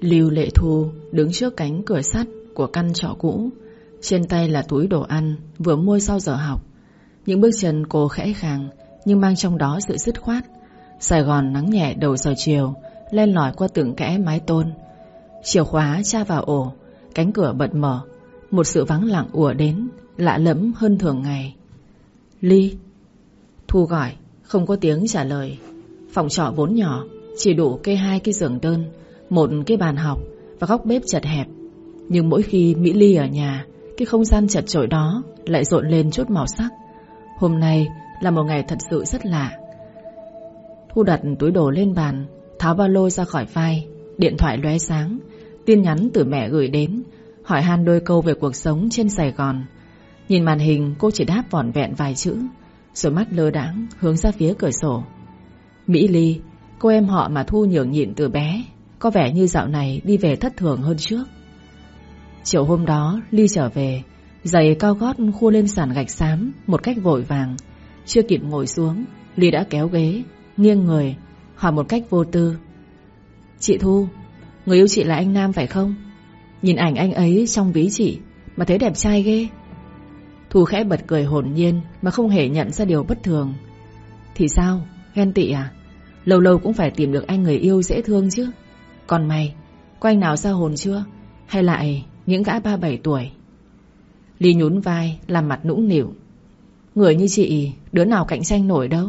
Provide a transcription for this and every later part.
Lưu Lệ Thu đứng trước cánh cửa sắt của căn trọ cũ, trên tay là túi đồ ăn vừa mua sau giờ học. Những bước chân cô khẽ khàng nhưng mang trong đó sự dứt khoát. Sài Gòn nắng nhẹ đầu giờ chiều len lỏi qua từng kẽ mái tôn. Chìa khóa tra vào ổ, cánh cửa bật mở. Một sự vắng lặng ùa đến, lạ lẫm hơn thường ngày. Ly. Thu gọi, không có tiếng trả lời. Phòng trọ vốn nhỏ, chỉ đủ kê 2 cái giường đơn, 1 cái bàn học và góc bếp chật hẹp. Nhưng mỗi khi Mỹ Ly ở nhà, cái không gian chật chội đó lại rộn lên chút màu sắc. Hôm nay là một ngày thật sự rất lạ. Thu đặt túi đồ lên bàn, tháo ba lô ra khỏi vai. Điện thoại lóe sáng, tin nhắn từ mẹ gửi đến, hỏi han đôi câu về cuộc sống trên Sài Gòn. Nhìn màn hình, cô chỉ đáp vỏn vẹn vài chữ, rồi mắt lơ đãng hướng ra phía cửa sổ. Mỹ Ly, cô em họ mà Thu nhường nhịn từ bé, có vẻ như dạo này đi về thất thường hơn trước. Chiều hôm đó Ly trở về, giày cao gót khua lên sàn gạch xám một cách vội vàng. Chưa kịp ngồi xuống, Ly đã kéo ghế, nghiêng người, hỏi một cách vô tư. Chị Thu, người yêu chị là anh Nam phải không? Nhìn ảnh anh ấy trong ví chị mà thấy đẹp trai ghê. Thu khẽ bật cười hồn nhiên mà không hề nhận ra điều bất thường. Thì sao, ghen tị à? Lâu lâu cũng phải tìm được anh người yêu dễ thương chứ. Còn mày, có anh nào ra hồn chưa? Hay lại những gã 37 tuổi? Ly nhún vai làm mặt nũng nịu. Người như chị đứa nào cạnh tranh nổi đâu.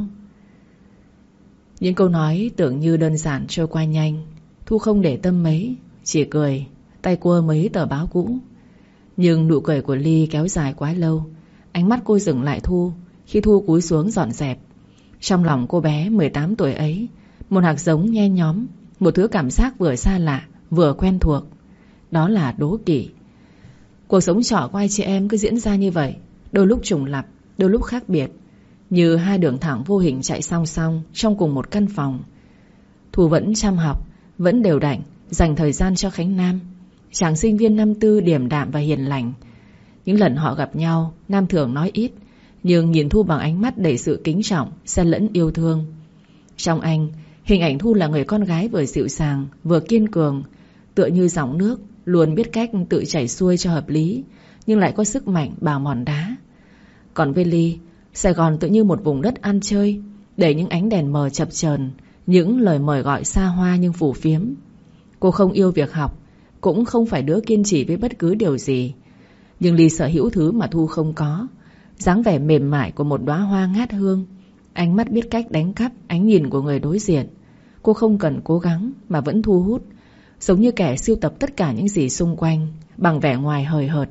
Những câu nói tưởng như đơn giản trôi qua nhanh. Thu không để tâm mấy, chỉ cười, tay cua mấy tờ báo cũ. Nhưng nụ cười của Ly kéo dài quá lâu. Ánh mắt cô dừng lại Thu khi Thu cúi xuống dọn dẹp. Trong lòng cô bé 18 tuổi ấy, một hạt giống nhe nhóm, một thứ cảm giác vừa xa lạ vừa quen thuộc. Đó là đố kỵ. Cuộc sống trọ của hai chị em cứ diễn ra như vậy, đôi lúc trùng lặp, đôi lúc khác biệt, như 2 đường thẳng vô hình chạy song song trong cùng một căn phòng. Thu vẫn chăm học, vẫn đều đặn dành thời gian cho Khánh Nam, chàng sinh viên năm tư điềm đạm và hiền lành. Những lần họ gặp nhau, Nam thường nói ít, nhưng nhìn Thu bằng ánh mắt đầy sự kính trọng, xen lẫn yêu thương. Trong anh, hình ảnh Thu là người con gái vừa dịu dàng, vừa kiên cường, tựa như dòng nước, luôn biết cách tự chảy xuôi cho hợp lý, nhưng lại có sức mạnh bào mòn đá. Còn với Ly, Sài Gòn tự như một vùng đất ăn chơi, đầy những ánh đèn mờ chập chờn, những lời mời gọi xa hoa nhưng phù phiếm. Cô không yêu việc học, cũng không phải đứa kiên trì với bất cứ điều gì. Nhưng Ly sở hữu thứ mà Thu không có, dáng vẻ mềm mại của một đóa hoa ngát hương, ánh mắt biết cách đánh cắp ánh nhìn của người đối diện. Cô không cần cố gắng mà vẫn thu hút, giống như kẻ sưu tập tất cả những gì xung quanh bằng vẻ ngoài hời hợt.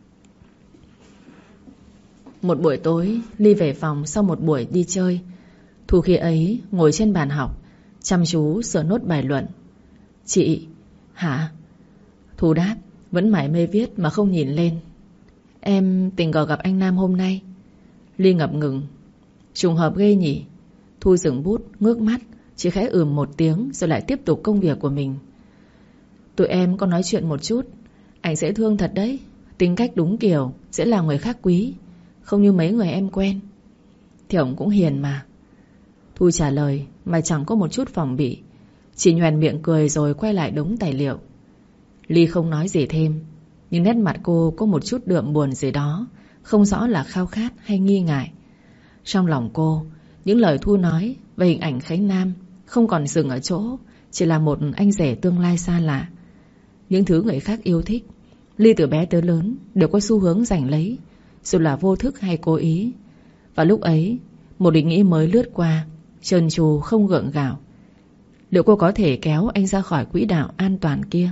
Một buổi tối, Ly về phòng sau một buổi đi chơi. Thu khi ấy ngồi trên bàn học, chăm chú sửa nốt bài luận. Chị... Hả? Thu đáp, vẫn mải mê viết mà không nhìn lên. Em tình cờ gặp anh Nam hôm nay. Ly ngập ngừng. Trùng hợp ghê nhỉ? Thu dừng bút, ngước mắt, chỉ khẽ một tiếng rồi lại tiếp tục công việc của mình. Tụi em có nói chuyện một chút. Anh dễ thương thật đấy, tính cách đúng kiểu, dễ làm người khác quý, không như mấy người em quen. Thì ổng cũng hiền mà. Thu trả lời mà chẳng có một chút phòng bị, chỉ nhoẻn miệng cười rồi quay lại đống tài liệu. Ly không nói gì thêm, nhưng nét mặt cô có một chút đượm buồn gì đó, không rõ là khao khát hay nghi ngại. Trong lòng cô, những lời Thu nói về hình ảnh Khánh Nam không còn dừng ở chỗ chỉ là một anh rể tương lai xa lạ. Những thứ người khác yêu thích, Ly từ bé tới lớn đều có xu hướng giành lấy, dù là vô thức hay cố ý. Và lúc ấy, một ý nghĩ mới lướt qua, trơn tru không gượng gạo. Liệu cô có thể kéo anh ra khỏi quỹ đạo an toàn kia?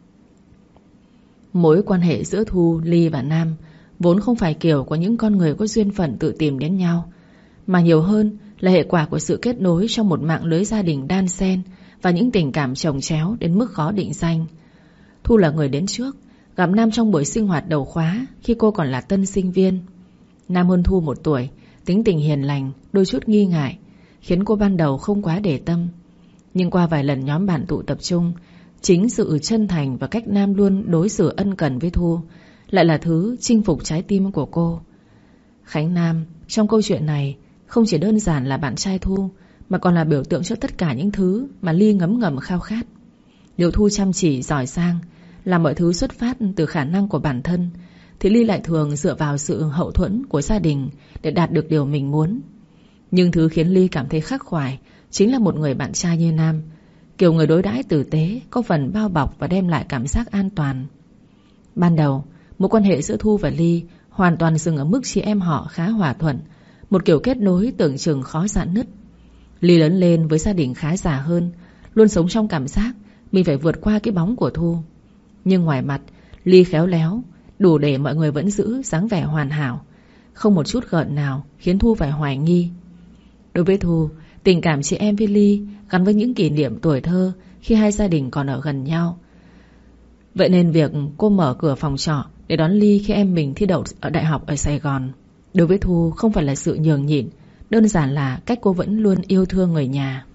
Mối quan hệ giữa Thu, Ly và Nam vốn không phải kiểu của những con người có duyên phận tự tìm đến nhau, mà nhiều hơn là hệ quả của sự kết nối trong một mạng lưới gia đình đan xen và những tình cảm chồng chéo đến mức khó định danh. Thu là người đến trước, gặp Nam trong buổi sinh hoạt đầu khóa khi cô còn là tân sinh viên. Nam hơn Thu 1 tuổi, tính tình hiền lành, đôi chút nghi ngại, khiến cô ban đầu không quá để tâm. Nhưng qua vài lần nhóm bạn tụ tập trung, chính sự chân thành và cách Nam luôn đối xử ân cần với Thu lại là thứ chinh phục trái tim của cô. Khánh Nam trong câu chuyện này không chỉ đơn giản là bạn trai Thu, mà còn là biểu tượng cho tất cả những thứ mà Ly ngấm ngầm khao khát. Nếu Thu chăm chỉ, giỏi giang, làm mọi thứ xuất phát từ khả năng của bản thân, thì Ly lại thường dựa vào sự hậu thuẫn của gia đình để đạt được điều mình muốn. Nhưng thứ khiến Ly cảm thấy khắc khoải chính là một người bạn trai như Nam, kiểu người đối đãi tử tế, có phần bao bọc và đem lại cảm giác an toàn. Ban đầu, mối quan hệ giữa Thu và Ly hoàn toàn dừng ở mức chị em họ khá hòa thuận, một kiểu kết nối tưởng chừng khó rạn nứt. Ly lớn lên với gia đình khá giả hơn, luôn sống trong cảm giác mình phải vượt qua cái bóng của Thu. Nhưng ngoài mặt, Ly khéo léo, đủ để mọi người vẫn giữ dáng vẻ hoàn hảo, không một chút gợn nào khiến Thu phải hoài nghi. Đối với Thu, tình cảm chị em với Ly gắn với những kỷ niệm tuổi thơ khi hai gia đình còn ở gần nhau. Vậy nên việc cô mở cửa phòng trọ để đón Ly khi em mình thi đậu ở đại học ở Sài Gòn, đối với Thu không phải là sự nhường nhịn, đơn giản là cách cô vẫn luôn yêu thương người nhà.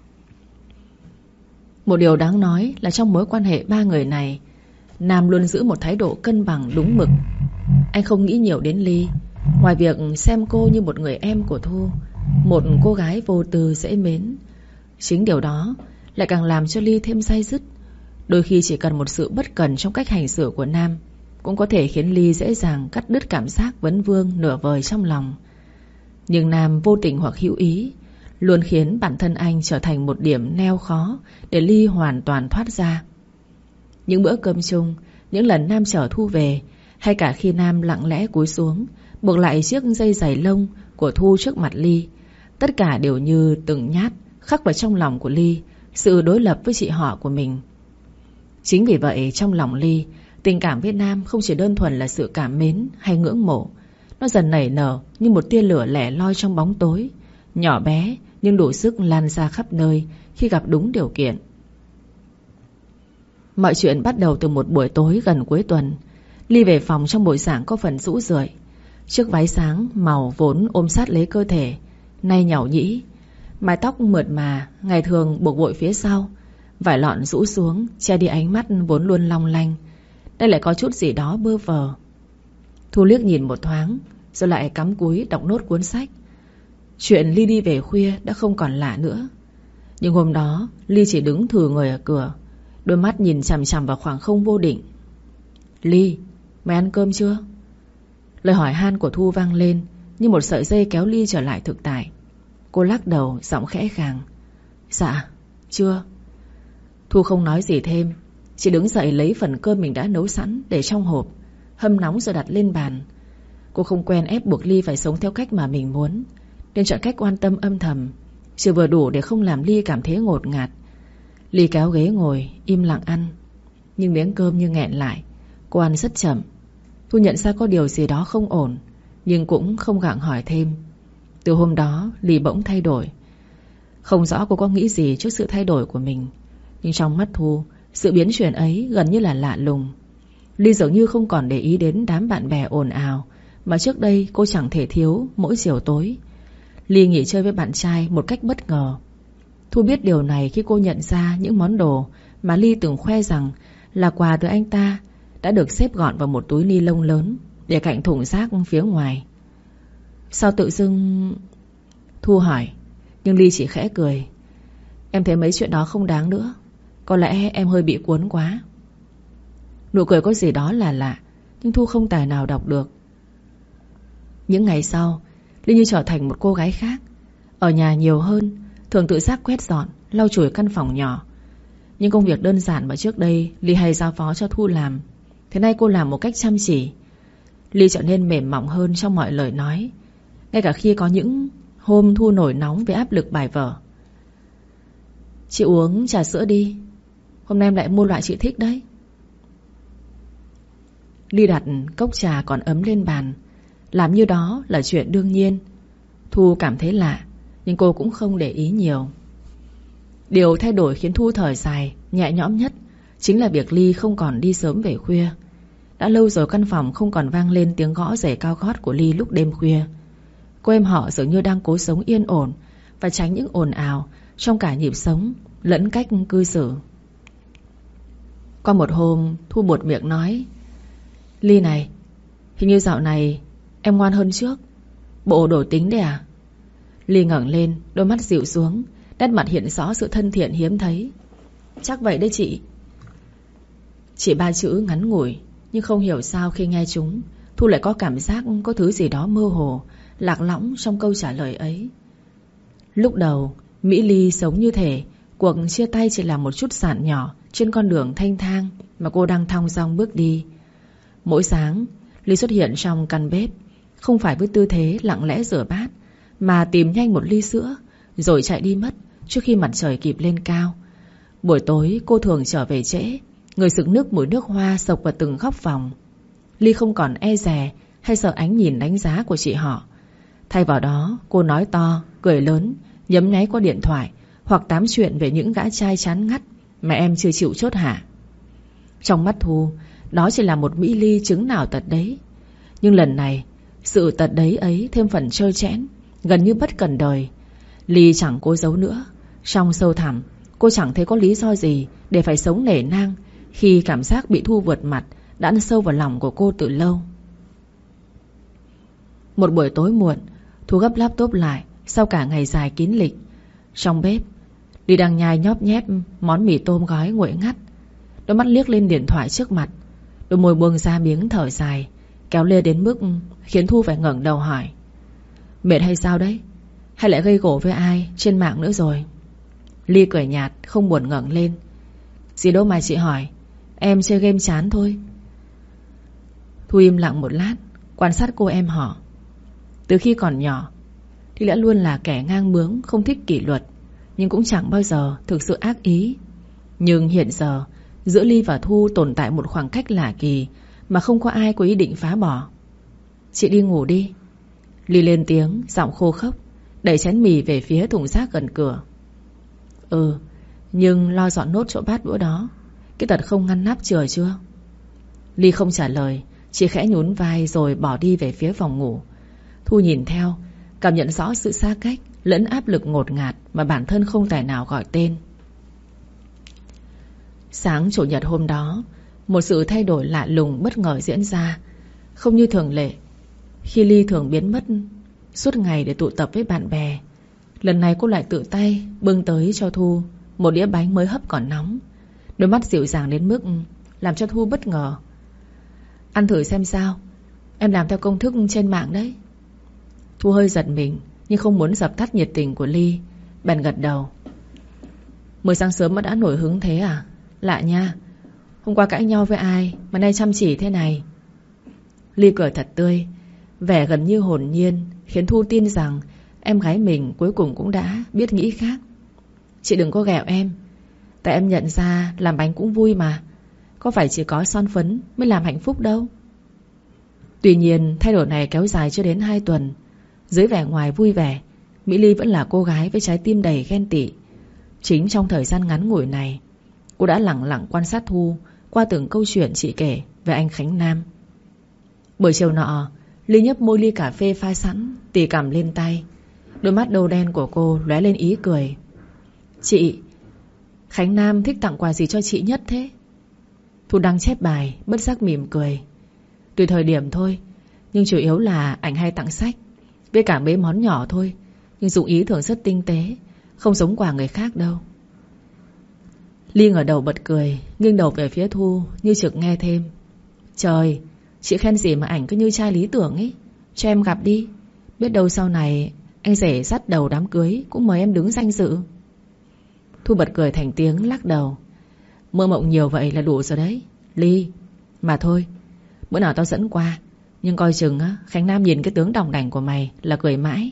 Một điều đáng nói là trong mối quan hệ ba người này, Nam luôn giữ một thái độ cân bằng đúng mực. Anh không nghĩ nhiều đến Ly, ngoài việc xem cô như một người em của Thu, một cô gái vô tư dễ mến. Chính điều đó lại càng làm cho Ly thêm day dứt. Đôi khi chỉ cần một sự bất cần trong cách hành xử của Nam cũng có thể khiến Ly dễ dàng cắt đứt cảm giác vấn vương nửa vời trong lòng. Nhưng Nam vô tình hoặc hữu ý luôn khiến bản thân anh trở thành một điểm neo khó để Ly hoàn toàn thoát ra. Những bữa cơm chung, những lần Nam chở Thu về, hay cả khi Nam lặng lẽ cúi xuống buộc lại chiếc dây giày lông của Thu trước mặt Ly, tất cả đều như từng nhát khắc vào trong lòng của Ly sự đối lập với chị họ của mình. Chính vì vậy trong lòng Ly, tình cảm với Nam không chỉ đơn thuần là sự cảm mến hay ngưỡng mộ. Nó dần nảy nở như một tia lửa lẻ loi trong bóng tối, nhỏ bé nhưng đủ sức lan ra khắp nơi khi gặp đúng điều kiện. Mọi chuyện bắt đầu từ một buổi tối gần cuối tuần. Ly về phòng trong bộ dạng có phần rũ rượi. Chiếc váy sáng màu vốn ôm sát lấy cơ thể, nay nhàu nhĩ. Mái tóc mượt mà, ngày thường buộc bội phía sau, vải lọn rũ xuống che đi ánh mắt vốn luôn long lanh. Đây lại có chút gì đó bơ vơ. Thu liếc nhìn một thoáng, rồi lại cắm cúi đọc nốt cuốn sách. Chuyện Ly đi về khuya đã không còn lạ nữa. Nhưng hôm đó Ly chỉ đứng thừ người ở cửa, đôi mắt nhìn chằm chằm vào khoảng không vô định. Ly, mày ăn cơm chưa? Lời hỏi han của Thu vang lên như một sợi dây kéo Ly trở lại thực tại. Cô lắc đầu, giọng khẽ khàng. Dạ, chưa. Thu không nói gì thêm, chỉ đứng dậy lấy phần cơm mình đã nấu sẵn để trong hộp, hâm nóng rồi đặt lên bàn. Cô không quen ép buộc Ly phải sống theo cách mà mình muốn, nên chọn cách quan tâm âm thầm, chỉ vừa đủ để không làm Ly cảm thấy ngột ngạt. Ly kéo ghế ngồi, im lặng ăn. Nhưng miếng cơm như nghẹn lại. Cô ăn rất chậm. Thu nhận ra có điều gì đó không ổn, nhưng cũng không gặng hỏi thêm. Từ hôm đó Ly bỗng thay đổi. Không rõ cô có nghĩ gì trước sự thay đổi của mình, nhưng trong mắt Thu, sự biến chuyển ấy gần như là lạ lùng. Ly dường như không còn để ý đến đám bạn bè ồn ào mà trước đây cô chẳng thể thiếu mỗi chiều tối. Ly nghỉ chơi với bạn trai một cách bất ngờ. Thu biết điều này khi cô nhận ra những món đồ mà Ly từng khoe rằng là quà từ anh ta đã được xếp gọn vào một túi ni lông lớn để cạnh thùng rác phía ngoài. Sao tự dưng... Thu hỏi, nhưng Ly chỉ khẽ cười. Em thấy mấy chuyện đó không đáng nữa. Có lẽ em hơi bị cuốn quá. Nụ cười có gì đó là lạ, nhưng Thu không tài nào đọc được. Những ngày sau, Ly như trở thành một cô gái khác. Ở nhà nhiều hơn, thường tự giác quét dọn, lau chùi căn phòng nhỏ. Những công việc đơn giản mà trước đây Ly hay giao phó cho Thu làm, thế nay cô làm một cách chăm chỉ. Ly trở nên mềm mỏng hơn trong mọi lời nói, ngay cả khi có những hôm Thu nổi nóng với áp lực bài vở. Chị uống trà sữa đi, hôm nay em lại mua loại chị thích đấy. Ly đặt cốc trà còn ấm lên bàn, làm như đó là chuyện đương nhiên. Thu cảm thấy lạ, nhưng cô cũng không để ý nhiều. Điều thay đổi khiến Thu thở dài, nhẹ nhõm nhất chính là việc Ly không còn đi sớm về khuya. Đã lâu rồi căn phòng không còn vang lên tiếng gõ giày cao gót của Ly lúc đêm khuya. Cô em họ dường như đang cố sống yên ổn và tránh những ồn ào trong cả nhịp sống lẫn cách cư xử. Qua một hôm, Thu buột miệng nói, Ly này, hình như dạo này em ngoan hơn trước. Bộ đổi tính đấy à? Ly ngẩng lên, đôi mắt dịu xuống, nét mặt hiện rõ sự thân thiện hiếm thấy. Chắc vậy đấy chị. Chỉ 3 chữ ngắn ngủi, nhưng không hiểu sao khi nghe chúng, Thu lại có cảm giác có thứ gì đó mơ hồ, lạc lõng trong câu trả lời ấy. Lúc đầu Mỹ Ly sống như thể cuộc chia tay chỉ là một chút sạn nhỏ trên con đường thanh thang mà cô đang thong dong bước đi. Mỗi sáng Ly xuất hiện trong căn bếp, không phải với tư thế lặng lẽ rửa bát, mà tìm nhanh một ly sữa rồi chạy đi mất trước khi mặt trời kịp lên cao. Buổi tối cô thường trở về trễ, người sực nức mùi nước hoa sộc vào từng góc phòng. Ly không còn e dè hay sợ ánh nhìn đánh giá của chị họ. Thay vào đó cô nói to, cười lớn, nhấm nháy qua điện thoại, hoặc tám chuyện về những gã trai chán ngắt mà em chưa chịu chốt hạ. Trong mắt Thu, đó chỉ là một Mỹ Ly chứng nào tật đấy. Nhưng lần này, sự tật đấy ấy thêm phần trơ trẽn, gần như bất cần đời. Ly chẳng cố giấu nữa. Trong sâu thẳm, cô chẳng thấy có lý do gì để phải sống nể nang khi cảm giác bị Thu vượt mặt đã ăn sâu vào lòng của cô từ lâu. Một buổi tối muộn, Thu gấp laptop lại sau cả ngày dài kín lịch. Trong bếp, Ly đang nhai nhóp nhép món mì tôm gói nguội ngắt. Đôi mắt liếc lên điện thoại trước mặt, đôi môi buông ra miếng thở dài, kéo lê đến mức khiến Thu phải ngẩng đầu hỏi: mệt hay sao đấy? Hay lại gây gổ với ai trên mạng nữa rồi? Ly cười nhạt, không buồn ngẩng lên: gì đâu mà chị hỏi, em chơi game chán thôi. Thu im lặng một lát, quan sát cô em họ. Từ khi còn nhỏ thì đã luôn là kẻ ngang bướng, không thích kỷ luật, nhưng cũng chẳng bao giờ thực sự ác ý. Nhưng hiện giờ giữa Ly và Thu tồn tại một khoảng cách lạ kỳ mà không có ai có ý định phá bỏ. Chị đi ngủ đi. Ly lên tiếng, giọng khô khốc, đẩy chén mì về phía thùng rác gần cửa. Nhưng lo dọn nốt chỗ bát đũa đó. Cái tật không ngăn nắp chừa chưa? Ly không trả lời, chỉ khẽ nhún vai rồi bỏ đi về phía phòng ngủ. Thu nhìn theo, cảm nhận rõ sự xa cách lẫn áp lực ngột ngạt mà bản thân không tài nào gọi tên. Sáng chủ nhật hôm đó, một sự thay đổi lạ lùng bất ngờ diễn ra. Không như thường lệ, khi Ly thường biến mất suốt ngày để tụ tập với bạn bè, lần này cô lại tự tay bưng tới cho Thu một đĩa bánh mới hấp còn nóng. Đôi mắt dịu dàng đến mức làm cho Thu bất ngờ. Ăn thử xem sao, em làm theo công thức trên mạng đấy. Thu hơi giật mình, nhưng không muốn dập tắt nhiệt tình của Ly, bèn gật đầu. Mới sáng sớm mà đã nổi hứng thế à? Lạ nha, hôm qua cãi nhau với ai mà nay chăm chỉ thế này? Ly cười thật tươi, vẻ gần như hồn nhiên, khiến Thu tin rằng em gái mình cuối cùng cũng đã biết nghĩ khác. Chị đừng có ghẹo em, tại em nhận ra làm bánh cũng vui mà, có phải chỉ có son phấn mới làm hạnh phúc đâu. Tuy nhiên thay đổi này kéo dài chưa đến 2 tuần. Dưới vẻ ngoài vui vẻ, Mỹ Ly vẫn là cô gái với trái tim đầy ghen tị. Chính trong thời gian ngắn ngủi này, cô đã lẳng lặng quan sát Thu qua từng câu chuyện chị kể về anh Khánh Nam. Buổi chiều nọ, Ly nhấp môi ly cà phê pha sẵn, tì cằm lên tay. Đôi mắt đầu đen của cô lóe lên ý cười. Chị, Khánh Nam thích tặng quà gì cho chị nhất thế? Thu đang chép bài, bất giác mỉm cười. Tùy thời điểm thôi, nhưng chủ yếu là ảnh hay tặng sách, với cả mấy món nhỏ thôi, nhưng dụng ý thường rất tinh tế, không giống quà người khác đâu. Ly ngửa đầu bật cười, nghiêng đầu về phía Thu như chực nghe thêm. Trời, chị khen gì mà ảnh cứ như trai lý tưởng ấy. Cho em gặp đi, biết đâu sau này anh rể dắt đầu đám cưới cũng mời em đứng danh dự. Thu bật cười thành tiếng, lắc đầu. Mơ mộng nhiều vậy là đủ rồi đấy Ly. Mà thôi, bữa nào tao dẫn qua, nhưng coi chừng á, Khánh Nam nhìn cái tướng đòng đảnh của mày là cười mãi.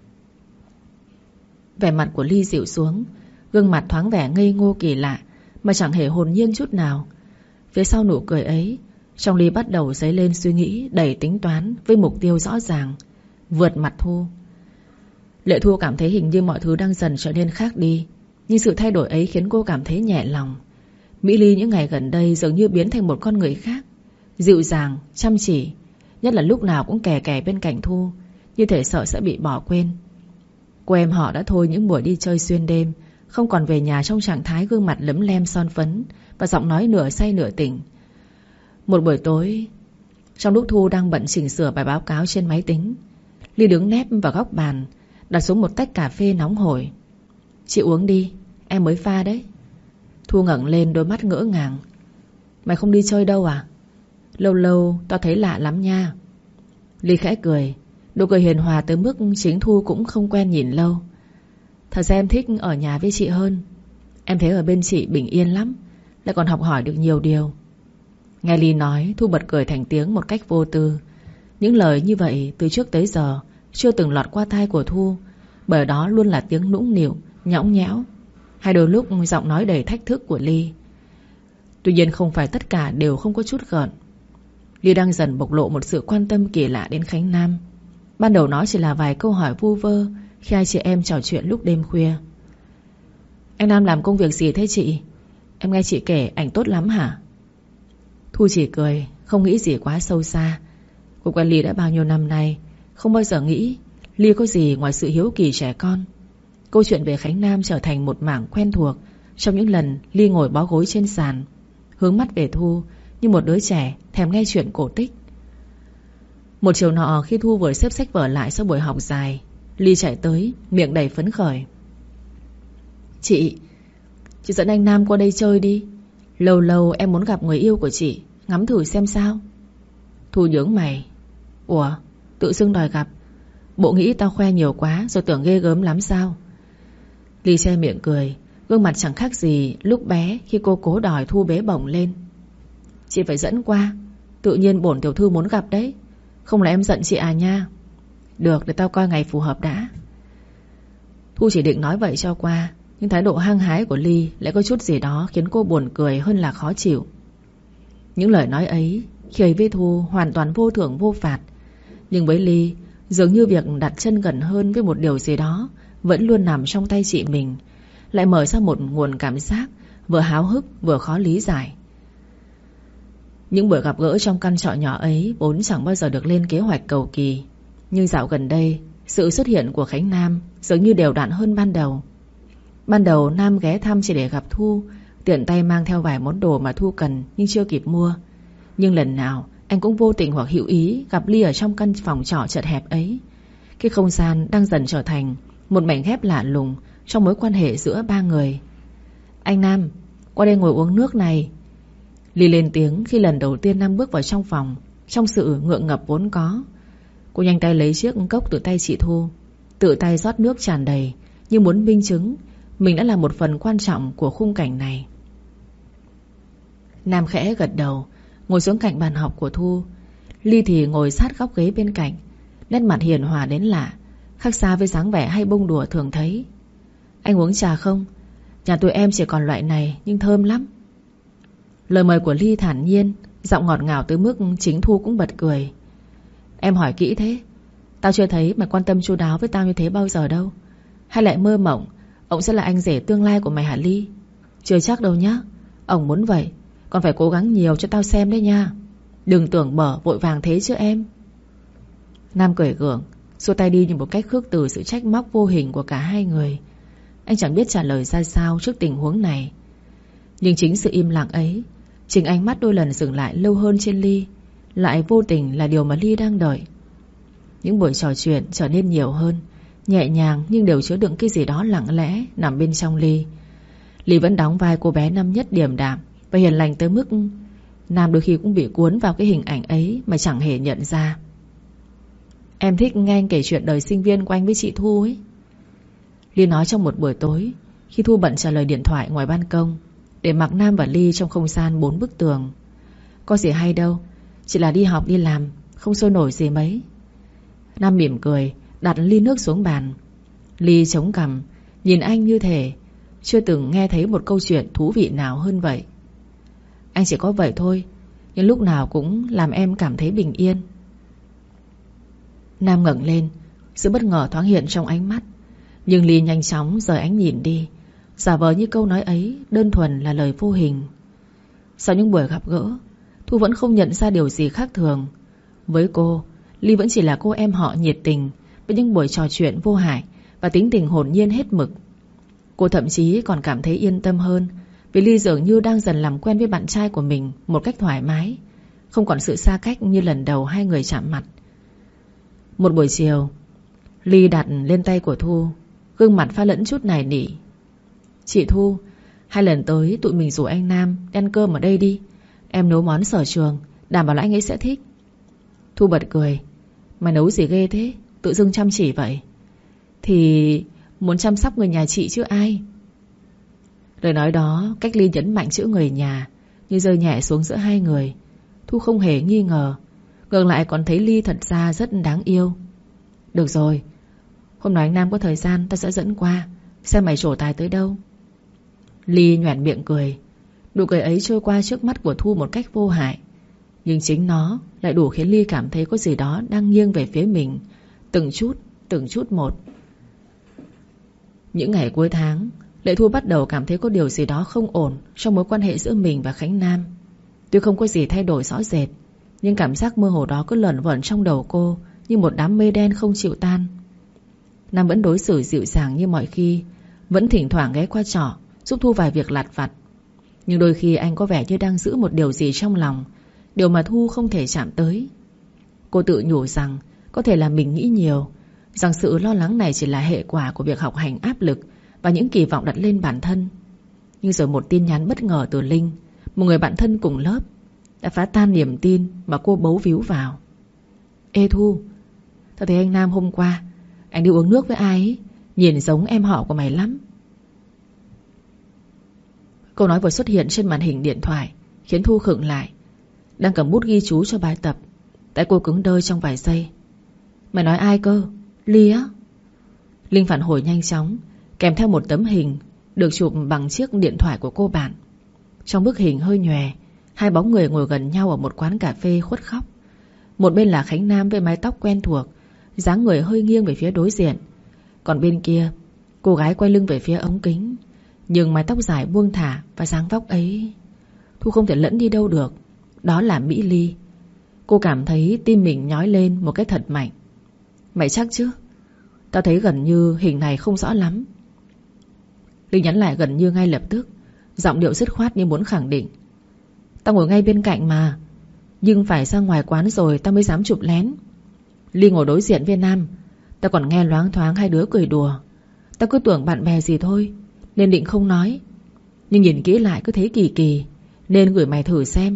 Vẻ mặt của Ly dịu xuống, gương mặt thoáng vẻ ngây ngô kỳ lạ mà chẳng hề hồn nhiên chút nào. Phía sau nụ cười ấy, trong Ly bắt đầu dấy lên suy nghĩ đầy tính toán với mục tiêu rõ ràng: vượt mặt Thu. Lệ Thu cảm thấy hình như mọi thứ đang dần trở nên khác đi, nhưng sự thay đổi ấy khiến cô cảm thấy nhẹ lòng. Mỹ Ly những ngày gần đây dường như biến thành một con người khác, dịu dàng, chăm chỉ, nhất là lúc nào cũng kè kè bên cạnh Thu, như thể sợ sẽ bị bỏ quên. Cô em họ đã thôi những buổi đi chơi xuyên đêm, không còn về nhà trong trạng thái gương mặt lấm lem son phấn và giọng nói nửa say nửa tỉnh. Một buổi tối, trong lúc Thu đang bận chỉnh sửa bài báo cáo trên máy tính, Ly đứng nép vào góc bàn, đặt xuống một tách cà phê nóng hổi. Chị uống đi, em mới pha đấy. Thu ngẩng lên đôi mắt ngỡ ngàng. Mày không đi chơi đâu à? Lâu lâu tao thấy lạ lắm nha. Ly khẽ cười, nụ cười hiền hòa tới mức chính Thu cũng không quen nhìn lâu. Thật ra em thích ở nhà với chị hơn. Em thấy ở bên chị bình yên lắm, lại còn học hỏi được nhiều điều. Nghe Ly nói, Thu bật cười thành tiếng một cách vô tư. Những lời như vậy từ trước tới giờ chưa từng lọt qua tai của Thu, bởi đó luôn là tiếng nũng nịu, nhõng nhẽo, hay đôi lúc giọng nói đầy thách thức của Ly. Tuy nhiên không phải tất cả đều không có chút gợn. Ly đang dần bộc lộ một sự quan tâm kỳ lạ đến Khánh Nam. Ban đầu nó chỉ là vài câu hỏi vu vơ khi hai chị em trò chuyện lúc đêm khuya. Anh Nam làm công việc gì thế chị? Em nghe chị kể ảnh tốt lắm hả? Thu chỉ cười, không nghĩ gì quá sâu xa. Cô quen Ly đã bao nhiêu năm nay, không bao giờ nghĩ Ly có gì ngoài sự hiếu kỳ trẻ con. Câu chuyện về Khánh Nam trở thành một mảng quen thuộc trong những lần Ly ngồi bó gối trên sàn, hướng mắt về Thu như một đứa trẻ thèm nghe chuyện cổ tích. Một chiều nọ, khi Thu vừa xếp sách vở lại sau buổi học dài, Ly chạy tới, miệng đầy phấn khởi. Chị dẫn anh Nam qua đây chơi đi. Lâu lâu em muốn gặp người yêu của chị, ngắm thử xem sao. Thu nhướng mày. Ủa, tự dưng đòi gặp? Bộ nghĩ tao khoe nhiều quá rồi tưởng ghê gớm lắm sao? Ly che miệng cười, gương mặt chẳng khác gì lúc bé khi cô cố đòi Thu bế bổng lên. Chị phải dẫn qua, tự nhiên bổn tiểu thư muốn gặp đấy. Không là em giận chị à nha. Được, để tao coi ngày phù hợp đã. Thu chỉ định nói vậy cho qua, nhưng thái độ hăng hái của Ly lại có chút gì đó khiến cô buồn cười hơn là khó chịu. Những lời nói ấy khi ấy với Thu hoàn toàn vô thưởng vô phạt, nhưng với Ly dường như việc đặt chân gần hơn với một điều gì đó vẫn luôn nằm trong tay chị mình lại mở ra một nguồn cảm giác vừa háo hức vừa khó lý giải. Những buổi gặp gỡ trong căn trọ nhỏ ấy vốn chẳng bao giờ được lên kế hoạch cầu kỳ, nhưng dạo gần đây sự xuất hiện của Khánh Nam dường như đều đặn hơn ban đầu. Ban đầu Nam ghé thăm chỉ để gặp Thu, tiện tay mang theo vài món đồ mà Thu cần nhưng chưa kịp mua. Nhưng lần nào anh cũng vô tình hoặc hữu ý gặp Ly ở trong căn phòng trọ chật hẹp ấy. Cái không gian đang dần trở thành một mảnh ghép lạ lùng trong mối quan hệ giữa ba người. Anh Nam, qua đây ngồi uống nước này. Ly lên tiếng khi lần đầu tiên Nam bước vào trong phòng, trong sự ngượng ngập vốn có. Cô nhanh tay lấy chiếc cốc từ tay chị Thu, tự tay rót nước tràn đầy, như muốn minh chứng mình đã là một phần quan trọng của khung cảnh này. Nam khẽ gật đầu, ngồi xuống cạnh bàn học của Thu. Ly thì ngồi sát góc ghế bên cạnh, nét mặt hiền hòa đến lạ, khác xa với dáng vẻ hay bông đùa thường thấy. Anh uống trà không? Nhà tụi em chỉ còn loại này nhưng thơm lắm. Lời mời của Ly thản nhiên, giọng ngọt ngào tới mức chính Thu cũng bật cười. Em hỏi kỹ thế, tao chưa thấy mày quan tâm chu đáo với tao như thế bao giờ đâu. Hay lại mơ mộng ông sẽ là anh rể tương lai của mày hả Ly? Chưa chắc đâu nhá. Ông muốn vậy còn phải cố gắng nhiều cho tao xem đấy nha. Đừng tưởng bở vội vàng thế chứ em. Nam cười gượng, xua tay đi như một cách khước từ sự trách móc vô hình của cả hai người. Anh chẳng biết trả lời ra sao trước tình huống này. Nhưng chính sự im lặng ấy, chính ánh mắt đôi lần dừng lại lâu hơn trên Ly, lại vô tình là điều mà Ly đang đợi. Những buổi trò chuyện trở nên nhiều hơn, nhẹ nhàng nhưng đều chứa đựng cái gì đó lặng lẽ nằm bên trong Ly. Ly vẫn đóng vai cô bé năm nhất điềm đạm và hiền lành tới mức Nam đôi khi cũng bị cuốn vào cái hình ảnh ấy mà chẳng hề nhận ra. Em thích nghe anh kể chuyện đời sinh viên của anh với chị Thu ấy. Ly nói trong một buổi tối, khi Thu bận trả lời điện thoại ngoài ban công, để mặc Nam và Ly trong không gian 4 bức tường. Có gì hay đâu, chỉ là đi học đi làm, không sôi nổi gì mấy. Nam mỉm cười, đặt ly nước xuống bàn. Ly chống cằm, nhìn anh như thể chưa từng nghe thấy một câu chuyện thú vị nào hơn vậy. Anh chỉ có vậy thôi, nhưng lúc nào cũng làm em cảm thấy bình yên. Nam ngẩng lên, sự bất ngờ thoáng hiện trong ánh mắt, nhưng Ly nhanh chóng rời ánh nhìn đi, giả vờ như câu nói ấy đơn thuần là lời vô hình. Sau những buổi gặp gỡ, Thu vẫn không nhận ra điều gì khác thường. Với cô, Ly vẫn chỉ là cô em họ nhiệt tình, với những buổi trò chuyện vô hại và tính tình hồn nhiên hết mực. Cô thậm chí còn cảm thấy yên tâm hơn, vì Ly dường như đang dần làm quen với bạn trai của mình một cách thoải mái, không còn sự xa cách như lần đầu hai người chạm mặt. Một buổi chiều, Ly đặt lên tay của Thu, gương mặt pha lẫn chút nài nỉ. Chị Thu, 2 lần tới tụi mình rủ anh Nam đi ăn cơm ở đây đi. Em nấu món sở trường, đảm bảo là anh ấy sẽ thích. Thu bật cười. Mày nấu gì ghê thế, tự dưng chăm chỉ vậy? Thì muốn chăm sóc người nhà chị chứ ai. Lời nói đó cách Ly nhấn mạnh chữ người nhà, như rơi nhẹ xuống giữa hai người. Thu không hề nghi ngờ, ngược lại còn thấy Ly thật ra rất đáng yêu. Được rồi, hôm nào anh Nam có thời gian ta sẽ dẫn qua, xem mày trổ tài tới đâu. Ly nhoẻn miệng cười. Nụ cười ấy trôi qua trước mắt của Thu một cách vô hại, nhưng chính nó lại đủ khiến Ly cảm thấy có gì đó đang nghiêng về phía mình, từng chút một. Những ngày cuối tháng, Lệ Thu bắt đầu cảm thấy có điều gì đó không ổn trong mối quan hệ giữa mình và Khánh Nam. Tuy không có gì thay đổi rõ rệt, nhưng cảm giác mơ hồ đó cứ lẩn vẩn trong đầu cô như một đám mây đen không chịu tan. Nam vẫn đối xử dịu dàng như mọi khi, vẫn thỉnh thoảng ghé qua trọ giúp Thu vài việc lặt vặt. Nhưng đôi khi anh có vẻ như đang giữ một điều gì trong lòng, điều mà Thu không thể chạm tới. Cô tự nhủ rằng có thể là mình nghĩ nhiều, rằng sự lo lắng này chỉ là hệ quả của việc học hành áp lực và những kỳ vọng đặt lên bản thân. Nhưng rồi một tin nhắn bất ngờ từ Linh, một người bạn thân cùng lớp, đã phá tan niềm tin mà cô bấu víu vào. Ê Thu, tao thấy anh Nam hôm qua anh đi uống nước với ai ấy, nhìn giống em họ của mày lắm. Câu nói vừa xuất hiện trên màn hình điện thoại khiến Thu khựng lại, đang cầm bút ghi chú cho bài tập. Tại cô cứng đơ trong vài giây. Mày nói ai cơ? Ly á? Linh phản hồi nhanh chóng, kèm theo một tấm hình được chụp bằng chiếc điện thoại của cô bạn. Trong bức hình hơi nhòe, hai bóng người ngồi gần nhau ở một quán cà phê khuất khóc. Một bên là Khánh Nam với mái tóc quen thuộc, dáng người hơi nghiêng về phía đối diện. Còn bên kia, cô gái quay lưng về phía ống kính, nhưng mái tóc dài buông thả và dáng vóc ấy Thu không thể lẫn đi đâu được. Đó là Mỹ Ly. Cô cảm thấy tim mình nhói lên một cái thật mạnh. Mày chắc chứ? Tao thấy gần như hình này không rõ lắm. Linh nhắn lại gần như ngay lập tức, giọng điệu dứt khoát như muốn khẳng định. Tao ngồi ngay bên cạnh mà, nhưng phải ra ngoài quán rồi tao mới dám chụp lén. Ly ngồi đối diện với Nam, tao còn nghe loáng thoáng hai đứa cười đùa. Tao cứ tưởng bạn bè gì thôi nên định không nói, nhưng nhìn kỹ lại cứ thấy kỳ kỳ, nên gửi mày thử xem.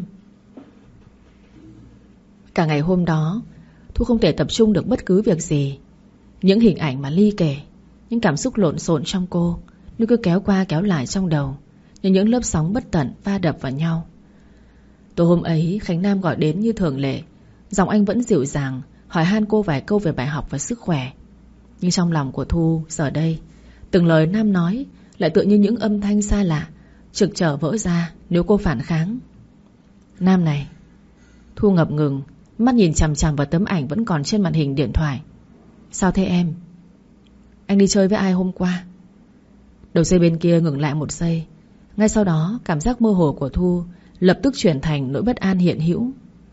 Cả ngày hôm đó Thu không thể tập trung được bất cứ việc gì. Những hình ảnh mà Ly kể, những cảm xúc lộn xộn trong cô, nó cứ kéo qua kéo lại trong đầu, như những lớp sóng bất tận va đập vào nhau. Tối hôm ấy Khánh Nam gọi đến như thường lệ. Giọng anh vẫn dịu dàng, hỏi han cô vài câu về bài học và sức khỏe. Nhưng trong lòng của Thu giờ đây, từng lời Nam nói lại tựa như những âm thanh xa lạ, trực trở vỡ ra nếu cô phản kháng. Nam này. Thu ngập ngừng, mắt nhìn chằm chằm vào tấm ảnh vẫn còn trên màn hình điện thoại. Sao thế em? Anh đi chơi với ai hôm qua? Đầu dây bên kia ngừng lại một giây. Ngay sau đó cảm giác mơ hồ của Thu lập tức chuyển thành nỗi bất an hiện hữu.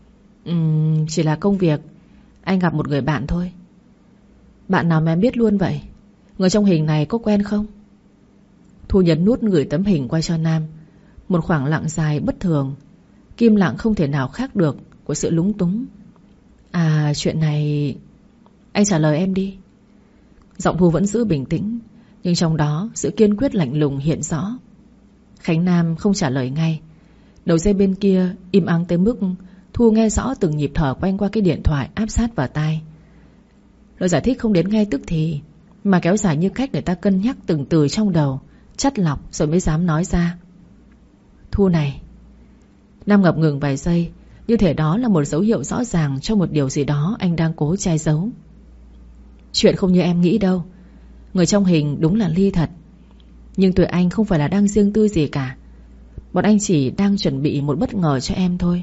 Chỉ là công việc. Anh gặp một người bạn thôi. Bạn nào mà em biết luôn vậy? Người trong hình này có quen không? Thu nhấn nút gửi tấm hình qua cho Nam. Một khoảng lặng dài bất thường, kim lặng không thể nào khác được của sự lúng túng. À, chuyện này... Anh trả lời em đi. Giọng Thu vẫn giữ bình tĩnh, nhưng trong đó sự kiên quyết lạnh lùng hiện rõ. Khánh Nam không trả lời ngay. Đầu dây bên kia im ắng tới mức Thu nghe rõ từng nhịp thở quanh qua cái điện thoại áp sát vào tai. Lời giải thích không đến ngay tức thì, mà kéo dài như cách để ta cân nhắc từng từ trong đầu, chắt lọc rồi mới dám nói ra. Thu này. Nam ngập ngừng vài giây, như thể đó là một dấu hiệu rõ ràng cho một điều gì đó anh đang cố che giấu. Chuyện không như em nghĩ đâu. Người trong hình đúng là Ly thật, nhưng tụi anh không phải là đang riêng tư gì cả. Bọn anh chỉ đang chuẩn bị một bất ngờ cho em thôi.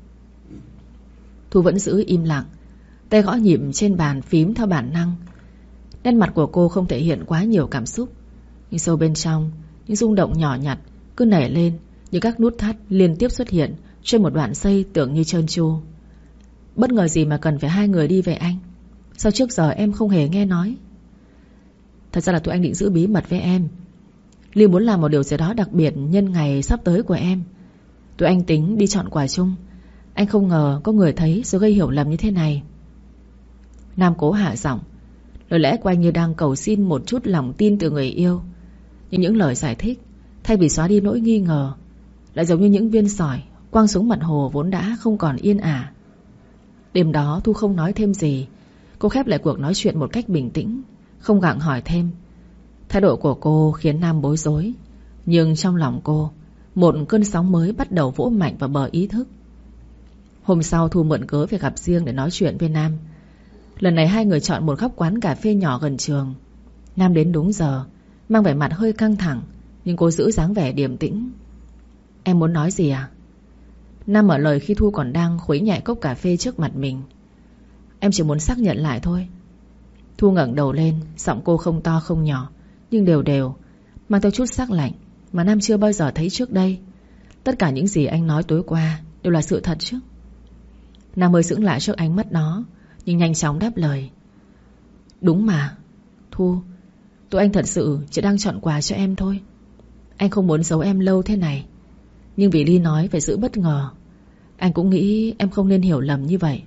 Thu vẫn giữ im lặng, tay gõ nhịp trên bàn phím theo bản năng. Nét mặt của cô không thể hiện quá nhiều cảm xúc, nhưng sâu bên trong, những rung động nhỏ nhặt cứ nảy lên như các nút thắt liên tiếp xuất hiện trên một đoạn dây tưởng như trơn tru. Bất ngờ gì mà cần phải hai người đi về anh? Sao trước giờ em không hề nghe nói? Thật ra là tụi anh định giữ bí mật với em. Ly muốn làm một điều gì đó đặc biệt nhân ngày sắp tới của em. Tụi anh tính đi chọn quà chung. Anh không ngờ có người thấy rồi gây hiểu lầm như thế này. Nam cố hạ giọng. Lời lẽ của anh như đang cầu xin một chút lòng tin từ người yêu, nhưng những lời giải thích Thay vì xóa đi nỗi nghi ngờ, lại giống như những viên sỏi quăng xuống mặt hồ vốn đã không còn yên ả. Đêm đó Thu không nói thêm gì. Cô khép lại cuộc nói chuyện một cách bình tĩnh, không gặng hỏi thêm. Thái độ của cô khiến Nam bối rối, nhưng trong lòng cô, một cơn sóng mới bắt đầu vỗ mạnh vào bờ ý thức. Hôm sau Thu mượn cớ về gặp riêng để nói chuyện với Nam. Lần này hai người chọn một góc quán cà phê nhỏ gần trường. Nam đến đúng giờ, mang vẻ mặt hơi căng thẳng, nhưng cô giữ dáng vẻ điềm tĩnh. Em muốn nói gì à? Nam mở lời khi Thu còn đang khuấy nhẹ cốc cà phê trước mặt mình. Em chỉ muốn xác nhận lại thôi. Thu ngẩng đầu lên, giọng cô không to không nhỏ, nhưng đều đều, mang theo chút sắc lạnh mà Nam chưa bao giờ thấy trước đây. Tất cả những gì anh nói tối qua đều là sự thật chứ? Nam hơi sững lại trước ánh mắt đó, nhưng nhanh chóng đáp lời. Đúng mà Thu, tụi anh thật sự chỉ đang chọn quà cho em thôi. Anh không muốn giấu em lâu thế này, nhưng vì Ly nói phải giữ bất ngờ, anh cũng nghĩ em không nên hiểu lầm như vậy.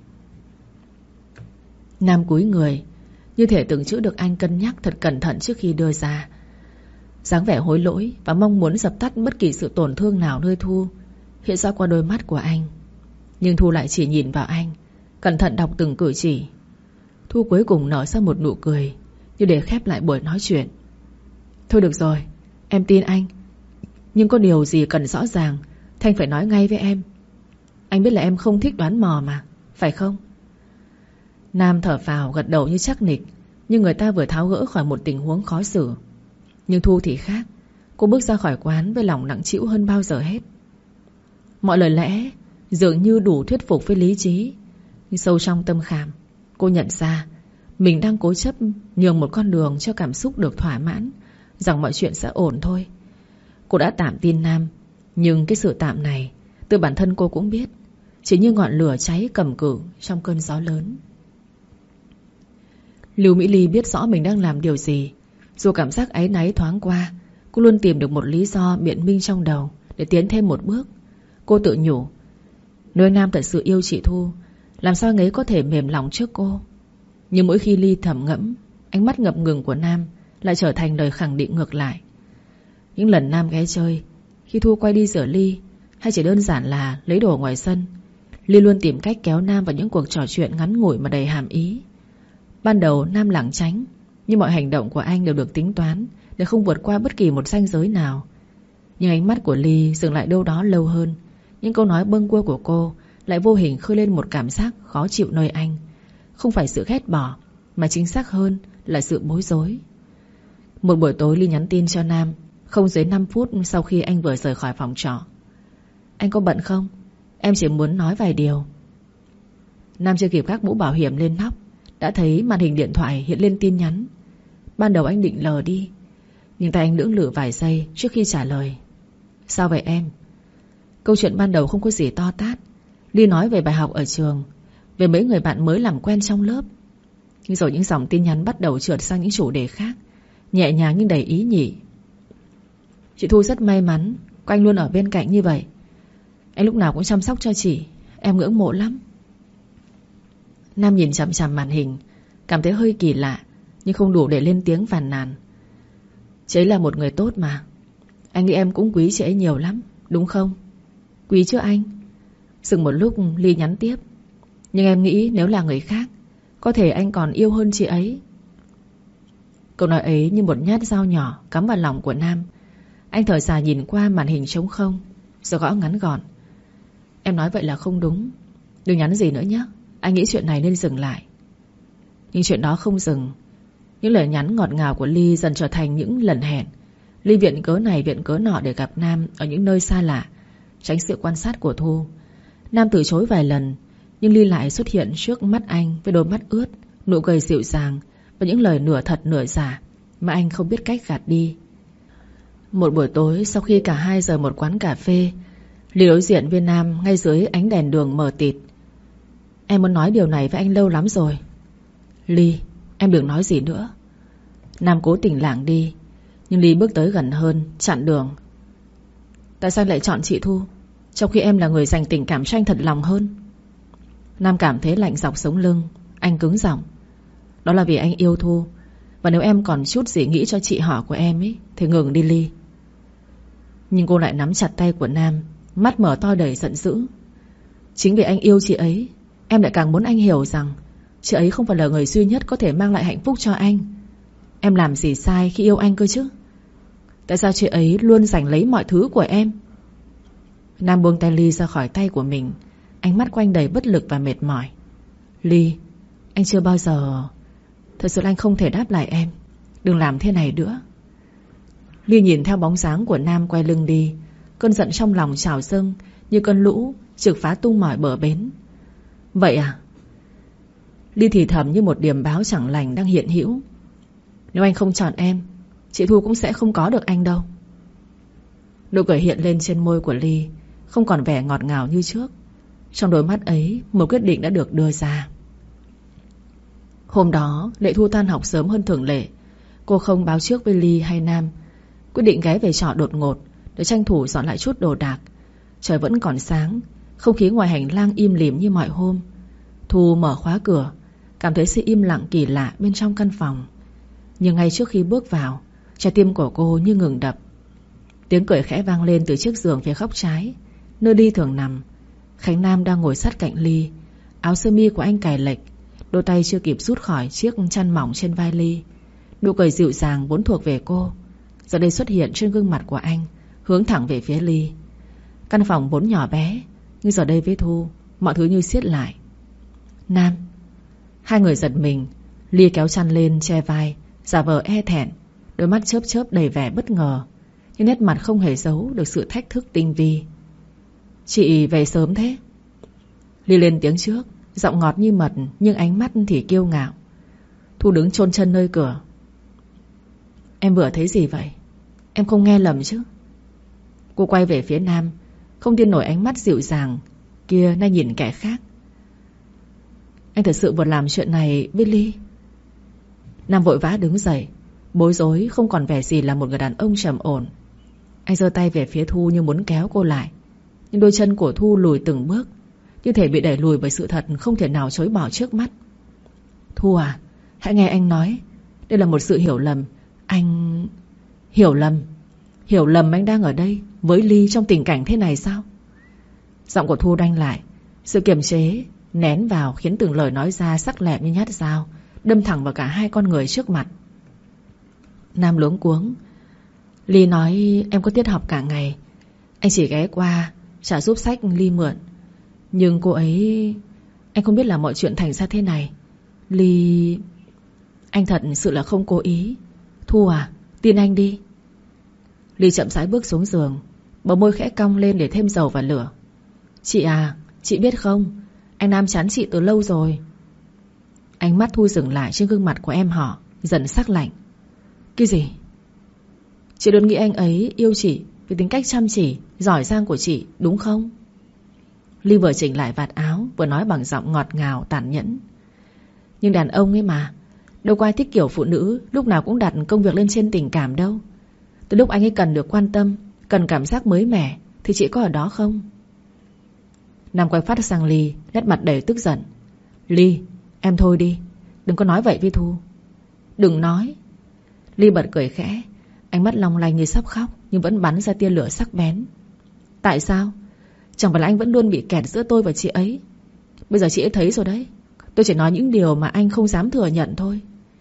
Nam cúi người, như thể từng chữ được anh cân nhắc thật cẩn thận trước khi đưa ra. Dáng vẻ hối lỗi và mong muốn dập tắt bất kỳ sự tổn thương nào nơi Thu hiện ra qua đôi mắt của anh. Nhưng Thu lại chỉ nhìn vào anh, cẩn thận đọc từng cử chỉ. Thu cuối cùng nở ra một nụ cười, như để khép lại buổi nói chuyện. Thôi được rồi, em tin anh, nhưng có điều gì cần rõ ràng thì anh phải nói ngay với em. Anh biết là em không thích đoán mò mà, phải không? Nam thở phào gật đầu như chắc nịch, nhưng người ta vừa tháo gỡ khỏi một tình huống khó xử. Nhưng Thu thì khác. Cô bước ra khỏi quán với lòng nặng trĩu hơn bao giờ hết. Mọi lời lẽ dường như đủ thuyết phục với lý trí, nhưng sâu trong tâm khảm, cô nhận ra mình đang cố chấp nhường một con đường cho cảm xúc được thỏa mãn, rằng mọi chuyện sẽ ổn thôi. Cô đã tạm tin Nam, nhưng cái sự tạm này tự bản thân cô cũng biết, chỉ như ngọn lửa cháy cầm cự trong cơn gió lớn. Lưu Mỹ Ly biết rõ mình đang làm điều gì. Dù cảm giác áy náy thoáng qua, cô luôn tìm được một lý do biện minh trong đầu để tiến thêm một bước. Cô tự nhủ, nếu Nam thật sự yêu chị Thu, làm sao anh ấy có thể mềm lòng trước cô? Nhưng mỗi khi Ly thầm ngẫm, ánh mắt ngập ngừng của Nam lại trở thành lời khẳng định ngược lại. Những lần Nam ghé chơi, khi Thu quay đi rửa ly, hay chỉ đơn giản là lấy đồ ngoài sân, Ly luôn tìm cách kéo Nam vào những cuộc trò chuyện ngắn ngủi mà đầy hàm ý. Ban đầu Nam lảng tránh, nhưng mọi hành động của anh đều được tính toán để không vượt qua bất kỳ một ranh giới nào. Nhưng ánh mắt của Ly dừng lại đâu đó lâu hơn. Những câu nói bâng quơ của cô lại vô hình khơi lên một cảm giác khó chịu nơi anh. Không phải sự ghét bỏ, mà chính xác hơn là sự bối rối. Một buổi tối Ly nhắn tin cho Nam không dưới 5 phút sau khi anh vừa rời khỏi phòng trọ. Anh có bận không? Em chỉ muốn nói vài điều. Nam chưa kịp gác mũ bảo hiểm lên nóc, đã thấy màn hình điện thoại hiện lên tin nhắn. Ban đầu anh định lờ đi, nhưng tay anh lưỡng lự vài giây trước khi trả lời. Sao vậy em? Câu chuyện ban đầu không có gì to tát. Ly nói về bài học ở trường, về mấy người bạn mới làm quen trong lớp. Nhưng rồi những dòng tin nhắn bắt đầu trượt sang những chủ đề khác, nhẹ nhàng nhưng đầy ý nhị. Chị Thu rất may mắn có anh luôn ở bên cạnh như vậy. Anh lúc nào cũng chăm sóc cho chị, em ngưỡng mộ lắm. Nam nhìn chằm chằm màn hình, cảm thấy hơi kỳ lạ, nhưng không đủ để lên tiếng phàn nàn. Chị ấy là một người tốt mà. Anh nghĩ em cũng quý chị ấy nhiều lắm, đúng không? Quý chứ anh? Dừng một lúc Ly nhắn tiếp. Nhưng em nghĩ nếu là người khác, có thể anh còn yêu hơn chị ấy. Câu nói ấy như một nhát dao nhỏ cắm vào lòng của Nam. Anh thở dài nhìn qua màn hình trống không, rồi gõ ngắn gọn. Em nói vậy là không đúng. Đừng nhắn gì nữa nhé. Anh nghĩ chuyện này nên dừng lại. Nhưng chuyện đó không dừng. Những lời nhắn ngọt ngào của Ly dần trở thành những lần hẹn. Ly viện cớ này viện cớ nọ để gặp Nam ở những nơi xa lạ, tránh sự quan sát của Thu. Nam từ chối vài lần, nhưng Ly lại xuất hiện trước mắt anh với đôi mắt ướt, nụ cười dịu dàng và những lời nửa thật nửa giả mà anh không biết cách gạt đi. Một buổi tối sau khi cả hai rời một quán cà phê, Ly đối diện với Nam ngay dưới ánh đèn đường mờ tịt. Em muốn nói điều này với anh lâu lắm rồi. Ly, em đừng nói gì nữa. Nam cố tình lảng đi, nhưng Ly bước tới gần hơn, chặn đường. Tại sao lại chọn chị Thu, trong khi em là người dành tình cảm cho anh thật lòng hơn? Nam cảm thấy lạnh dọc sống lưng. Anh cứng giọng. Đó là vì anh yêu Thu, và nếu em còn chút gì nghĩ cho chị họ của em ấy thì ngừng đi Ly. Nhưng cô lại nắm chặt tay của Nam, mắt mở to đầy giận dữ. Chính vì anh yêu chị ấy, em lại càng muốn anh hiểu rằng chị ấy không phải là người duy nhất có thể mang lại hạnh phúc cho anh. Em làm gì sai khi yêu anh cơ chứ? Tại sao chị ấy luôn giành lấy mọi thứ của em? Nam buông tay Ly ra khỏi tay của mình, ánh mắt quanh đầy bất lực và mệt mỏi. Ly, anh chưa bao giờ... Thật sự anh không thể đáp lại em. Đừng làm thế này nữa. Ly nhìn theo bóng dáng của Nam quay lưng đi. Cơn giận trong lòng trào dâng như cơn lũ trực phá tung mọi bờ bến. Vậy à? Ly thì thầm như một điềm báo chẳng lành đang hiện hữu. Nếu anh không chọn em, chị Thu cũng sẽ không có được anh đâu. Nụ cười hiện lên trên môi của Ly, không còn vẻ ngọt ngào như trước. Trong đôi mắt ấy, một quyết định đã được đưa ra. Hôm đó, Lệ Thu tan học sớm hơn thường lệ. Cô không báo trước với Ly hay Nam, quyết định ghé về trọ đột ngột để tranh thủ dọn lại chút đồ đạc. Trời vẫn còn sáng, không khí ngoài hành lang im lìm như mọi hôm. Thu mở khóa cửa, cảm thấy sự im lặng kỳ lạ bên trong căn phòng. Nhưng ngay trước khi bước vào, trái tim của cô như ngừng đập. Tiếng cười khẽ vang lên từ chiếc giường phía góc trái, nơi Ly thường nằm. Khánh Nam đang ngồi sát cạnh Ly. Áo sơ mi của anh cài lệch, đôi tay chưa kịp rút khỏi chiếc chăn mỏng trên vai Ly. Nụ cười dịu dàng vốn thuộc về cô giờ đây xuất hiện trên gương mặt của anh, hướng thẳng về phía Ly. Căn phòng vốn nhỏ bé, nhưng giờ đây với Thu, mọi thứ như siết lại. Nam. Hai người giật mình. Ly kéo chăn lên che vai, giả vờ e thẹn, đôi mắt chớp chớp đầy vẻ bất ngờ, nhưng nét mặt không hề giấu được sự thách thức tinh vi. Chị về sớm thế? Ly lên tiếng trước, giọng ngọt như mật nhưng ánh mắt thì kiêu ngạo. Thu đứng chôn chân nơi cửa. Em vừa thấy gì vậy? Em không nghe lầm chứ? Cô quay về phía Nam, không tin nổi ánh mắt dịu dàng kia nay nhìn kẻ khác. Anh thật sự vừa làm chuyện này với Ly? Nam vội vã đứng dậy, bối rối không còn vẻ gì là một người đàn ông trầm ổn. Anh giơ tay về phía Thu như muốn kéo cô lại, nhưng đôi chân của Thu lùi từng bước, như thể bị đẩy lùi bởi sự thật không thể nào chối bỏ trước mắt. Thu à, hãy nghe anh nói. Đây là một sự hiểu lầm. Anh... Hiểu lầm? Hiểu lầm anh đang ở đây với Ly trong tình cảnh thế này sao? Giọng của Thu đanh lại, sự kiềm chế nén vào khiến từng lời nói ra sắc lẹm như nhát dao, đâm thẳng vào cả hai con người trước mặt. Nam luống cuống. Ly nói em có tiết học cả ngày, anh chỉ ghé qua trả giúp sách Ly mượn. Nhưng cô ấy... Anh không biết là mọi chuyện thành ra thế này. Ly... Anh thật sự là không cố ý. Thu à, tin anh đi. Ly chậm rãi bước xuống giường, bờ môi khẽ cong lên để thêm dầu vào lửa. Chị à, chị biết không, anh Nam chán chị từ lâu rồi. Ánh mắt Thu dừng lại trên gương mặt của em họ, dần sắc lạnh. Cái gì? Chị luôn nghĩ anh ấy yêu chị vì tính cách chăm chỉ, giỏi giang của chị, đúng không? Ly vừa chỉnh lại vạt áo, vừa nói bằng giọng ngọt ngào tàn nhẫn. Nhưng đàn ông ấy mà, đâu có ai thích kiểu phụ nữ lúc nào cũng đặt công việc lên trên tình cảm đâu. Từ lúc anh ấy cần được quan tâm, cần cảm giác mới mẻ, thì chị có ở đó không? Nam quay phát sang Ly, nét mặt đầy tức giận. Ly, em thôi đi, đừng có nói vậy với Thu. Đừng nói. Ly bật cười khẽ, ánh mắt long lanh như sắp khóc, nhưng vẫn bắn ra tia lửa sắc bén. Tại sao? Chẳng phải là anh vẫn luôn bị kẹt giữa tôi và chị ấy? Bây giờ chị ấy thấy rồi đấy. Tôi chỉ nói những điều mà anh không dám thừa nhận thôi.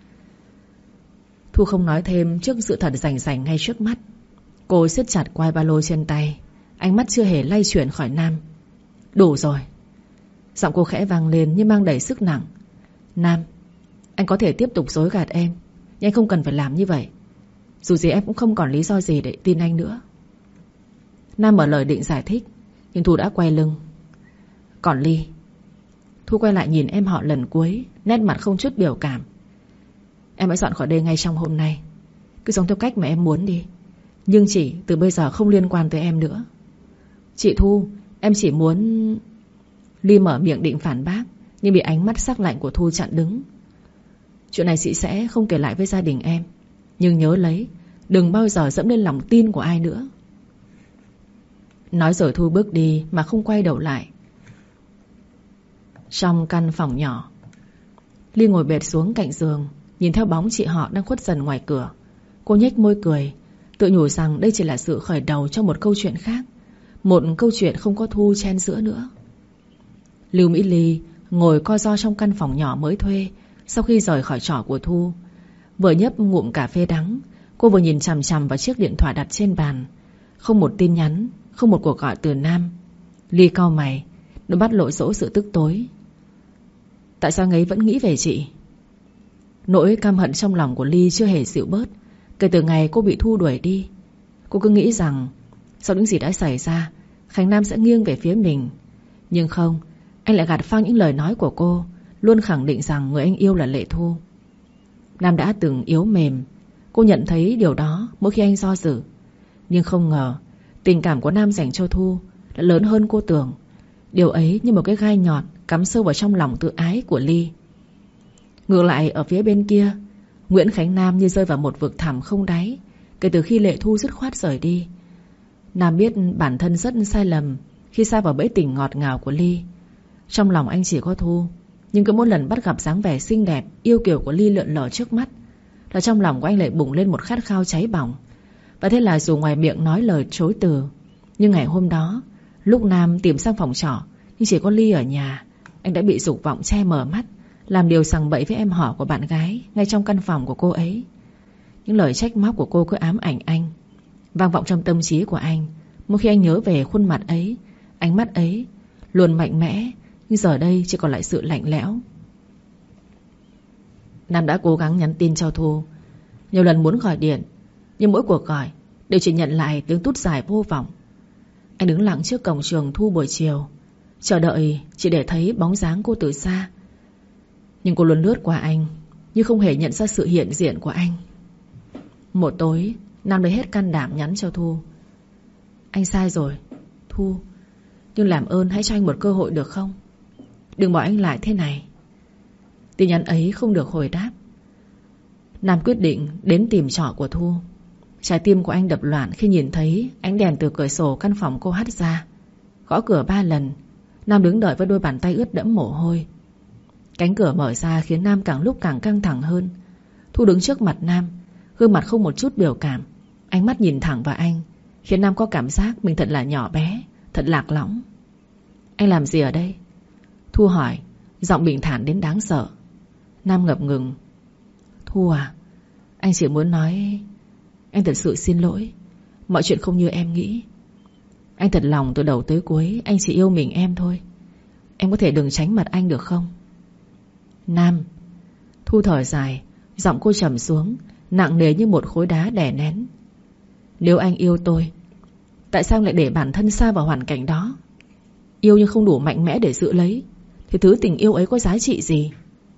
Thu không nói thêm trước sự thật rành rành ngay trước mắt. Cô siết chặt quai ba lô trên tay, ánh mắt chưa hề lay chuyển khỏi Nam. Đủ rồi. Giọng cô khẽ vang lên nhưng mang đầy sức nặng. Nam, anh có thể tiếp tục dối gạt em, nhưng anh không cần phải làm như vậy. Dù gì em cũng không còn lý do gì để tin anh nữa. Nam mở lời định giải thích, nhưng Thu đã quay lưng. Còn Ly. Thu quay lại nhìn em họ lần cuối, nét mặt không chút biểu cảm. Em hãy dọn khỏi đây ngay trong hôm nay. Cứ sống theo cách mà em muốn đi, nhưng chỉ từ bây giờ không liên quan tới em nữa. Chị Thu, em chỉ muốn... Ly mở miệng định phản bác, nhưng bị ánh mắt sắc lạnh của Thu chặn đứng. Chuyện này chị sẽ không kể lại với gia đình em, nhưng nhớ lấy, đừng bao giờ dẫm lên lòng tin của ai nữa. Nói rồi Thu bước đi mà không quay đầu lại. Trong căn phòng nhỏ, Ly ngồi bệt xuống cạnh giường, nhìn theo bóng chị họ đang khuất dần ngoài cửa. Cô nhếch môi cười, Tự nhủ rằng đây chỉ là sự khởi đầu cho một câu chuyện khác, một câu chuyện không có Thu chen giữa nữa. Lưu Mỹ Ly ngồi co ro trong căn phòng nhỏ mới thuê sau khi rời khỏi trọ của Thu. Vừa nhấp ngụm cà phê đắng, cô vừa nhìn chằm chằm vào chiếc điện thoại đặt trên bàn. Không một tin nhắn, không một cuộc gọi từ Nam. Ly cau mày, đôi mắt lộ rõ sự tức tối. Tại sao anh ấy vẫn nghĩ về chị? Nỗi căm hận trong lòng của Ly chưa hề dịu bớt kể từ ngày cô bị Thu đuổi đi. Cô cứ nghĩ rằng sau những gì đã xảy ra, Khánh Nam sẽ nghiêng về phía mình. Nhưng không, anh lại gạt phăng những lời nói của cô, luôn khẳng định rằng người anh yêu là Lệ Thu. Nam đã từng yếu mềm, cô nhận thấy điều đó mỗi khi anh do dự. Nhưng không ngờ tình cảm của Nam dành cho Thu đã lớn hơn cô tưởng. Điều ấy như một cái gai nhọn cắm sâu vào trong lòng tự ái của Ly. Ngược lại ở phía bên kia, Nguyễn Khánh Nam như rơi vào một vực thẳm không đáy kể từ khi Lệ Thu dứt khoát rời đi. Nam biết bản thân rất sai lầm khi sa vào bẫy tình ngọt ngào của Ly. Trong lòng anh chỉ có Thu, nhưng cứ mỗi lần bắt gặp dáng vẻ xinh đẹp yêu kiều của Ly lượn lờ trước mắt là trong lòng của anh lại bùng lên một khát khao cháy bỏng. Và thế là dù ngoài miệng nói lời chối từ, nhưng ngày hôm đó lúc Nam tìm sang phòng trọ nhưng chỉ có Ly ở nhà, anh đã bị dục vọng che mờ mắt, làm điều sằng bậy với em họ của bạn gái ngay trong căn phòng của cô ấy. Những lời trách móc của cô cứ ám ảnh anh, vang vọng trong tâm trí của anh mỗi khi anh nhớ về khuôn mặt ấy, ánh mắt ấy luôn mạnh mẽ, nhưng giờ đây chỉ còn lại sự lạnh lẽo. Nam đã cố gắng nhắn tin cho Thu, nhiều lần muốn gọi điện, nhưng mỗi cuộc gọi đều chỉ nhận lại tiếng tút dài vô vọng. Anh đứng lặng trước cổng trường Thu buổi chiều, chờ đợi chỉ để thấy bóng dáng cô từ xa. Nhưng cô luôn lướt qua anh, như không hề nhận ra sự hiện diện của anh. Một tối, Nam lấy hết can đảm nhắn cho Thu. Anh sai rồi, Thu, nhưng làm ơn hãy cho anh một cơ hội được không? Đừng bỏ anh lại thế này. Tin nhắn ấy không được hồi đáp. Nam quyết định đến tìm trọ của Thu. Trái tim của anh đập loạn khi nhìn thấy ánh đèn từ cửa sổ căn phòng cô hắt ra. Gõ cửa 3 lần. Nam đứng đợi với đôi bàn tay ướt đẫm mồ hôi. Cánh cửa mở ra khiến Nam càng lúc càng căng thẳng hơn. Thu đứng trước mặt Nam, gương mặt không một chút biểu cảm, ánh mắt nhìn thẳng vào anh, khiến Nam có cảm giác mình thật là nhỏ bé, thật lạc lõng. Anh làm gì ở đây? Thu hỏi, giọng bình thản đến đáng sợ. Nam ngập ngừng. Thu à, anh chỉ muốn nói anh thật sự xin lỗi. Mọi chuyện không như em nghĩ. Anh thật lòng từ đầu tới cuối anh chỉ yêu mình em thôi. Em có thể đừng tránh mặt anh được không? Nam. Thu thở dài, giọng cô trầm xuống, nặng nề như một khối đá đè nén. Nếu anh yêu tôi, tại sao lại để bản thân sa vào hoàn cảnh đó? Yêu nhưng không đủ mạnh mẽ để giữ lấy, thì thứ tình yêu ấy có giá trị gì?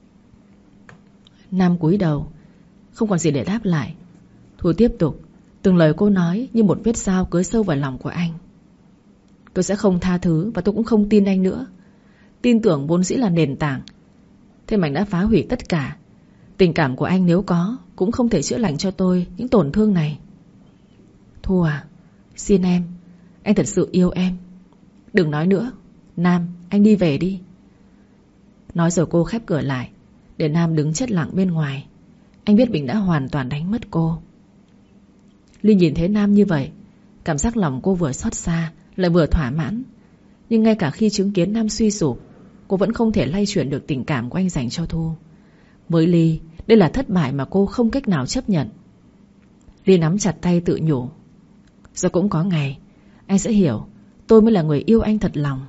Nam cúi đầu, không còn gì để đáp lại. Thu tiếp tục, từng lời cô nói như một vết dao cứa sâu vào lòng của anh. Tôi sẽ không tha thứ, và tôi cũng không tin anh nữa. Tin tưởng vốn dĩ là nền tảng, thế mà anh đã phá hủy tất cả. Tình cảm của anh nếu có cũng không thể chữa lành cho tôi những tổn thương này. Thu à, xin em, anh thật sự yêu em. Đừng nói nữa. Nam, anh đi về đi. Nói rồi cô khép cửa lại, để Nam đứng chết lặng bên ngoài. Anh biết mình đã hoàn toàn đánh mất cô. Ly nhìn thấy Nam như vậy, cảm giác lòng cô vừa xót xa lại vừa thỏa mãn. Nhưng ngay cả khi chứng kiến Nam suy sụp, cô vẫn không thể lay chuyển được tình cảm của anh dành cho Thu. Với Ly, đây là thất bại mà cô không cách nào chấp nhận. Ly nắm chặt tay tự nhủ, rồi cũng có ngày anh sẽ hiểu tôi mới là người yêu anh thật lòng.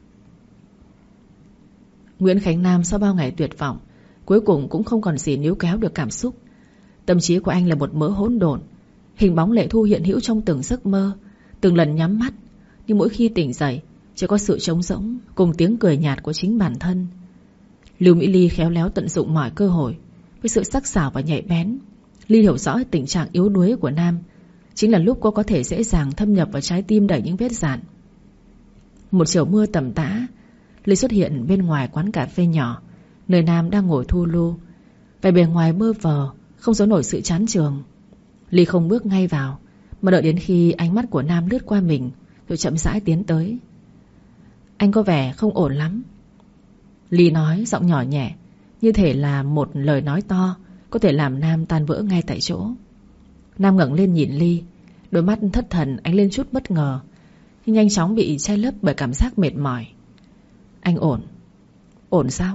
Nguyễn Khánh Nam sau bao ngày tuyệt vọng, cuối cùng cũng không còn gì níu kéo được cảm xúc. Tâm trí của anh là một mớ hỗn độn. Hình bóng Lệ Thu hiện hữu trong từng giấc mơ, từng lần nhắm mắt, nhưng mỗi khi tỉnh dậy chỉ có sự trống rỗng cùng tiếng cười nhạt của chính bản thân. Lưu Mỹ Ly khéo léo tận dụng mọi cơ hội. Với sự sắc sảo và nhạy bén, Ly hiểu rõ tình trạng yếu đuối của Nam. Chính là lúc cô có thể dễ dàng thâm nhập vào trái tim đầy những vết dạn. Một chiều mưa tầm tã, Ly xuất hiện bên ngoài quán cà phê nhỏ, nơi Nam đang ngồi thu lu. Vẻ bề ngoài bơ vờ, không giấu nổi sự chán chường. Ly không bước ngay vào, mà đợi đến khi ánh mắt của Nam lướt qua mình, rồi chậm rãi tiến tới. Anh có vẻ không ổn lắm. Ly nói giọng nhỏ nhẹ, như thể là một lời nói to có thể làm Nam tan vỡ ngay tại chỗ. Nam ngẩng lên nhìn Ly, Đôi mắt thất thần ánh lên chút bất ngờ, nhưng nhanh chóng bị che lấp bởi cảm giác mệt mỏi. Anh ổn. Ổn sao?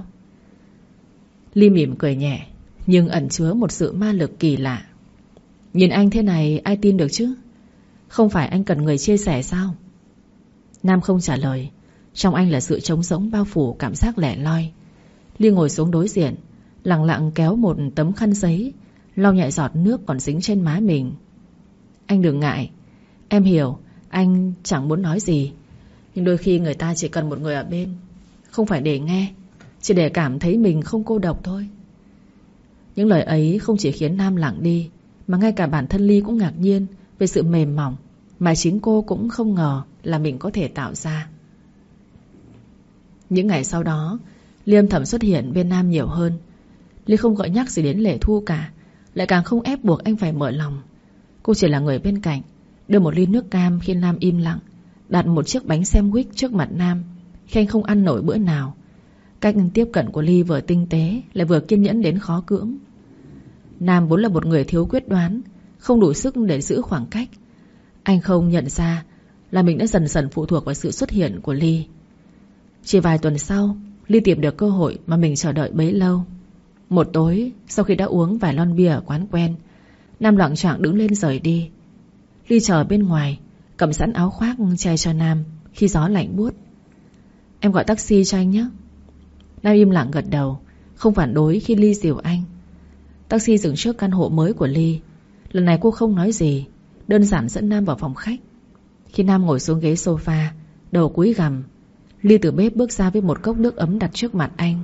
Ly mỉm cười nhẹ, nhưng ẩn chứa một sự ma lực kỳ lạ. Nhìn anh thế này ai tin được chứ? Không phải anh cần người chia sẻ sao? Nam không trả lời. Trong anh là sự trống rỗng bao phủ cảm giác lẻ loi. Ly ngồi xuống đối diện, lặng lặng kéo một tấm khăn giấy, lau nhẹ giọt nước còn dính trên má mình. Anh đừng ngại. Em hiểu anh chẳng muốn nói gì, nhưng đôi khi người ta chỉ cần một người ở bên, không phải để nghe, chỉ để cảm thấy mình không cô độc thôi. Những lời ấy không chỉ khiến Nam lặng đi, mà ngay cả bản thân Ly cũng ngạc nhiên về sự mềm mỏng mà chính cô cũng không ngờ là mình có thể tạo ra. Những ngày sau đó, Ly âm thầm xuất hiện bên Nam nhiều hơn. Ly không gợi nhắc gì đến Lệ Thu cả, lại càng không ép buộc anh phải mở lòng. Cô chỉ là người bên cạnh, đưa một ly nước cam khi Nam im lặng, đặt một chiếc bánh sandwich trước mặt Nam khi anh không ăn nổi bữa nào. Cách tiếp cận của Ly vừa tinh tế lại vừa kiên nhẫn đến khó cưỡng. Nam vốn là một người thiếu quyết đoán, không đủ sức để giữ khoảng cách. Anh không nhận ra là mình đã dần dần phụ thuộc vào sự xuất hiện của Ly. Chỉ vài tuần sau, Ly tìm được cơ hội mà mình chờ đợi bấy lâu. Một tối, sau khi đã uống vài lon bia ở quán quen, Nam loạng choạng đứng lên rời đi. Ly chờ bên ngoài, cầm sẵn áo khoác che cho Nam khi gió lạnh buốt. Em gọi taxi cho anh nhé. Nam im lặng gật đầu, không phản đối khi Ly dìu anh. Taxi dừng trước căn hộ mới của Ly. Lần này cô không nói gì, đơn giản dẫn Nam vào phòng khách. Khi Nam ngồi xuống ghế sofa, đầu cúi gằm, Ly từ bếp bước ra với một cốc nước ấm đặt trước mặt anh.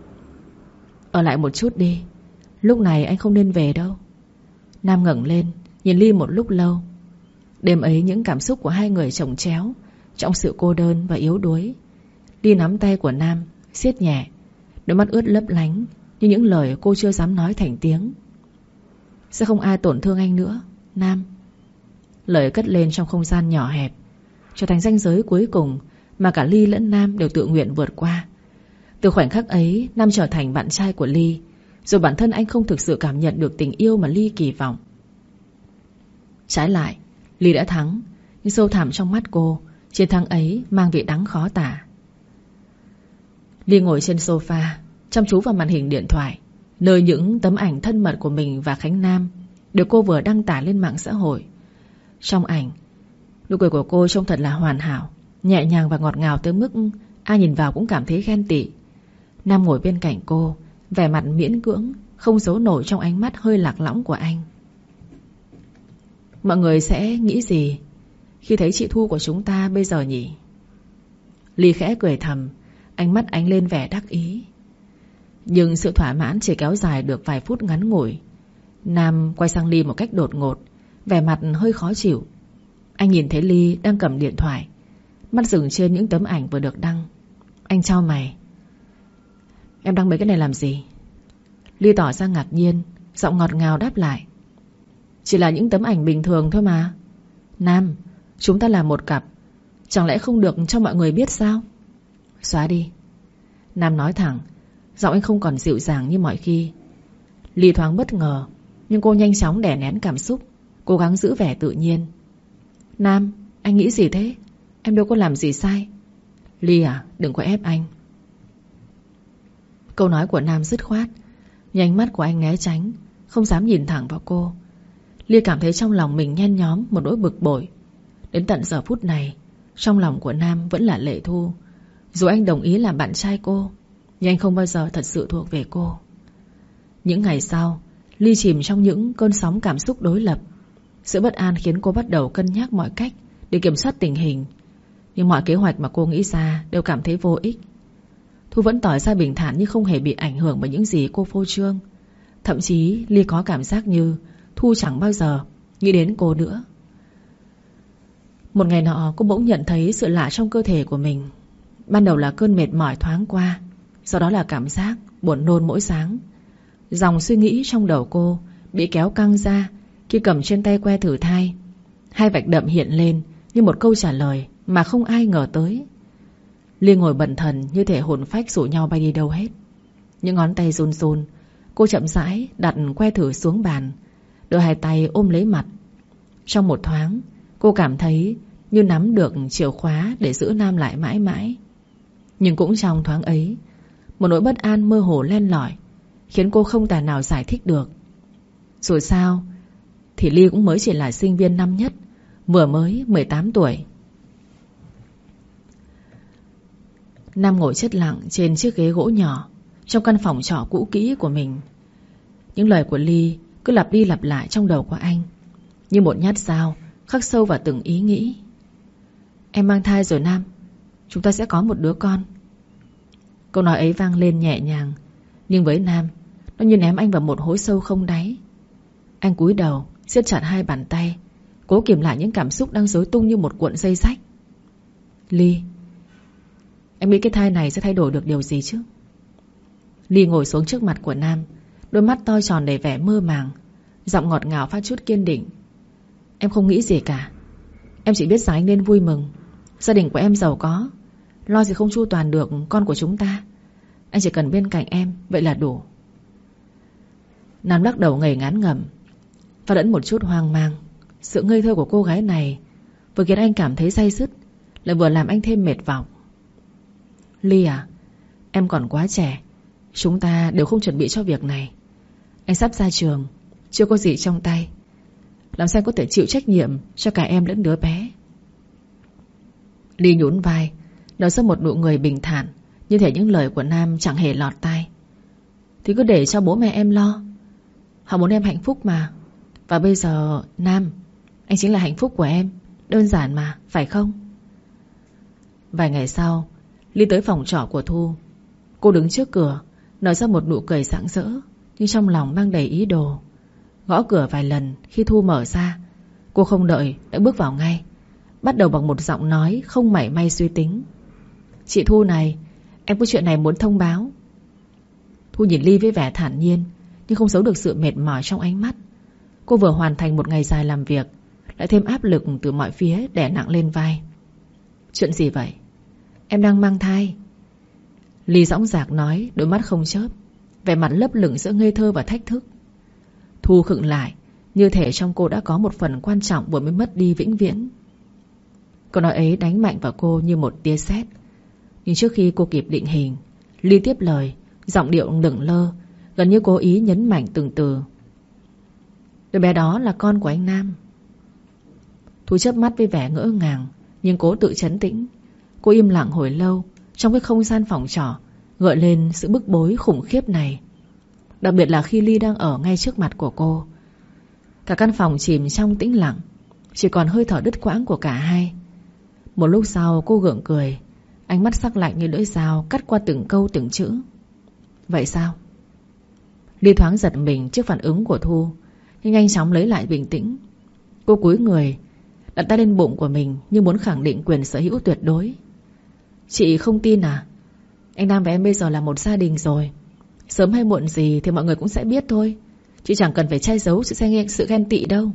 Ở lại một chút đi, lúc này anh không nên về đâu. Nam ngẩng lên, nhìn Ly một lúc lâu. Đêm ấy những cảm xúc của hai người chồng chéo trong sự cô đơn và yếu đuối. Ly nắm tay của Nam, siết nhẹ, đôi mắt ướt lấp lánh như những lời cô chưa dám nói thành tiếng. Sẽ không ai tổn thương anh nữa, Nam. Lời cất lên trong không gian nhỏ hẹp, trở thành ranh giới cuối cùng mà cả Ly lẫn Nam đều tự nguyện vượt qua. Từ khoảnh khắc ấy, Nam trở thành bạn trai của Ly, dù bản thân anh không thực sự cảm nhận được tình yêu mà Ly kỳ vọng. Trái lại, Ly đã thắng, nhưng sâu thẳm trong mắt cô, chiến thắng ấy mang vị đắng khó tả. Ly ngồi trên sofa, chăm chú vào màn hình điện thoại, nơi những tấm ảnh thân mật của mình và Khánh Nam được cô vừa đăng tải lên mạng xã hội. Trong ảnh, nụ cười của cô trông thật là hoàn hảo, nhẹ nhàng và ngọt ngào tới mức ai nhìn vào cũng cảm thấy ghen tị. Nam ngồi bên cạnh cô, vẻ mặt miễn cưỡng, không giấu nổi trong ánh mắt hơi lạc lõng của anh. Mọi người sẽ nghĩ gì khi thấy chị Thu của chúng ta bây giờ nhỉ? Ly khẽ cười thầm, ánh mắt ánh lên vẻ đắc ý. Nhưng sự thỏa mãn chỉ kéo dài được vài phút ngắn ngủi. Nam quay sang Ly một cách đột ngột, vẻ mặt hơi khó chịu. Anh nhìn thấy Ly đang cầm điện thoại, mắt dừng trên những tấm ảnh vừa được đăng. Anh chau mày. Em đăng mấy cái này làm gì? Ly tỏ ra ngạc nhiên, giọng ngọt ngào đáp lại. Chỉ là những tấm ảnh bình thường thôi mà. Nam, chúng ta là một cặp, chẳng lẽ không được cho mọi người biết sao? Xóa đi. Nam nói thẳng, giọng anh không còn dịu dàng như mọi khi. Ly thoáng bất ngờ, nhưng cô nhanh chóng đè nén cảm xúc, cố gắng giữ vẻ tự nhiên. Nam, anh nghĩ gì thế? Em đâu có làm gì sai. Ly à, đừng có ép anh. Câu nói của Nam dứt khoát, nhưng ánh mắt của anh né tránh, không dám nhìn thẳng vào cô. Ly cảm thấy trong lòng mình nhen nhóm một nỗi bực bội. Đến tận giờ phút này, trong lòng của Nam vẫn là Lệ Thu. Dù anh đồng ý làm bạn trai cô, nhưng anh không bao giờ thật sự thuộc về cô. Những ngày sau, Ly chìm trong những cơn sóng cảm xúc đối lập. Sự bất an khiến cô bắt đầu cân nhắc mọi cách để kiểm soát tình hình. Nhưng mọi kế hoạch mà cô nghĩ ra đều cảm thấy vô ích. Thu vẫn tỏ ra bình thản nhưng không hề bị ảnh hưởng bởi những gì cô phô trương. Thậm chí Ly có cảm giác như Thu chẳng bao giờ nghĩ đến cô nữa. Một ngày nọ cô bỗng nhận thấy sự lạ trong cơ thể của mình. Ban đầu là cơn mệt mỏi thoáng qua, sau đó là cảm giác buồn nôn mỗi sáng. Dòng suy nghĩ trong đầu cô bị kéo căng ra khi cầm trên tay que thử thai. Hai vạch đậm hiện lên như một câu trả lời mà không ai ngờ tới. Ly ngồi bần thần như thể hồn phách rủ nhau bay đi đâu hết. Những ngón tay run run, cô chậm rãi đặt que thử xuống bàn, đôi hai tay ôm lấy mặt. Trong một thoáng, cô cảm thấy như nắm được chìa khóa để giữ Nam lại mãi mãi. Nhưng cũng trong thoáng ấy, một nỗi bất an mơ hồ len lỏi, khiến cô không tài nào giải thích được. Dù sao thì Ly cũng mới chỉ là sinh viên năm nhất, vừa mới 18 tuổi. Nam ngồi chết lặng trên chiếc ghế gỗ nhỏ trong căn phòng trọ cũ kỹ của mình. Những lời của Ly cứ lặp đi lặp lại trong đầu của anh, như một nhát dao khắc sâu vào từng ý nghĩ. Em mang thai rồi Nam, chúng ta sẽ có một đứa con. Câu nói ấy vang lên nhẹ nhàng, nhưng với Nam, nó như ném anh vào một hố sâu không đáy. Anh cúi đầu, siết chặt hai bàn tay, cố kìm lại những cảm xúc đang rối tung như một cuộn dây rách. Ly, em nghĩ cái thai này sẽ thay đổi được điều gì chứ? Ly ngồi xuống trước mặt của Nam, đôi mắt to tròn đầy vẻ mơ màng, giọng ngọt ngào pha chút kiên định. Em không nghĩ gì cả. Em chỉ biết rằng anh nên vui mừng. Gia đình của em giàu có, lo gì không chu toàn được con của chúng ta. Anh chỉ cần bên cạnh em, vậy là đủ. Nam lắc đầu ngẩng ngán ngẩm, và lẫn một chút hoang mang. Sự ngây thơ của cô gái này vừa khiến anh cảm thấy day dứt, lại vừa làm anh thêm mệt vọng. Ly à, em còn quá trẻ, chúng ta đều không chuẩn bị cho việc này. Anh sắp ra trường, chưa có gì trong tay, làm sao có thể chịu trách nhiệm cho cả em lẫn đứa bé. Ly nhún vai, nở ra một nụ cười bình thản, như thể những lời của Nam chẳng hề lọt tai. Thì cứ để cho bố mẹ em lo, họ muốn em hạnh phúc mà. Và bây giờ Nam, anh chính là hạnh phúc của em. Đơn giản mà, phải không? Vài ngày sau, Ly tới phòng trọ của Thu. Cô đứng trước cửa, nở ra một nụ cười rạng rỡ, nhưng trong lòng mang đầy ý đồ. Gõ cửa vài lần. Khi Thu mở ra, cô không đợi đã bước vào ngay, bắt đầu bằng một giọng nói không mảy may suy tính. Chị Thu này, em có chuyện này muốn thông báo. Thu nhìn Ly với vẻ thản nhiên, nhưng không giấu được sự mệt mỏi trong ánh mắt. Cô vừa hoàn thành một ngày dài làm việc, lại thêm áp lực từ mọi phía đè nặng lên vai. Chuyện gì vậy? Em đang mang thai. Ly dõng dạc nói, đôi mắt không chớp, vẻ mặt lấp lửng giữa ngây thơ và thách thức. Thu khựng lại, như thể trong cô đã có một phần quan trọng vừa mới mất đi vĩnh viễn. Câu nói ấy đánh mạnh vào cô như một tia sét. Nhưng trước khi cô kịp định hình, Ly tiếp lời, giọng điệu lửng lơ, gần như cố ý nhấn mạnh từng từ. Đứa bé đó là con của anh Nam. Thu chớp mắt với vẻ ngỡ ngàng, nhưng cố tự trấn tĩnh. Cô im lặng hồi lâu, trong cái không gian phòng trọ gợi lên sự bức bối khủng khiếp này. Đặc biệt là khi Ly đang ở ngay trước mặt của cô. Cả căn phòng chìm trong tĩnh lặng, chỉ còn hơi thở đứt quãng của cả hai. Một lúc sau cô gượng cười, ánh mắt sắc lạnh như lưỡi dao cắt qua từng câu từng chữ. Vậy sao? Ly thoáng giật mình trước phản ứng của Thu, nhưng nhanh chóng lấy lại bình tĩnh. Cô cúi người, đặt tay lên bụng của mình như muốn khẳng định quyền sở hữu tuyệt đối. Chị không tin à? Anh Nam và em bây giờ là một gia đình rồi. Sớm hay muộn gì thì mọi người cũng sẽ biết thôi. Chị chẳng cần phải che giấu sự ghen tị đâu.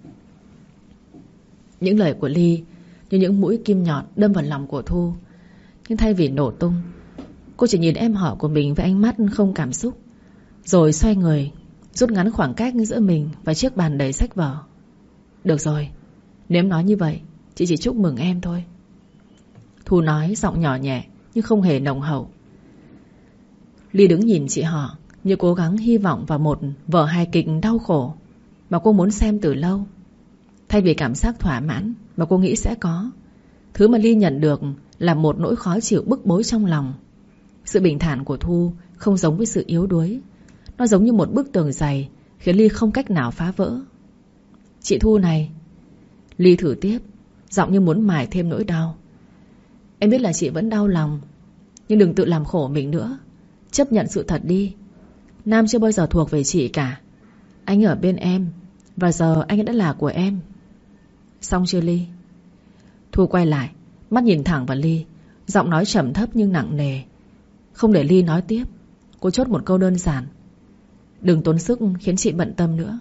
Những lời của Ly như những mũi kim nhọn đâm vào lòng của Thu. Nhưng thay vì nổ tung, cô chỉ nhìn em họ của mình với ánh mắt không cảm xúc, rồi xoay người, rút ngắn khoảng cách giữa mình và chiếc bàn đầy sách vở. Được rồi, nếu em nói như vậy, chị chỉ chúc mừng em thôi. Thu nói giọng nhỏ nhẹ nhưng không hề nồng hậu. Ly đứng nhìn chị họ, như cố gắng hy vọng vào một vở hài kịch đau khổ mà cô muốn xem từ lâu. Thay vì cảm giác thỏa mãn mà cô nghĩ sẽ có, thứ mà Ly nhận được là một nỗi khó chịu bức bối trong lòng. Sự bình thản của Thu không giống với sự yếu đuối. Nó giống như một bức tường dày, khiến Ly không cách nào phá vỡ. Chị Thu này, Ly thử tiếp, giọng như muốn mài thêm nỗi đau. Em biết là chị vẫn đau lòng, nhưng đừng tự làm khổ mình nữa. Chấp nhận sự thật đi. Nam chưa bao giờ thuộc về chị cả. Anh ở bên em, và giờ anh đã là của em. Xong chưa Ly? Thu quay lại, mắt nhìn thẳng vào Ly, giọng nói trầm thấp nhưng nặng nề. Không để Ly nói tiếp, cô chốt một câu đơn giản. Đừng tốn sức khiến chị bận tâm nữa.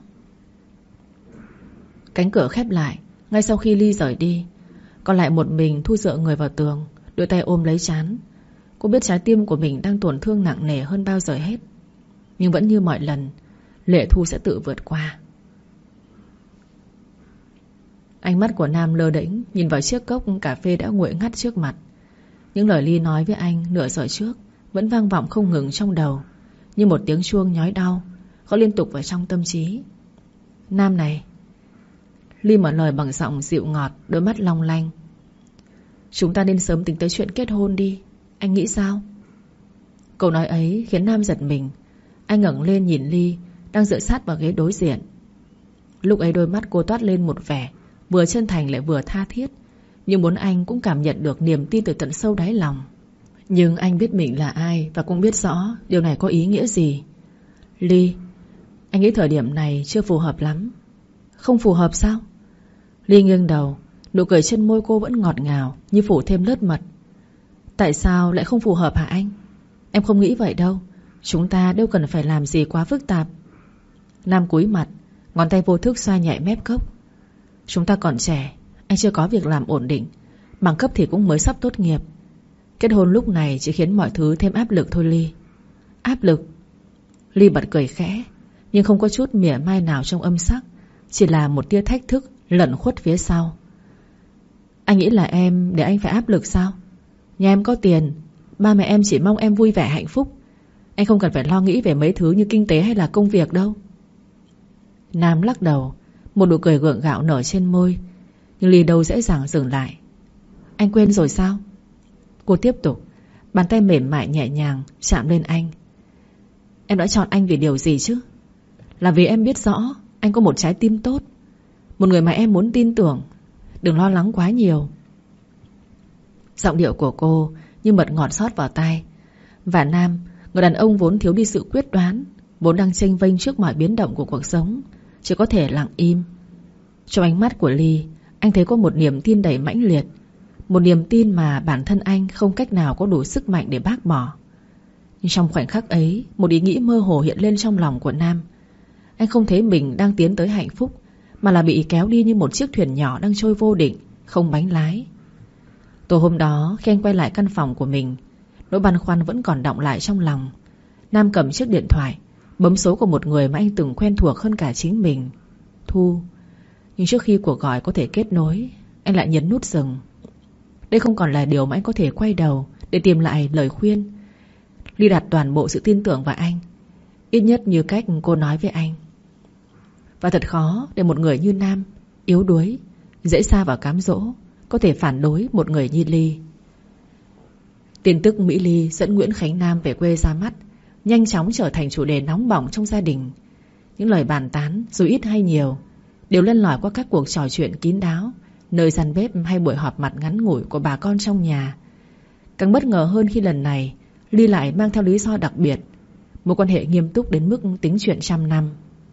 Cánh cửa khép lại ngay sau khi Ly rời đi. Còn lại một mình Thu dựa người vào tường, đôi tay ôm lấy trán. Cô biết trái tim của mình đang tổn thương nặng nề hơn bao giờ hết. Nhưng vẫn như mọi lần, Lệ Thu sẽ tự vượt qua. Ánh mắt của Nam lơ đễnh nhìn vào chiếc cốc cà phê đã nguội ngắt trước mặt. Những lời Ly nói với anh nửa giờ trước vẫn vang vọng không ngừng trong đầu, như một tiếng chuông nhói đau gõ liên tục vào trong tâm trí. Nam này. Ly mở lời bằng giọng dịu ngọt, đôi mắt long lanh. Chúng ta nên sớm tính tới chuyện kết hôn đi. Anh nghĩ sao? Câu nói ấy khiến Nam giật mình. Anh ngẩng lên nhìn Ly đang dựa sát vào ghế đối diện. Lúc ấy đôi mắt cô toát lên một vẻ vừa chân thành lại vừa tha thiết, nhưng muốn anh cũng cảm nhận được niềm tin từ tận sâu đáy lòng. Nhưng anh biết mình là ai và cũng biết rõ điều này có ý nghĩa gì. Ly, anh nghĩ thời điểm này chưa phù hợp lắm. Không phù hợp sao? Ly nghiêng đầu, nụ cười trên môi cô vẫn ngọt ngào như phủ thêm lớp mật. Tại sao lại không phù hợp hả anh? Em không nghĩ vậy đâu. Chúng ta đâu cần phải làm gì quá phức tạp. Nam cúi mặt, ngón tay vô thức xoa nhẹ mép cốc. Chúng ta còn trẻ, anh chưa có việc làm ổn định, bằng cấp thì cũng mới sắp tốt nghiệp. Kết hôn lúc này chỉ khiến mọi thứ thêm áp lực thôi Ly. Áp lực? Ly bật cười khẽ, nhưng không có chút mỉa mai nào trong âm sắc, chỉ là một tia thách thức lẩn khuất phía sau. Anh nghĩ là em để anh phải áp lực sao? Nhà em có tiền, ba mẹ em chỉ mong em vui vẻ hạnh phúc. Anh không cần phải lo nghĩ về mấy thứ như kinh tế hay là công việc đâu. Nam lắc đầu, một nụ cười gượng gạo nở trên môi, nhưng Ly đâu dễ dàng dừng lại. Anh quên rồi sao? Cô tiếp tục, bàn tay mềm mại nhẹ nhàng chạm lên anh. Em đã chọn anh vì điều gì chứ? Là vì em biết rõ anh có một trái tim tốt, một người mà em muốn tin tưởng. Đừng lo lắng quá nhiều. Giọng điệu của cô như mật ngọt xót vào tai. Và Nam, người đàn ông vốn thiếu đi sự quyết đoán, vốn đang chênh vênh trước mọi biến động của cuộc sống, chỉ có thể lặng im. Trong ánh mắt của Ly, anh thấy có một niềm tin đầy mãnh liệt, một niềm tin mà bản thân anh không cách nào có đủ sức mạnh để bác bỏ. Nhưng trong khoảnh khắc ấy, một ý nghĩ mơ hồ hiện lên trong lòng của Nam. Anh không thấy mình đang tiến tới hạnh phúc, mà là bị kéo đi như một chiếc thuyền nhỏ đang trôi vô định, không bánh lái. Tối hôm đó khi anh quay lại căn phòng của mình, nỗi băn khoăn vẫn còn đọng lại trong lòng. Nam cầm chiếc điện thoại, bấm số của một người mà anh từng quen thuộc hơn cả chính mình, Thu. Nhưng trước khi cuộc gọi có thể kết nối, anh lại nhấn nút dừng. Đây không còn là điều mà anh có thể quay đầu để tìm lại lời khuyên. Ly đặt toàn bộ sự tin tưởng vào anh, ít nhất như cách cô nói với anh. Và thật khó để một người như Nam, yếu đuối, dễ sa vào cám dỗ, có thể phản đối một người như Ly. Tin tức Mỹ Ly dẫn Nguyễn Khánh Nam về quê ra mắt nhanh chóng trở thành chủ đề nóng bỏng trong gia đình. Những lời bàn tán, dù ít hay nhiều, đều len lỏi qua các cuộc trò chuyện kín đáo, nơi gian bếp hay buổi họp mặt ngắn ngủi của bà con trong nhà. Càng bất ngờ hơn khi lần này Ly lại mang theo lý do đặc biệt, mối quan hệ nghiêm túc đến mức tính chuyện 100 năm.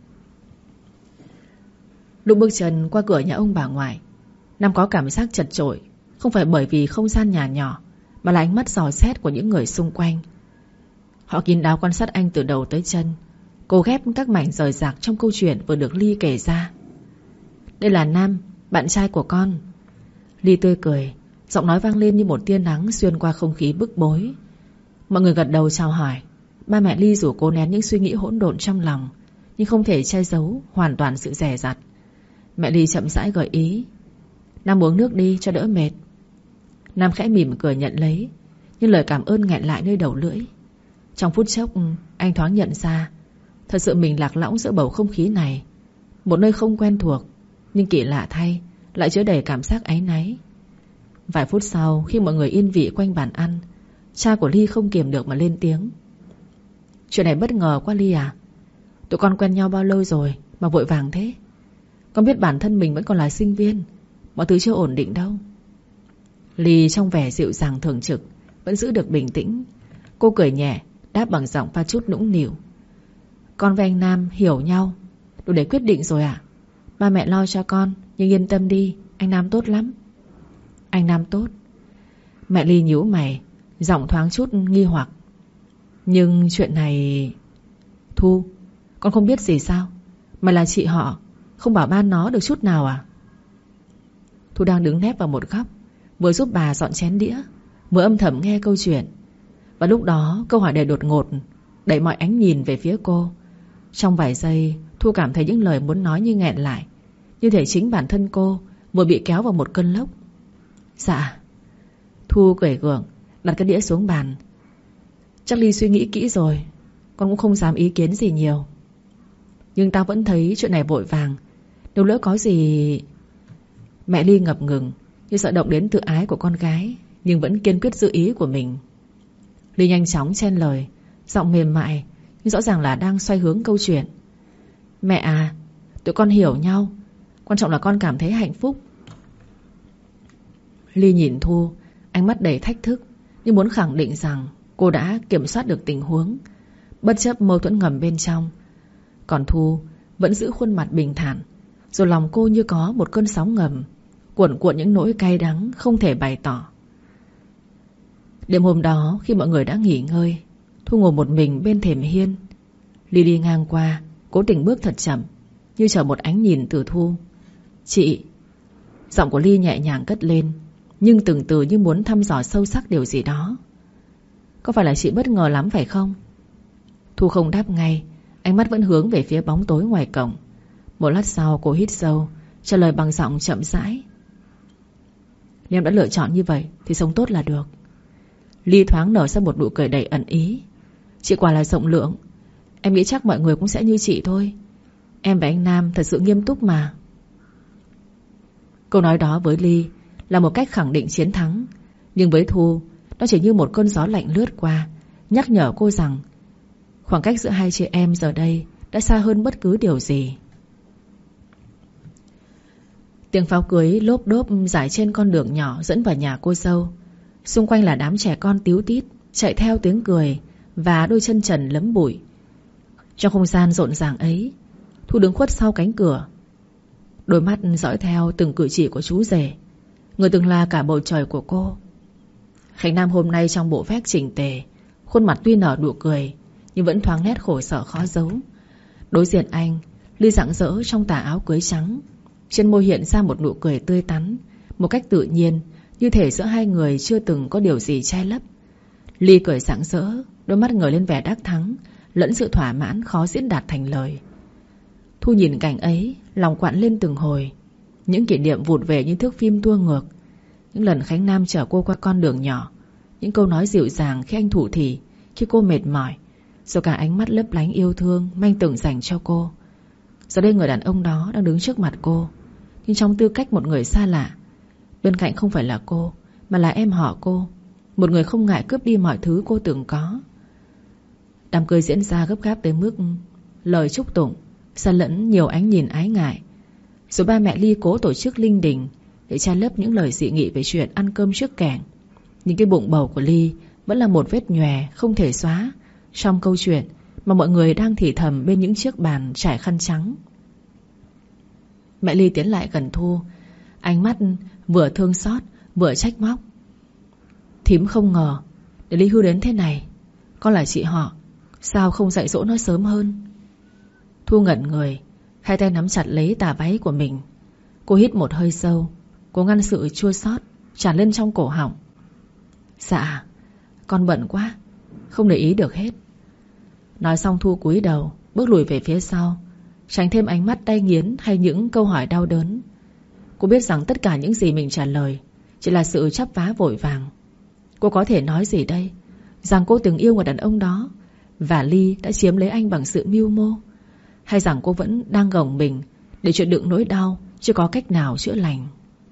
Lúc bước chân qua cửa nhà ông bà ngoại, Nam có cảm giác chật chội, không phải bởi vì không gian nhà nhỏ, mà là ánh mắt dò xét của những người xung quanh. Họ kín đáo quan sát anh từ đầu tới chân, cố ghép các mảnh rời rạc trong câu chuyện vừa được Ly kể ra. Đây là Nam, bạn trai của con. Ly tươi cười, giọng nói vang lên như một tia nắng xuyên qua không khí bức bối. Mọi người gật đầu chào hỏi. Ba mẹ Ly rủ cô nén những suy nghĩ hỗn độn trong lòng, nhưng không thể che giấu hoàn toàn sự dè dặt. Mẹ Ly chậm rãi gợi ý, Nam uống nước đi cho đỡ mệt. Nam khẽ mỉm cười nhận lấy, nhưng lời cảm ơn nghẹn lại nơi đầu lưỡi. Trong phút chốc anh thoáng nhận ra, thật sự mình lạc lõng giữa bầu không khí này, một nơi không quen thuộc, nhưng kỳ lạ thay lại chứa đầy cảm giác áy náy. Vài phút sau, khi mọi người yên vị quanh bàn ăn, cha của Ly không kiềm được mà lên tiếng. Chuyện này bất ngờ quá Ly à? Tụi con quen nhau bao lâu rồi mà vội vàng thế? Con biết bản thân mình vẫn còn là sinh viên, mọi thứ chưa ổn định đâu. Ly trong vẻ dịu dàng thường trực vẫn giữ được bình tĩnh. Cô cười nhẹ, đáp bằng giọng pha chút nũng nịu. Con với anh Nam hiểu nhau đủ để quyết định rồi à? Ba mẹ lo cho con, nhưng yên tâm đi, anh Nam tốt lắm. Anh Nam tốt? Mẹ Ly nhíu mày, giọng thoáng chút nghi hoặc. Nhưng chuyện này... Thu, con không biết gì sao? Mà là chị họ, không bảo ban nó được chút nào à? Thu đang đứng nép vào một góc, vừa giúp bà dọn chén đĩa, vừa âm thầm nghe câu chuyện. Và lúc đó câu hỏi đầy đột ngột đẩy mọi ánh nhìn về phía cô. Trong vài giây, Thu cảm thấy những lời muốn nói như nghẹn lại, như thể chính bản thân cô vừa bị kéo vào một cơn lốc. Dạ. Thu cười gượng, đặt cái đĩa xuống bàn. Chắc Ly suy nghĩ kỹ rồi, con cũng không dám ý kiến gì nhiều. Nhưng tao vẫn thấy chuyện này vội vàng. Nếu lỡ có gì... Mẹ Ly ngập ngừng, như sợ động đến tự ái của con gái, nhưng vẫn kiên quyết giữ ý của mình. Ly nhanh chóng chen lời, giọng mềm mại, nhưng rõ ràng là đang xoay hướng câu chuyện. Mẹ à, tụi con hiểu nhau, quan trọng là con cảm thấy hạnh phúc. Ly nhìn Thu, ánh mắt đầy thách thức, nhưng muốn khẳng định rằng cô đã kiểm soát được tình huống, bất chấp mâu thuẫn ngầm bên trong. Còn Thu vẫn giữ khuôn mặt bình thản, rồi lòng cô như có một cơn sóng ngầm cuộn cuộn những nỗi cay đắng không thể bày tỏ. Đêm hôm đó, khi mọi người đã nghỉ ngơi, Thu ngồi một mình bên thềm hiên. Ly đi ngang qua, cố tình bước thật chậm, như chờ một ánh nhìn từ Thu. Chị. Giọng của Ly nhẹ nhàng cất lên, nhưng từng từ như muốn thăm dò sâu sắc điều gì đó. Có phải là chị bất ngờ lắm phải không? Thu không đáp ngay, ánh mắt vẫn hướng về phía bóng tối ngoài cổng. Một lát sau cô hít sâu, trả lời bằng giọng chậm rãi. Nếu em đã lựa chọn như vậy thì sống tốt là được. Ly thoáng nở ra một nụ cười đầy ẩn ý. Chị quả là rộng lượng. Em nghĩ chắc mọi người cũng sẽ như chị thôi. Em và anh Nam thật sự nghiêm túc mà. Câu nói đó với Ly là một cách khẳng định chiến thắng, nhưng với Thu, nó chỉ như một cơn gió lạnh lướt qua, nhắc nhở cô rằng khoảng cách giữa hai chị em giờ đây đã xa hơn bất cứ điều gì. Tiếng pháo cưới lốp đốp rải trên con đường nhỏ dẫn vào nhà cô dâu. Xung quanh là đám trẻ con tíu tít chạy theo tiếng cười và đôi chân trần lấm bụi. Trong không gian rộn ràng ấy, Thu đứng khuất sau cánh cửa, đôi mắt dõi theo từng cử chỉ của chú rể, người từng là cả bầu trời của cô. Khánh Nam hôm nay trong bộ vest chỉnh tề, khuôn mặt tuy nở nụ cười nhưng vẫn thoáng nét khổ sở khó giấu. Đối diện anh, Ly rạng rỡ trong tà áo cưới trắng, trên môi hiện ra một nụ cười tươi tắn, một cách tự nhiên, như thể giữa hai người chưa từng có điều gì che lấp. Ly cười rạng rỡ, đôi mắt ngời lên vẻ đắc thắng lẫn sự thỏa mãn khó diễn đạt thành lời. Thu nhìn cảnh ấy, lòng quặn lên từng hồi. Những kỷ niệm vụt về như thước phim tua ngược. Những lần Khánh Nam chở cô qua con đường nhỏ, những câu nói dịu dàng khi anh thủ thỉ, khi cô mệt mỏi, rồi cả ánh mắt lấp lánh yêu thương manh tưởng dành cho cô. Giờ đây người đàn ông đó đang đứng trước mặt cô, nhưng trong tư cách một người xa lạ. Bên cạnh không phải là cô, mà là em họ cô, một người không ngại cướp đi mọi thứ cô từng có. Đám cưới diễn ra gấp gáp tới mức lời chúc tụng xen lẫn nhiều ánh nhìn ái ngại. Rồi ba mẹ Ly cố tổ chức linh đình để che lấp những lời dị nghị về chuyện ăn cơm trước kẻng. Nhưng cái bụng bầu của Ly vẫn là một vết nhòe không thể xóa trong câu chuyện mà mọi người đang thì thầm bên những chiếc bàn trải khăn trắng. Mẹ Ly tiến lại gần Thu, ánh mắt vừa thương xót vừa trách móc. Thím không ngờ để Ly hư đến thế này. Con là chị họ, sao không dạy dỗ nó sớm hơn? Thu ngẩn người, hai tay nắm chặt lấy tà váy của mình. Cô hít một hơi sâu, cố ngăn sự chua xót tràn lên trong cổ họng. Dạ, con bận quá, không để ý được hết. Nói xong Thu cúi đầu, bước lùi về phía sau, tránh thêm ánh mắt đay nghiến hay những câu hỏi đau đớn. Cô biết rằng tất cả những gì mình trả lời chỉ là sự chắp vá vội vàng. Cô có thể nói gì đây? Rằng cô từng yêu người đàn ông đó và Ly đã chiếm lấy anh bằng sự mưu mô, hay rằng cô vẫn đang gồng mình để chịu đựng nỗi đau chưa có cách nào chữa lành.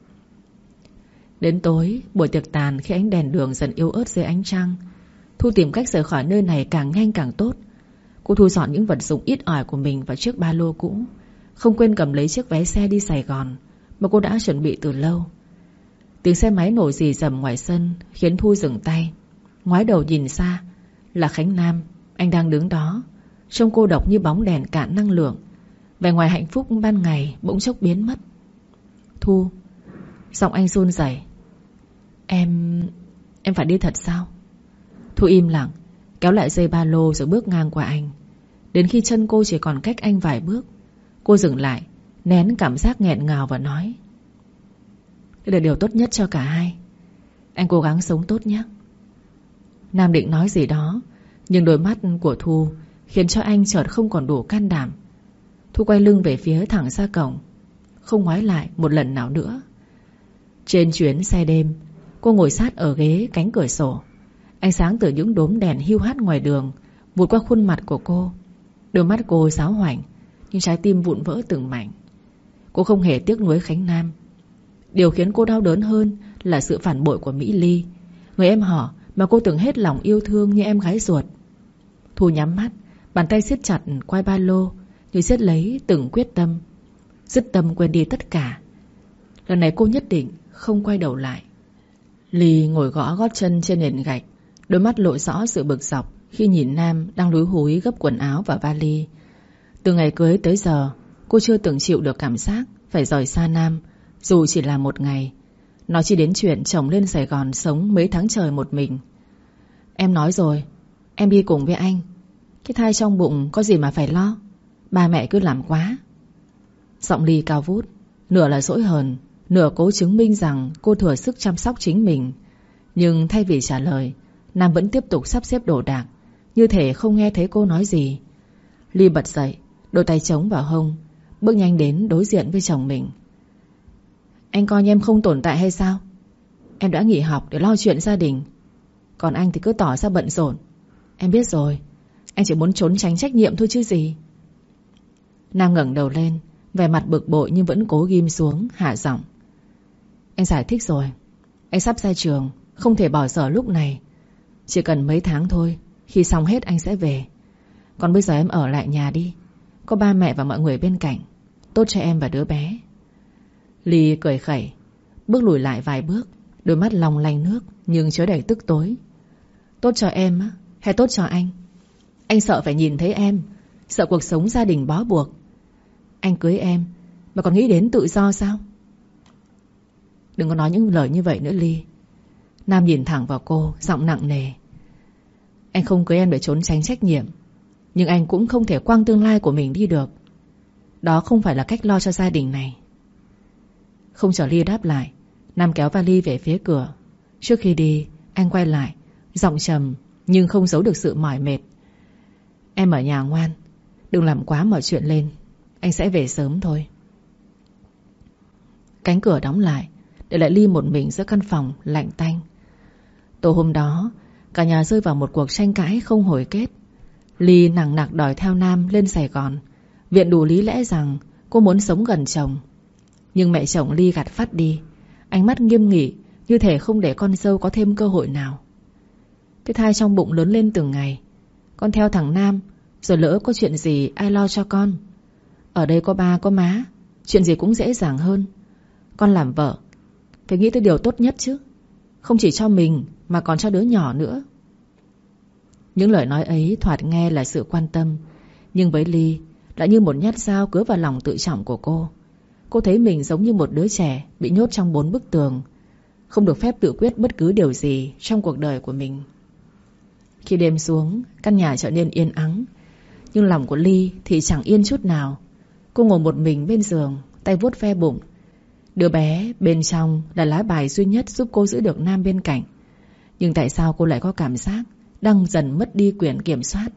Đến tối, buổi tiệc tàn khi ánh đèn đường dần yếu ớt dưới ánh trăng, Thu tìm cách rời khỏi nơi này càng nhanh càng tốt. Cô thu dọn những vật dụng ít ỏi của mình vào chiếc ba lô cũ, không quên cầm lấy chiếc vé xe đi Sài Gòn mà cô đã chuẩn bị từ lâu. Tiếng xe máy nổ rì rầm ngoài sân khiến Thu dừng tay. Ngoái đầu nhìn xa là Khánh Nam. Anh đang đứng đó, trông cô độc như bóng đèn cạn năng lượng. Vẻ ngoài hạnh phúc ban ngày bỗng chốc biến mất. Thu. Giọng anh run rẩy. Em phải đi thật sao? Thu im lặng, kéo lại dây ba lô rồi bước ngang qua anh. Đến khi chân cô chỉ còn cách anh vài bước, cô dừng lại, nén cảm giác nghẹn ngào và nói: đây là điều tốt nhất cho cả hai. Anh cố gắng sống tốt nhé. Nam định nói gì đó, nhưng đôi mắt của Thu khiến cho anh chợt không còn đủ can đảm. Thu quay lưng về phía thẳng ra cổng. không ngoái lại một lần nào nữa. Trên chuyến xe đêm, cô ngồi sát ở ghế cánh cửa sổ. Ánh sáng từ những đốm đèn hiu hắt ngoài đường vụt qua khuôn mặt của cô. Đôi mắt cô sáo hoảnh, nhưng trái tim vụn vỡ từng mảnh. Cô không hề tiếc nuối Khánh Nam. Điều khiến cô đau đớn hơn là sự phản bội của Mỹ Ly, người em họ mà cô từng hết lòng yêu thương như em gái ruột. Thu nhắm mắt, bàn tay siết chặt quai ba lô, như siết lấy từng quyết tâm, dứt tâm quên đi tất cả. Lần này cô nhất định không quay đầu lại. Ly ngồi gõ gót chân trên nền gạch, đôi mắt lộ rõ sự bực dọc khi nhìn Nam đang lúi húi gấp quần áo và vali. Từ ngày cưới tới giờ, cô chưa từng chịu được cảm giác phải rời xa Nam, dù chỉ là một ngày. Nó chỉ đến chuyện chồng lên Sài Gòn sống mấy tháng trời một mình. Em nói rồi, em đi cùng với anh. Cái thai trong bụng có gì mà phải lo, ba mẹ cứ làm quá. Giọng Ly cao vút, nửa là dỗi hờn, nửa cố chứng minh rằng cô thừa sức chăm sóc chính mình. Nhưng thay vì trả lời, Nam vẫn tiếp tục sắp xếp đồ đạc, như thể không nghe thấy cô nói gì. Ly bật dậy, đôi tay chống vào hông, bước nhanh đến đối diện với chồng mình. Anh coi em không tồn tại hay sao? Em đã nghỉ học để lo chuyện gia đình, còn anh thì cứ tỏ ra bận rộn. Em biết rồi, anh chỉ muốn trốn tránh trách nhiệm thôi chứ gì. Nam ngẩng đầu lên, vẻ mặt bực bội nhưng vẫn cố ghim xuống, hạ giọng. Anh giải thích rồi, anh sắp ra trường, không thể bỏ dở lúc này. Chỉ cần mấy tháng thôi, khi xong hết anh sẽ về. Còn bây giờ em ở lại nhà đi, có ba mẹ và mọi người bên cạnh, tốt cho em và đứa bé. Ly cười khẩy, bước lùi lại vài bước, đôi mắt long lanh nước nhưng chứa đầy tức tối. Tốt cho em á, hay tốt cho anh? Anh sợ phải nhìn thấy em, sợ cuộc sống gia đình bó buộc. Anh cưới em mà còn nghĩ đến tự do sao? Đừng có nói những lời như vậy nữa Ly. Nam nhìn thẳng vào cô, giọng nặng nề. Anh không cưới em để trốn tránh trách nhiệm, nhưng anh cũng không thể quăng tương lai của mình đi được. Đó không phải là cách lo cho gia đình này. Không chờ Ly đáp lại, Nam kéo vali về phía cửa. Trước khi đi, anh quay lại, giọng trầm nhưng không giấu được sự mỏi mệt. Em ở nhà ngoan, đừng làm quá mọi chuyện lên, anh sẽ về sớm thôi. Cánh cửa đóng lại, để lại Ly một mình giữa căn phòng lạnh tanh. Tối hôm đó, cả nhà rơi vào một cuộc tranh cãi không hồi kết. Ly nằng nặc đòi theo Nam lên Sài Gòn, viện đủ lý lẽ rằng cô muốn sống gần chồng. Nhưng mẹ chồng Ly gạt phắt đi, ánh mắt nghiêm nghị, như thể không để con dâu có thêm cơ hội nào. Cái thai trong bụng lớn lên từng ngày, con theo thằng Nam, rồi lỡ có chuyện gì ai lo cho con? Ở đây có ba có má, chuyện gì cũng dễ dàng hơn. Con làm vợ phải nghĩ tới điều tốt nhất chứ, không chỉ cho mình mà còn cho đứa nhỏ nữa. Những lời nói ấy thoạt nghe là sự quan tâm, nhưng với Ly lại như một nhát dao cứa vào lòng tự trọng của cô. Cô thấy mình giống như một đứa trẻ bị nhốt trong 4 bức tường, không được phép tự quyết bất cứ điều gì trong cuộc đời của mình. Khi đêm xuống, căn nhà trở nên yên ắng, nhưng lòng của Ly thì chẳng yên chút nào. Cô ngồi một mình bên giường, tay vuốt ve bụng. Đứa bé bên trong là lá bài duy nhất giúp cô giữ được Nam bên cạnh. Nhưng tại sao cô lại có cảm giác đang dần mất đi quyền kiểm soát?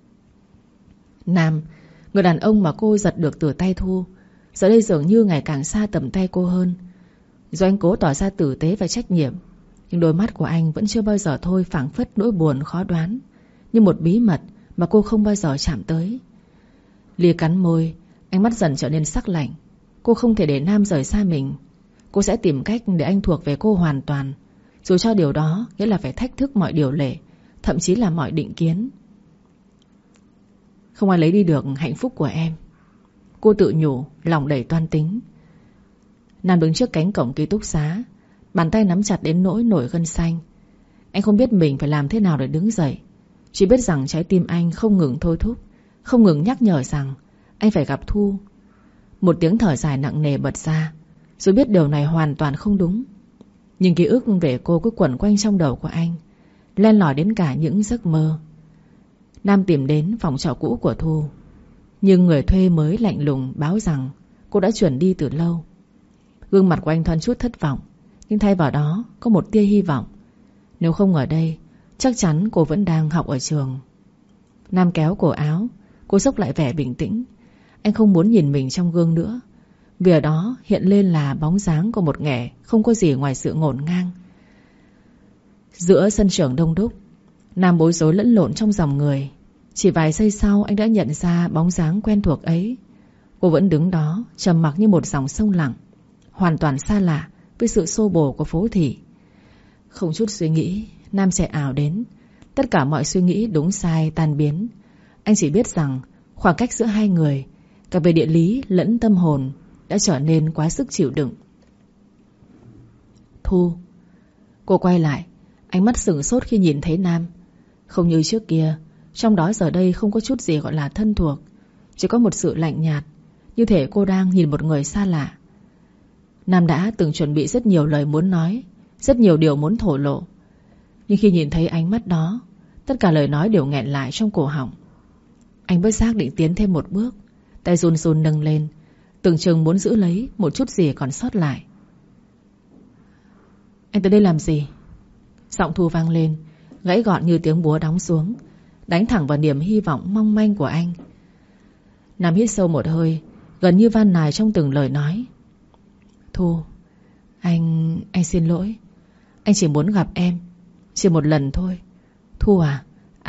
Nam, người đàn ông mà cô giật được từ tay Thu, giờ đây dường như ngày càng xa tầm tay cô hơn. Do anh cố tỏ ra tử tế và trách nhiệm, nhưng đôi mắt của anh vẫn chưa bao giờ thôi phảng phất nỗi buồn khó đoán, như một bí mật mà cô không bao giờ chạm tới. Lia cắn môi, ánh mắt dần trở nên sắc lạnh. Cô không thể để Nam rời xa mình. Cô sẽ tìm cách để anh thuộc về cô hoàn toàn, dù cho điều đó nghĩa là phải thách thức mọi điều lệ, thậm chí là mọi định kiến. Không ai lấy đi được hạnh phúc của em, cô tự nhủ, lòng đầy toan tính. Nam đứng trước cánh cổng ký túc xá, bàn tay nắm chặt đến nỗi nổi gân xanh. Anh không biết mình phải làm thế nào để đứng dậy, chỉ biết rằng trái tim anh không ngừng thôi thúc, không ngừng nhắc nhở rằng anh phải gặp Thu. Một tiếng thở dài nặng nề bật ra, rồi biết điều này hoàn toàn không đúng. Nhưng ký ức về cô cứ quẩn quanh trong đầu của anh, len lỏi đến cả những giấc mơ. Nam tìm đến phòng trọ cũ của Thu, nhưng người thuê mới lạnh lùng báo rằng cô đã chuyển đi từ lâu. Gương mặt của anh thoáng chút thất vọng, nhưng thay vào đó có một tia hy vọng. Nếu không ở đây, chắc chắn cô vẫn đang học ở trường. Nam kéo cổ áo, cô xốc lại vẻ bình tĩnh. Anh không muốn nhìn mình trong gương nữa. Vì ở đó hiện lên là bóng dáng của một kẻ không có gì ngoài sự ngổn ngang. Giữa sân trường đông đúc, Nam bối rối lẫn lộn trong dòng người. Chỉ vài giây sau anh đã nhận ra bóng dáng quen thuộc ấy. Cô vẫn đứng đó trầm mặc như một dòng sông lặng, hoàn toàn xa lạ với sự xô bồ của phố thị. Không chút suy nghĩ, Nam chạy ảo đến. Tất cả mọi suy nghĩ đúng sai tan biến. Anh chỉ biết rằng khoảng cách giữa hai người, cả về địa lý lẫn tâm hồn, đã trở nên quá sức chịu đựng. Thu. Cô quay lại, ánh mắt sửng sốt khi nhìn thấy Nam. Không như trước kia, trong đó giờ đây không có chút gì gọi là thân thuộc, chỉ có một sự lạnh nhạt, như thể cô đang nhìn một người xa lạ. Nam đã từng chuẩn bị rất nhiều lời muốn nói, rất nhiều điều muốn thổ lộ. Nhưng khi nhìn thấy ánh mắt đó, tất cả lời nói đều nghẹn lại trong cổ họng. Anh bất giác định tiến thêm một bước, tay run run nâng lên, tưởng chừng muốn giữ lấy một chút gì còn sót lại. Anh tới đây làm gì? Giọng Thu vang lên, gãy gọn như tiếng búa đóng xuống, đánh thẳng vào niềm hy vọng mong manh của anh. Nam hít sâu một hơi, gần như van nài trong từng lời nói. Thu, anh xin lỗi. Anh chỉ muốn gặp em, chỉ một lần thôi. Thu à,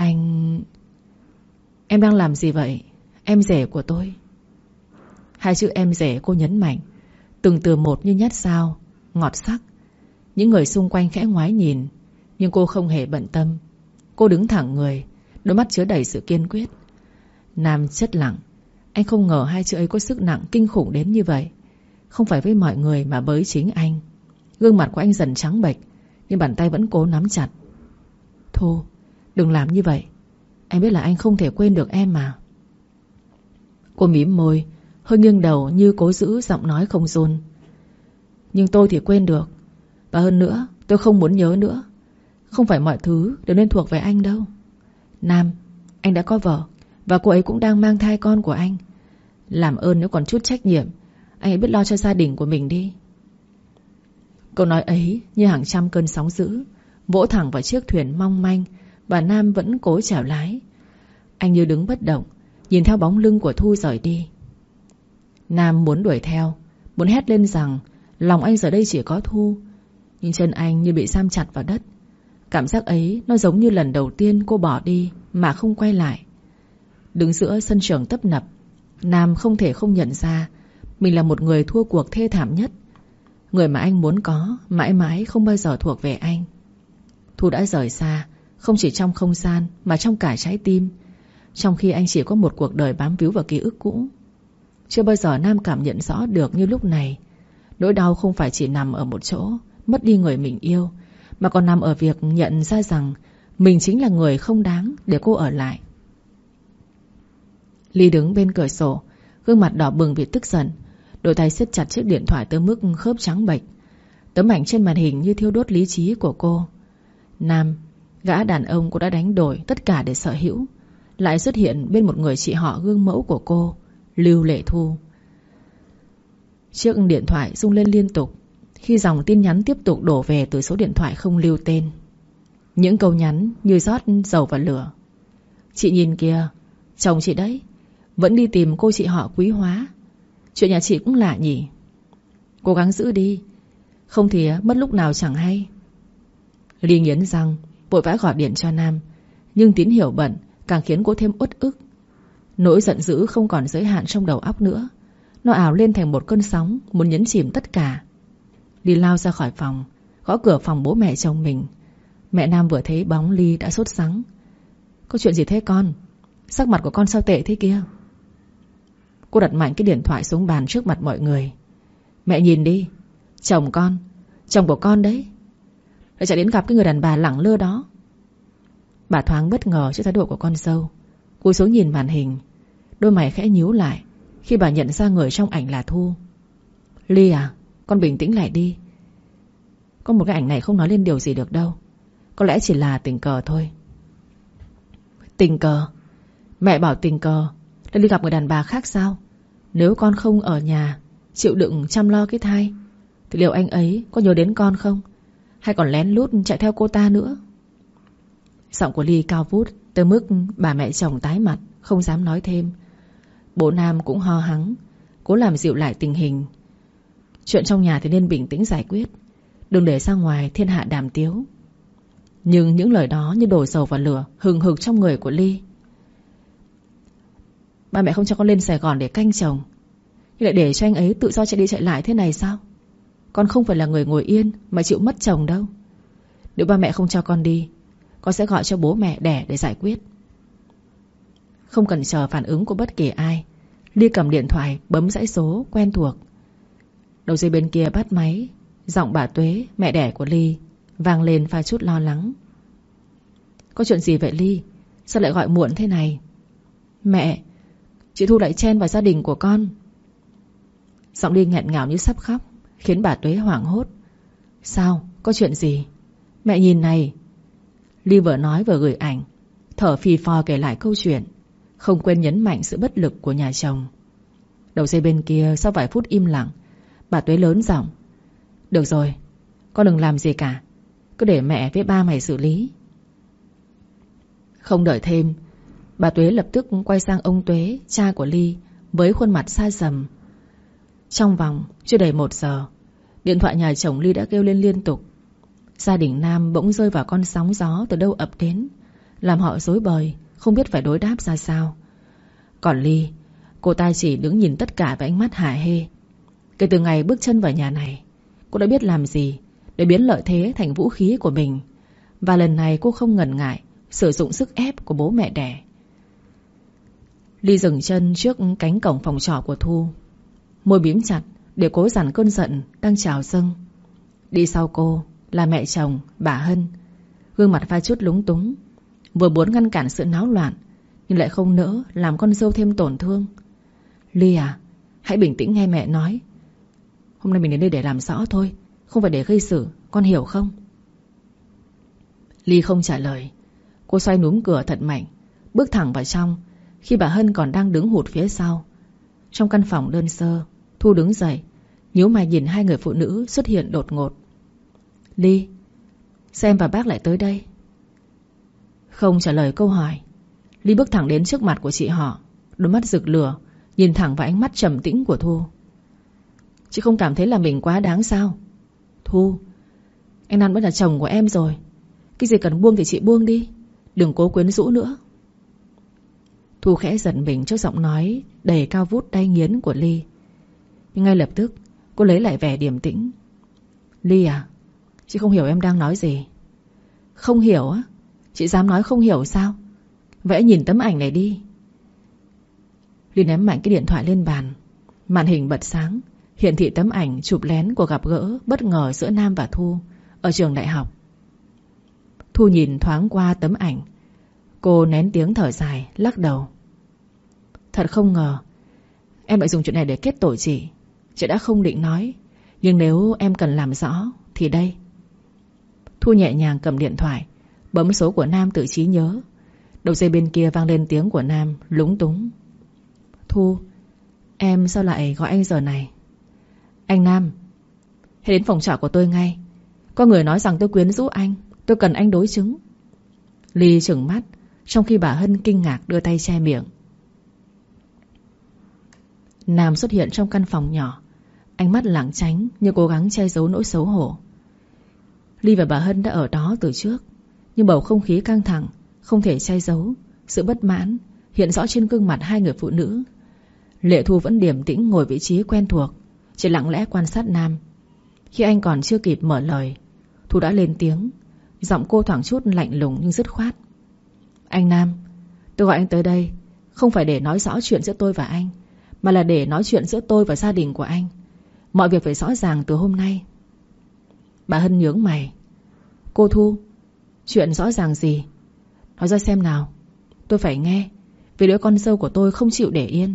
Em đang làm gì vậy? Em rể của tôi. Hai chữ em rể cô nhấn mạnh, từng từ một như nhát dao, ngọt sắc. Những người xung quanh khẽ ngoái nhìn, nhưng cô không hề bận tâm. Cô đứng thẳng người, đôi mắt chứa đầy sự kiên quyết. Nam chết lặng. Anh không ngờ hai chữ ấy có sức nặng kinh khủng đến như vậy. Không phải với mọi người mà với chính anh. Gương mặt của anh dần trắng bệch, nhưng bàn tay vẫn cố nắm chặt. Thu, đừng làm như vậy. Anh biết là anh không thể quên được em mà. Cô mím môi, hơi nghiêng đầu như cố giữ giọng nói không run. Nhưng tôi thì quên được. Và hơn nữa, tôi không muốn nhớ nữa. Không phải mọi thứ đều nên thuộc về anh đâu. Nam, anh đã có vợ, và cô ấy cũng đang mang thai con của anh. Làm ơn nếu còn chút trách nhiệm, anh hãy biết lo cho gia đình của mình đi. Câu nói ấy như hàng trăm cơn sóng dữ vỗ thẳng vào chiếc thuyền mong manh, và Nam vẫn cố chèo lái. Anh như đứng bất động, nhìn theo bóng lưng của Thu rời đi. Nam muốn đuổi theo, muốn hét lên rằng lòng anh giờ đây chỉ có Thu. Nhưng chân anh như bị giam chặt vào đất. Cảm giác ấy nó giống như lần đầu tiên cô bỏ đi mà không quay lại. Đứng giữa sân trường tấp nập, Nam không thể không nhận ra mình là một người thua cuộc thê thảm nhất. Người mà anh muốn có mãi mãi không bao giờ thuộc về anh. Thu đã rời xa, không chỉ trong không gian mà trong cả trái tim, trong khi anh chỉ có một cuộc đời bám víu vào ký ức cũ. Chưa bao giờ Nam cảm nhận rõ được như lúc này. Nỗi đau không phải chỉ nằm ở một chỗ mất đi người mình yêu, mà còn nằm ở việc nhận ra rằng mình chính là người không đáng để cô ở lại. Ly đứng bên cửa sổ, gương mặt đỏ bừng vì tức giận, đôi tay siết chặt chiếc điện thoại tới mức khớp trắng bệch. Tấm ảnh trên màn hình như thiêu đốt lý trí của cô. Nam, gã đàn ông cô đã đánh đổi tất cả để sở hữu, lại xuất hiện bên một người chị họ gương mẫu của cô, Lưu Lệ Thu. Chiếc điện thoại rung lên liên tục khi dòng tin nhắn tiếp tục đổ về từ số điện thoại không lưu tên. Những câu nhắn như rót dầu vào lửa. Chị nhìn kìa, chồng chị đấy, vẫn đi tìm cô chị họ quý hóa. Chuyện nhà chị cũng lạ nhỉ. Cố gắng giữ đi, không thì mất lúc nào chẳng hay. Ly nghiến răng, vội vã gọi điện cho Nam, nhưng tín hiệu bận càng khiến cô thêm uất ức. Nỗi giận dữ không còn giới hạn trong đầu óc nữa. Nó ào lên thành một cơn sóng muốn nhấn chìm tất cả. Ly lao ra khỏi phòng, gõ cửa phòng bố mẹ chồng mình. Mẹ Nam vừa thấy bóng Ly đã sốt sắng. Có chuyện gì thế con? Sắc mặt của con sao tệ thế kia? Cô đặt mạnh cái điện thoại xuống bàn trước mặt mọi người. Mẹ nhìn đi, chồng của con đấy, lại chạy đến gặp cái người đàn bà lẳng lơ đó. Bà thoáng bất ngờ trước thái độ của con dâu, cúi xuống nhìn màn hình, đôi mày khẽ nhíu lại khi bà nhận ra người trong ảnh là Thu. Ly à, con bình tĩnh lại đi. Có một cái ảnh này không nói lên điều gì được đâu. Có lẽ chỉ là tình cờ thôi. Tình cờ? Mẹ bảo tình cờ để đi gặp người đàn bà khác sao? Nếu con không ở nhà chịu đựng chăm lo cái thai, thì liệu anh ấy có nhớ đến con không? Hay còn lén lút chạy theo cô ta nữa? Giọng của Ly cao vút tới mức bà mẹ chồng tái mặt, không dám nói thêm. Bố Nam cũng ho hắng, cố làm dịu lại tình hình, Chuyện trong nhà thì nên bình tĩnh giải quyết, đừng để ra ngoài thiên hạ đàm tiếu. Nhưng những lời đó như đổ dầu vào lửa hừng hực trong người của Ly. Ba mẹ không cho con lên Sài Gòn để canh chồng, nhưng lại để cho anh ấy tự do chạy đi chạy lại thế này sao? Con không phải là người ngồi yên mà chịu mất chồng đâu. Nếu ba mẹ không cho con đi, con sẽ gọi cho bố mẹ đẻ để giải quyết. Không cần chờ phản ứng của bất kỳ ai, Ly cầm điện thoại bấm dãy số quen thuộc. Đầu dây bên kia bắt máy. Giọng bà Tuế, mẹ đẻ của Ly, vang lên pha chút lo lắng. Có chuyện gì vậy Ly? Sao lại gọi muộn thế này? Mẹ, chị Thu lại chen vào gia đình của con. Giọng Ly nghẹn ngào như sắp khóc, khiến bà Tuế hoảng hốt. Sao? Có chuyện gì? Mẹ nhìn này. Ly vừa nói vừa gửi ảnh, thở phì phò kể lại câu chuyện, không quên nhấn mạnh sự bất lực của nhà chồng. Đầu dây bên kia sau vài phút im lặng, bà Tuế lớn giọng. Được rồi, con đừng làm gì cả, cứ để mẹ với ba mày xử lý. Không đợi thêm, bà Tuế lập tức quay sang ông Tuế, cha của Ly, với khuôn mặt xa sầm. Trong vòng chưa đầy 1 giờ, điện thoại nhà chồng Ly đã kêu lên liên tục. Gia đình Nam bỗng rơi vào con sóng gió từ đâu ập đến, làm họ rối bời, không biết phải đối đáp ra sao. Còn Ly, cô ta chỉ đứng nhìn tất cả với ánh mắt hả hê. Kể từ ngày bước chân vào nhà này, cô đã biết làm gì để biến lợi thế thành vũ khí của mình. Và lần này cô không ngần ngại sử dụng sức ép của bố mẹ đẻ. Ly dừng chân trước cánh cổng phòng trọ của Thu, môi bím chặt để cố dằn cơn giận đang trào dâng. Đi sau cô là mẹ chồng, bà Hân, gương mặt pha chút lúng túng, vừa muốn ngăn cản sự náo loạn nhưng lại không nỡ làm con dâu thêm tổn thương. Ly à, hãy bình tĩnh nghe mẹ nói. Hôm nay mình đến đây để làm rõ thôi, không phải để gây sự, con hiểu không? Ly không trả lời. Cô xoay núm cửa thật mạnh, bước thẳng vào trong, khi bà Hân còn đang đứng hụt phía sau. Trong căn phòng đơn sơ, Thu đứng dậy, nhíu mày nhìn hai người phụ nữ xuất hiện đột ngột. Ly, sao em và bác lại tới đây? Không trả lời câu hỏi, Ly bước thẳng đến trước mặt của chị họ, đôi mắt rực lửa, nhìn thẳng vào ánh mắt trầm tĩnh của Thu. Chị không cảm thấy là mình quá đáng sao? Thu, anh Nam vẫn là chồng của em rồi, cái gì cần buông thì chị buông đi, đừng cố quyến rũ nữa. Thu khẽ giật mình trước giọng nói đầy cao vút đay nghiến của Ly, nhưng ngay lập tức cô lấy lại vẻ điềm tĩnh. Ly à, chị không hiểu em đang nói gì. Không hiểu á? Chị dám nói không hiểu sao? Vậy nhìn tấm ảnh này đi. Ly ném mạnh cái điện thoại lên bàn. Màn hình bật sáng, hiển thị tấm ảnh chụp lén của gặp gỡ bất ngờ giữa Nam và Thu ở trường đại học. Thu nhìn thoáng qua tấm ảnh, cô nén tiếng thở dài, lắc đầu. Thật không ngờ em lại dùng chuyện này để kết tội chị. Chị đã không định nói, nhưng nếu em cần làm rõ thì đây. Thu nhẹ nhàng cầm điện thoại, bấm số của Nam từ trí nhớ. Đầu dây bên kia vang lên tiếng của Nam lúng túng. Thu, em sao lại gọi anh giờ này? Anh Nam, hãy đến phòng trọ của tôi ngay. Có người nói rằng tôi quyến rũ anh, tôi cần anh đối chứng. Ly trừng mắt, trong khi bà Hân kinh ngạc đưa tay che miệng. Nam xuất hiện trong căn phòng nhỏ, ánh mắt lảng tránh như cố gắng che giấu nỗi xấu hổ. Ly và bà Hân đã ở đó từ trước, nhưng bầu không khí căng thẳng không thể che giấu. Sự bất mãn hiện rõ trên gương mặt hai người phụ nữ. Lệ Thu vẫn điềm tĩnh ngồi vị trí quen thuộc, chỉ lặng lẽ quan sát Nam. Khi anh còn chưa kịp mở lời, Thu đã lên tiếng. Giọng cô thoảng chút lạnh lùng nhưng dứt khoát. Anh Nam, tôi gọi anh tới đây không phải để nói rõ chuyện giữa tôi và anh, mà là để nói chuyện giữa tôi và gia đình của anh. Mọi việc phải rõ ràng từ hôm nay. Bà Hân nhướng mày. Cô Thu, chuyện rõ ràng gì? Nói ra xem nào, tôi phải nghe, vì đứa con dâu của tôi không chịu để yên.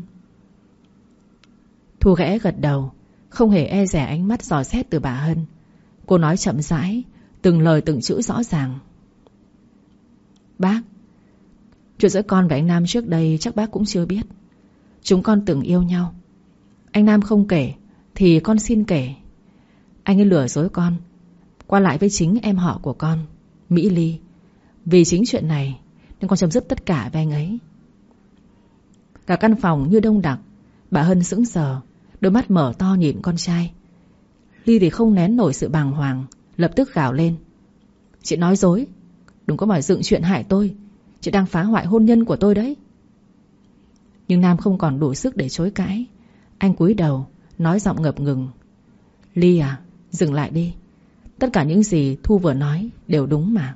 Thu khẽ gật đầu, không hề e dè ánh mắt dò xét từ bà Hân. Cô nói chậm rãi, từng lời từng chữ rõ ràng. Bác, chuyện giữa con và anh Nam trước đây chắc bác cũng chưa biết. Chúng con từng yêu nhau. Anh Nam không kể thì con xin kể. Anh ấy lừa dối con, qua lại với chính em họ của con, Mỹ Ly. Vì chính chuyện này nên con chấm dứt tất cả với anh ấy. Cả căn phòng như đông đặc. Bà Hân sững sờ, đôi mắt mở to nhìn con trai. Ly thì không nén nổi sự bàng hoàng, lập tức gào lên: Chị nói dối, đừng có mà dựng chuyện hại tôi. Chị đang phá hoại hôn nhân của tôi đấy. Nhưng Nam không còn đủ sức để chối cãi. Anh cúi đầu nói giọng ngập ngừng: Ly à, dừng lại đi. Tất cả những gì Thu vừa nói đều đúng mà.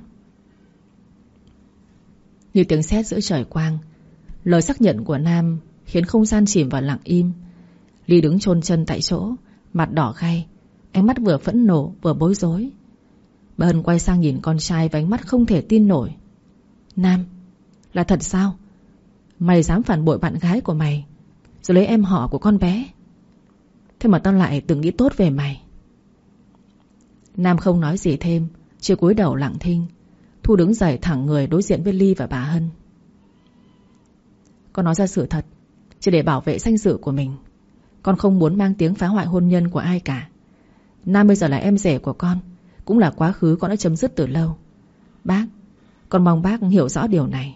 Như tiếng sét giữa trời quang, lời xác nhận của Nam khiến không gian chìm vào lặng im. Ly đứng chôn chân tại chỗ, mặt đỏ gay, ánh mắt vừa phẫn nộ vừa bối rối. Bà Hân quay sang nhìn con trai với ánh mắt không thể tin nổi. Nam, là thật sao? Mày dám phản bội bạn gái của mày, rồi lấy em họ của con bé. Thế mà tao lại từng nghĩ tốt về mày. Nam không nói gì thêm, chỉ cúi đầu lặng thinh. Thu đứng dậy thẳng người đối diện với Ly và bà Hân. Con nói ra sự thật chỉ để bảo vệ danh dự của mình. Con không muốn mang tiếng phá hoại hôn nhân của ai cả. Nam bây giờ là em rể của con, cũng là quá khứ con đã chấm dứt từ lâu. Bác, con mong bác hiểu rõ điều này.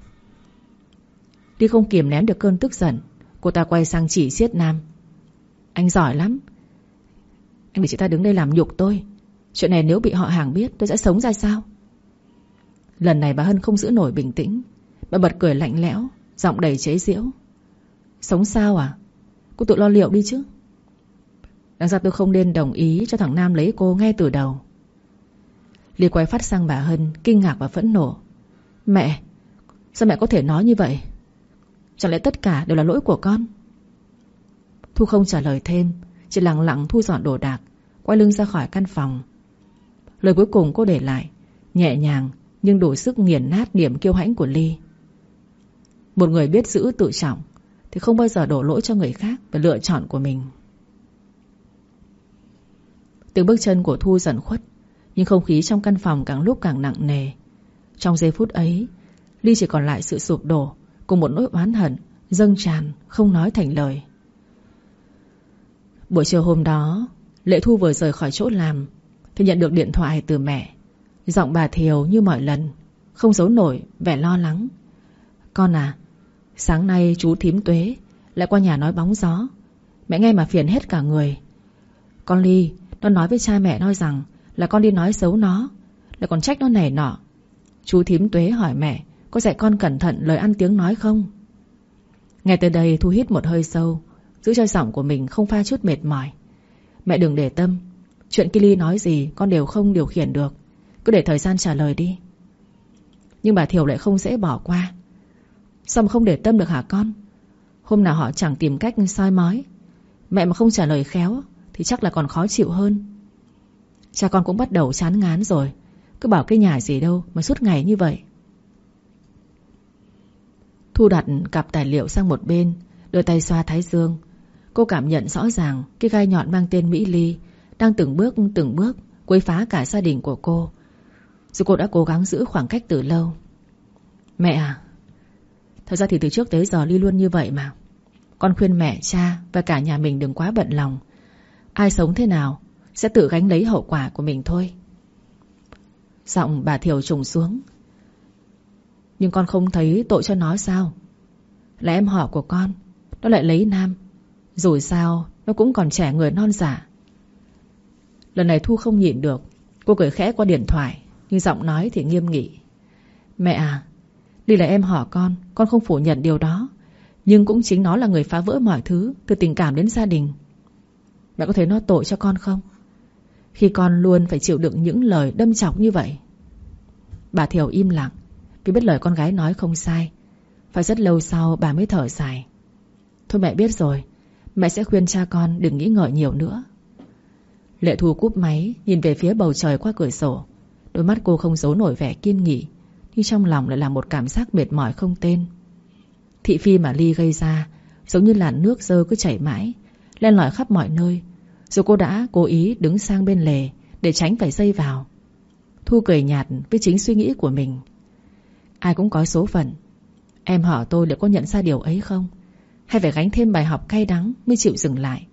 Ly không kìm nén được cơn tức giận, cô ta quay sang chỉ xiết Nam. Anh giỏi lắm. Anh để chị ta đứng đây làm nhục tôi. Chuyện này nếu bị họ hàng biết, tôi sẽ sống ra sao? Lần này bà Hân không giữ nổi bình tĩnh. Bà bật cười lạnh lẽo, giọng đầy chế giễu. Sống sao à? Cô tự lo liệu đi chứ. Đáng ra tôi không nên đồng ý cho thằng Nam lấy cô ngay từ đầu. Ly quay phát sang bà Hân, kinh ngạc và phẫn nộ. Mẹ, sao mẹ có thể nói như vậy? Chẳng lẽ tất cả đều là lỗi của con? Thu không trả lời thêm, chỉ lặng lặng thu dọn đồ đạc, quay lưng ra khỏi căn phòng. Lời cuối cùng cô để lại nhẹ nhàng nhưng đủ sức nghiền nát điểm kiêu hãnh của Ly. Một người biết giữ tự trọng thì không bao giờ đổ lỗi cho người khác về lựa chọn của mình. Tiếng bước chân của Thu dần khuất, nhưng không khí trong căn phòng càng lúc càng nặng nề. Trong giây phút ấy, Ly chỉ còn lại sự sụp đổ cùng một nỗi oán hận dâng tràn không nói thành lời. Buổi chiều hôm đó, Lệ Thu vừa rời khỏi chỗ làm thì nhận được điện thoại từ mẹ. Giọng bà Thiều như mọi lần, không giấu nổi vẻ lo lắng. Con à, sáng nay chú thím Tuế lại qua nhà nói bóng gió. Mẹ nghe mà phiền hết cả người. Con Ly, nó nói với cha mẹ nó rằng là con đi nói xấu nó, lại còn trách nó này nọ. Chú thím Tuế hỏi mẹ có dạy con cẩn thận lời ăn tiếng nói không? Nghe tới đây Thu hít một hơi sâu, giữ cho giọng của mình không pha chút mệt mỏi. Mẹ đừng để tâm, chuyện kia Ly nói gì con đều không điều khiển được, cứ để thời gian trả lời đi. Nhưng bà Thiều lại không dễ bỏ qua. Sao mà không để tâm được hả con? Hôm nào họ chẳng tìm cách soi mói, mẹ mà không trả lời khéo thì chắc là còn khó chịu hơn. Cha con cũng bắt đầu chán ngán rồi, cứ bảo cái nhà gì đâu mà suốt ngày như vậy. Thu đặt cặp tài liệu sang một bên, đưa tay xoa thái dương. Cô cảm nhận rõ ràng cái gai nhọn mang tên Mỹ Ly đang từng bước quấy phá cả gia đình của cô, dù cô đã cố gắng giữ khoảng cách từ lâu. Mẹ à, thật ra thì từ trước tới giờ Ly luôn như vậy mà. Con khuyên mẹ, cha và cả nhà mình đừng quá bận lòng. Ai sống thế nào sẽ tự gánh lấy hậu quả của mình thôi. Giọng bà Thiều trùng xuống. Nhưng con không thấy tội cho nó sao? Là em họ của con, nó lại lấy Nam. Dù sao nó cũng còn trẻ người non dạ. Lần này Thu không nhịn được, cô cười khẽ qua điện thoại, nhưng giọng nói thì nghiêm nghị. Mẹ à, Ly là em họ con không phủ nhận điều đó. Nhưng cũng chính nó là người phá vỡ mọi thứ, từ tình cảm đến gia đình. Mẹ có thấy nó tội cho con không, khi con luôn phải chịu đựng những lời đâm chọc như vậy? Bà Thiều im lặng, vì biết lời con gái nói không sai. Phải rất lâu sau bà mới thở dài. Thôi mẹ biết rồi, mẹ sẽ khuyên cha con đừng nghĩ ngợi nhiều nữa. Lệ Thu cúp máy, nhìn về phía bầu trời qua cửa sổ. Đôi mắt cô không giấu nổi vẻ kiên nghị, nhưng trong lòng lại là một cảm giác mệt mỏi không tên. Thị phi mà Ly gây ra giống như làn nước dơ cứ chảy mãi, len lỏi khắp mọi nơi. Dù cô đã cố ý đứng sang bên lề để tránh phải dây vào. Thu cười nhạt với chính suy nghĩ của mình. Ai cũng có số phận. Em họ tôi liệu có nhận ra điều ấy không? Hay phải gánh thêm bài học cay đắng mới chịu dừng lại?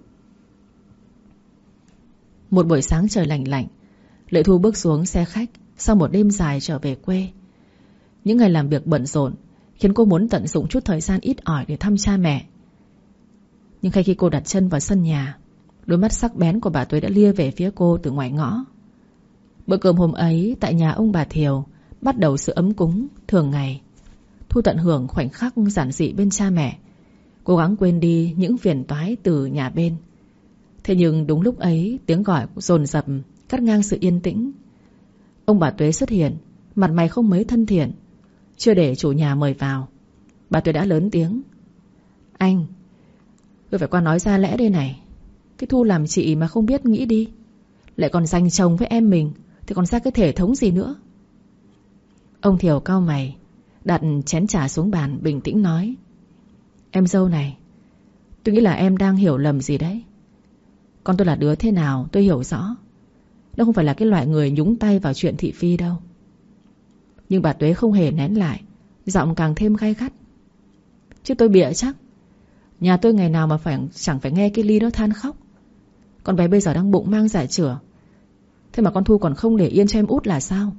Một buổi sáng trời lạnh lạnh, Lệ Thu bước xuống xe khách sau một đêm dài trở về quê. Những ngày làm việc bận rộn khiến cô muốn tận dụng chút thời gian ít ỏi để thăm cha mẹ. Nhưng khi cô đặt chân vào sân nhà, Đôi mắt sắc bén của bà Tuế đã lia về phía cô từ ngoài ngõ. Bữa cơm hôm ấy tại nhà ông bà Thiều bắt đầu sự ấm cúng thường ngày. Thu tận hưởng khoảnh khắc giản dị bên cha mẹ, cố gắng quên đi những phiền toái từ nhà bên. Thế nhưng đúng lúc ấy, tiếng gọi dồn dập cắt ngang sự yên tĩnh. Ông bà Tuế xuất hiện, mặt mày không mấy thân thiện. Chưa để chủ nhà mời vào, bà Tuế đã lớn tiếng: "Anh, tôi phải qua nói ra lẽ đây này. Cái Thu làm chị mà không biết nghĩ đi, lại còn giành chồng với em mình, thì còn ra cái thể thống gì nữa." Ông Thiều cau mày, đặt chén trà xuống bàn, bình tĩnh nói: "Em dâu này, tôi nghĩ là em đang hiểu lầm gì đấy. Con tôi là đứa thế nào tôi hiểu rõ. Nó không phải là cái loại người nhúng tay vào chuyện thị phi đâu." Nhưng bà Tuế không hề nén lại, giọng càng thêm gay gắt: "Chứ tôi bịa chắc. Nhà tôi ngày nào mà chẳng phải nghe cái Ly đó than khóc. Con bé bây giờ đang bụng mang giải chửa, thế mà con Thu còn không để yên cho em út là sao?"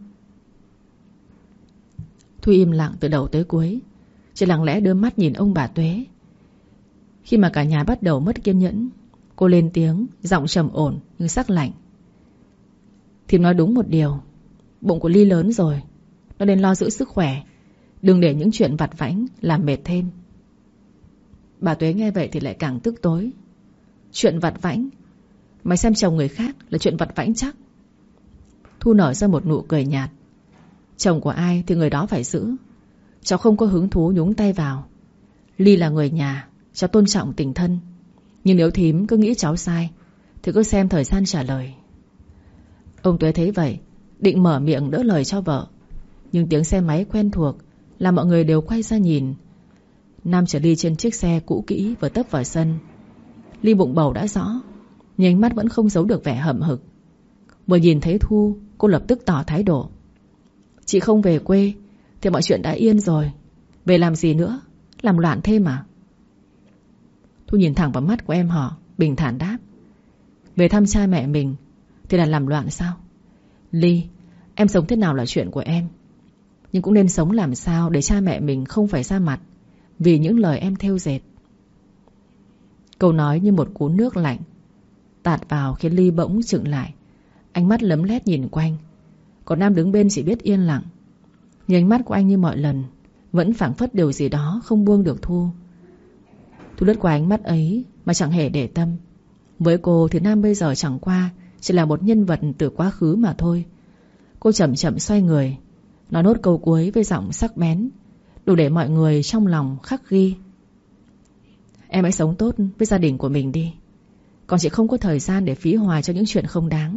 Thu im lặng từ đầu tới cuối, chỉ lặng lẽ đưa mắt nhìn ông bà Tuế. Khi mà cả nhà bắt đầu mất kiên nhẫn, cô lên tiếng, giọng trầm ổn nhưng sắc lạnh: "Thím nói đúng một điều. Bụng của Ly lớn rồi, nó nên lo giữ sức khỏe, đừng để những chuyện vặt vãnh làm mệt thêm." Bà Tuế nghe vậy thì lại càng tức tối: "Chuyện vặt vãnh? Mày xem chồng người khác là chuyện vặt vãnh chắc?" Thu nở ra một nụ cười nhạt: "Chồng của ai thì người đó phải giữ. Cháu không có hứng thú nhúng tay vào. Ly là người nhà, cháu tôn trọng tình thân. Nhưng nếu thím cứ nghĩ cháu sai thì cứ xem thời gian trả lời." Ông Tuế thấy vậy, định mở miệng đỡ lời cho vợ, nhưng tiếng xe máy quen thuộc làm mọi người đều quay ra nhìn. Nam chở Ly trên chiếc xe cũ kỹ vừa tấp vào sân. Ly bụng bầu đã rõ, nhưng ánh mắt vẫn không giấu được vẻ hậm hực. Vừa nhìn thấy Thu, cô lập tức tỏ thái độ: "Chị không về quê thì mọi chuyện đã yên rồi. Về làm gì nữa? Làm loạn thêm à?" Thu nhìn thẳng vào mắt của em họ, bình thản đáp: "Về thăm cha mẹ mình thì là làm loạn sao? Ly, em sống thế nào là chuyện của em, nhưng cũng nên sống làm sao để cha mẹ mình không phải ra mặt vì những lời em thêu dệt." Câu nói như một cú nước lạnh tạt vào khiến Ly bỗng chững lại, ánh mắt lấm lét nhìn quanh. Còn Nam đứng bên chỉ biết yên lặng, nhưng ánh mắt của anh như mọi lần vẫn phảng phất điều gì đó không buông được Thu. Thu lướt qua ánh mắt ấy mà chẳng hề để tâm. Với cô thì Nam bây giờ chẳng qua chỉ là một nhân vật từ quá khứ mà thôi. Cô chậm chậm xoay người, nói nốt câu cuối với giọng sắc bén, đủ để mọi người trong lòng khắc ghi: "Em hãy sống tốt với gia đình của mình đi. Còn chị không có thời gian để phí hoài cho những chuyện không đáng."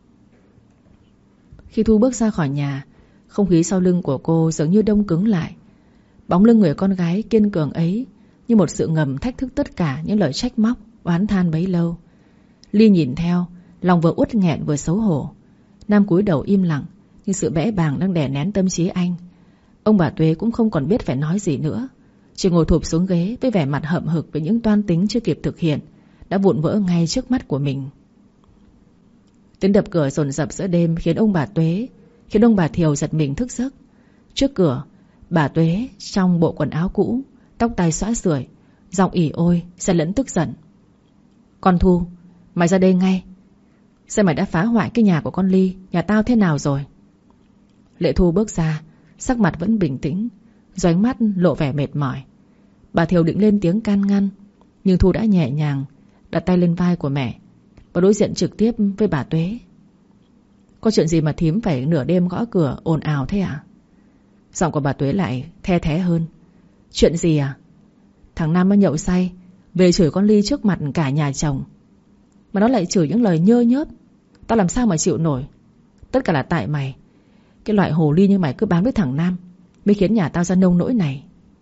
Khi Thu bước ra khỏi nhà, không khí sau lưng của cô dường như đông cứng lại. Bóng lưng người con gái kiên cường ấy như một sự ngầm thách thức tất cả những lời trách móc, oán than bấy lâu. Ly nhìn theo, lòng vừa uất nghẹn vừa xấu hổ. Nam cúi đầu im lặng, nhưng sự bẽ bàng đang đè nén tâm trí anh. Ông bà Tuế cũng không còn biết phải nói gì nữa, chỉ ngồi thụp xuống ghế với vẻ mặt hậm hực với những toan tính chưa kịp thực hiện đã vụn vỡ ngay trước mắt của mình. Tiếng đập cửa dồn dập giữa đêm khiến ông bà Thiều giật mình thức giấc. Trước cửa, bà Tuế trong bộ quần áo cũ, tóc tai xõa sưởi, giọng ỉ ôi xen lẫn tức giận: "Con Thu, mày ra đây ngay. Sao mày đã phá hoại cái nhà của con Ly, nhà tao thế nào rồi?" Lệ Thu bước ra, sắc mặt vẫn bình tĩnh, rồi ánh mắt lộ vẻ mệt mỏi. Bà Thiều định lên tiếng can ngăn, nhưng Thu đã nhẹ nhàng đặt tay lên vai của mẹ và đối diện trực tiếp với bà Tuế. "Có chuyện gì mà thím phải nửa đêm gõ cửa ồn ào thế à?" Giọng của bà Tuế lại the thé hơn: "Chuyện gì à? Thằng Nam nó nhậu say về chửi con Ly trước mặt cả nhà chồng. Mà nó lại chửi những lời nhơ nhớp, tao làm sao mà chịu nổi. Tất cả là tại mày. Cái loại hồ ly như mày cứ bám với thằng Nam mới khiến nhà tao ra nông nỗi này."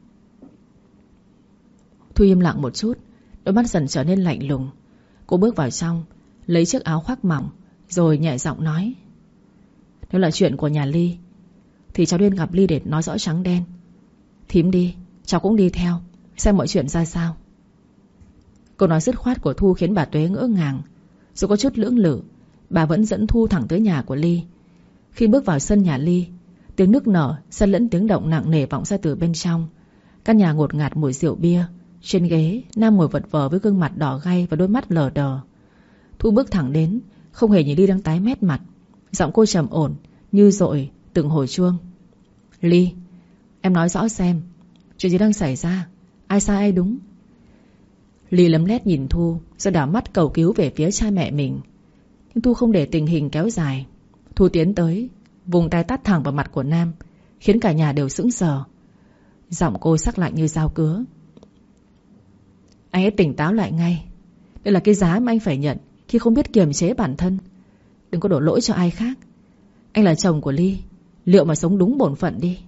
Thu im lặng một chút, đôi mắt dần trở nên lạnh lùng. Cô bước vào trong, lấy chiếc áo khoác mỏng, rồi nhẹ giọng nói: "Nếu là chuyện của nhà Ly thì cháu nên gặp Ly để nói rõ trắng đen. Thím đi, cháu cũng đi theo, xem mọi chuyện ra sao." Câu nói dứt khoát của Thu khiến bà Tuế ngỡ ngàng. Dù có chút lưỡng lự, bà vẫn dẫn Thu thẳng tới nhà của Ly. Khi bước vào sân nhà Ly, tiếng nức nở xen lẫn tiếng động nặng nề vọng ra từ bên trong. Căn nhà ngột ngạt mùi rượu bia. Trên ghế, Nam ngồi vật vờ với gương mặt đỏ gay và đôi mắt lờ đờ. Thu bước thẳng đến, không hề nhìn Ly đang tái mét mặt. Giọng cô trầm ổn như dội từng hồi chuông. Ly, em nói rõ xem, chuyện gì đang xảy ra, ai sai ai đúng? Ly lấm lét nhìn Thu, rồi đảo mắt cầu cứu về phía cha mẹ mình. Nhưng Thu không để tình hình kéo dài. Thu tiến tới, vùng tay tát thẳng vào mặt của Nam, khiến cả nhà đều sững sờ. Giọng cô sắc lạnh như dao cứa. Anh hãy tỉnh táo lại ngay. Đây là cái giá mà anh phải nhận khi không biết kiềm chế bản thân. Đừng có đổ lỗi cho ai khác. Anh là chồng của Ly, liệu mà sống đúng bổn phận đi.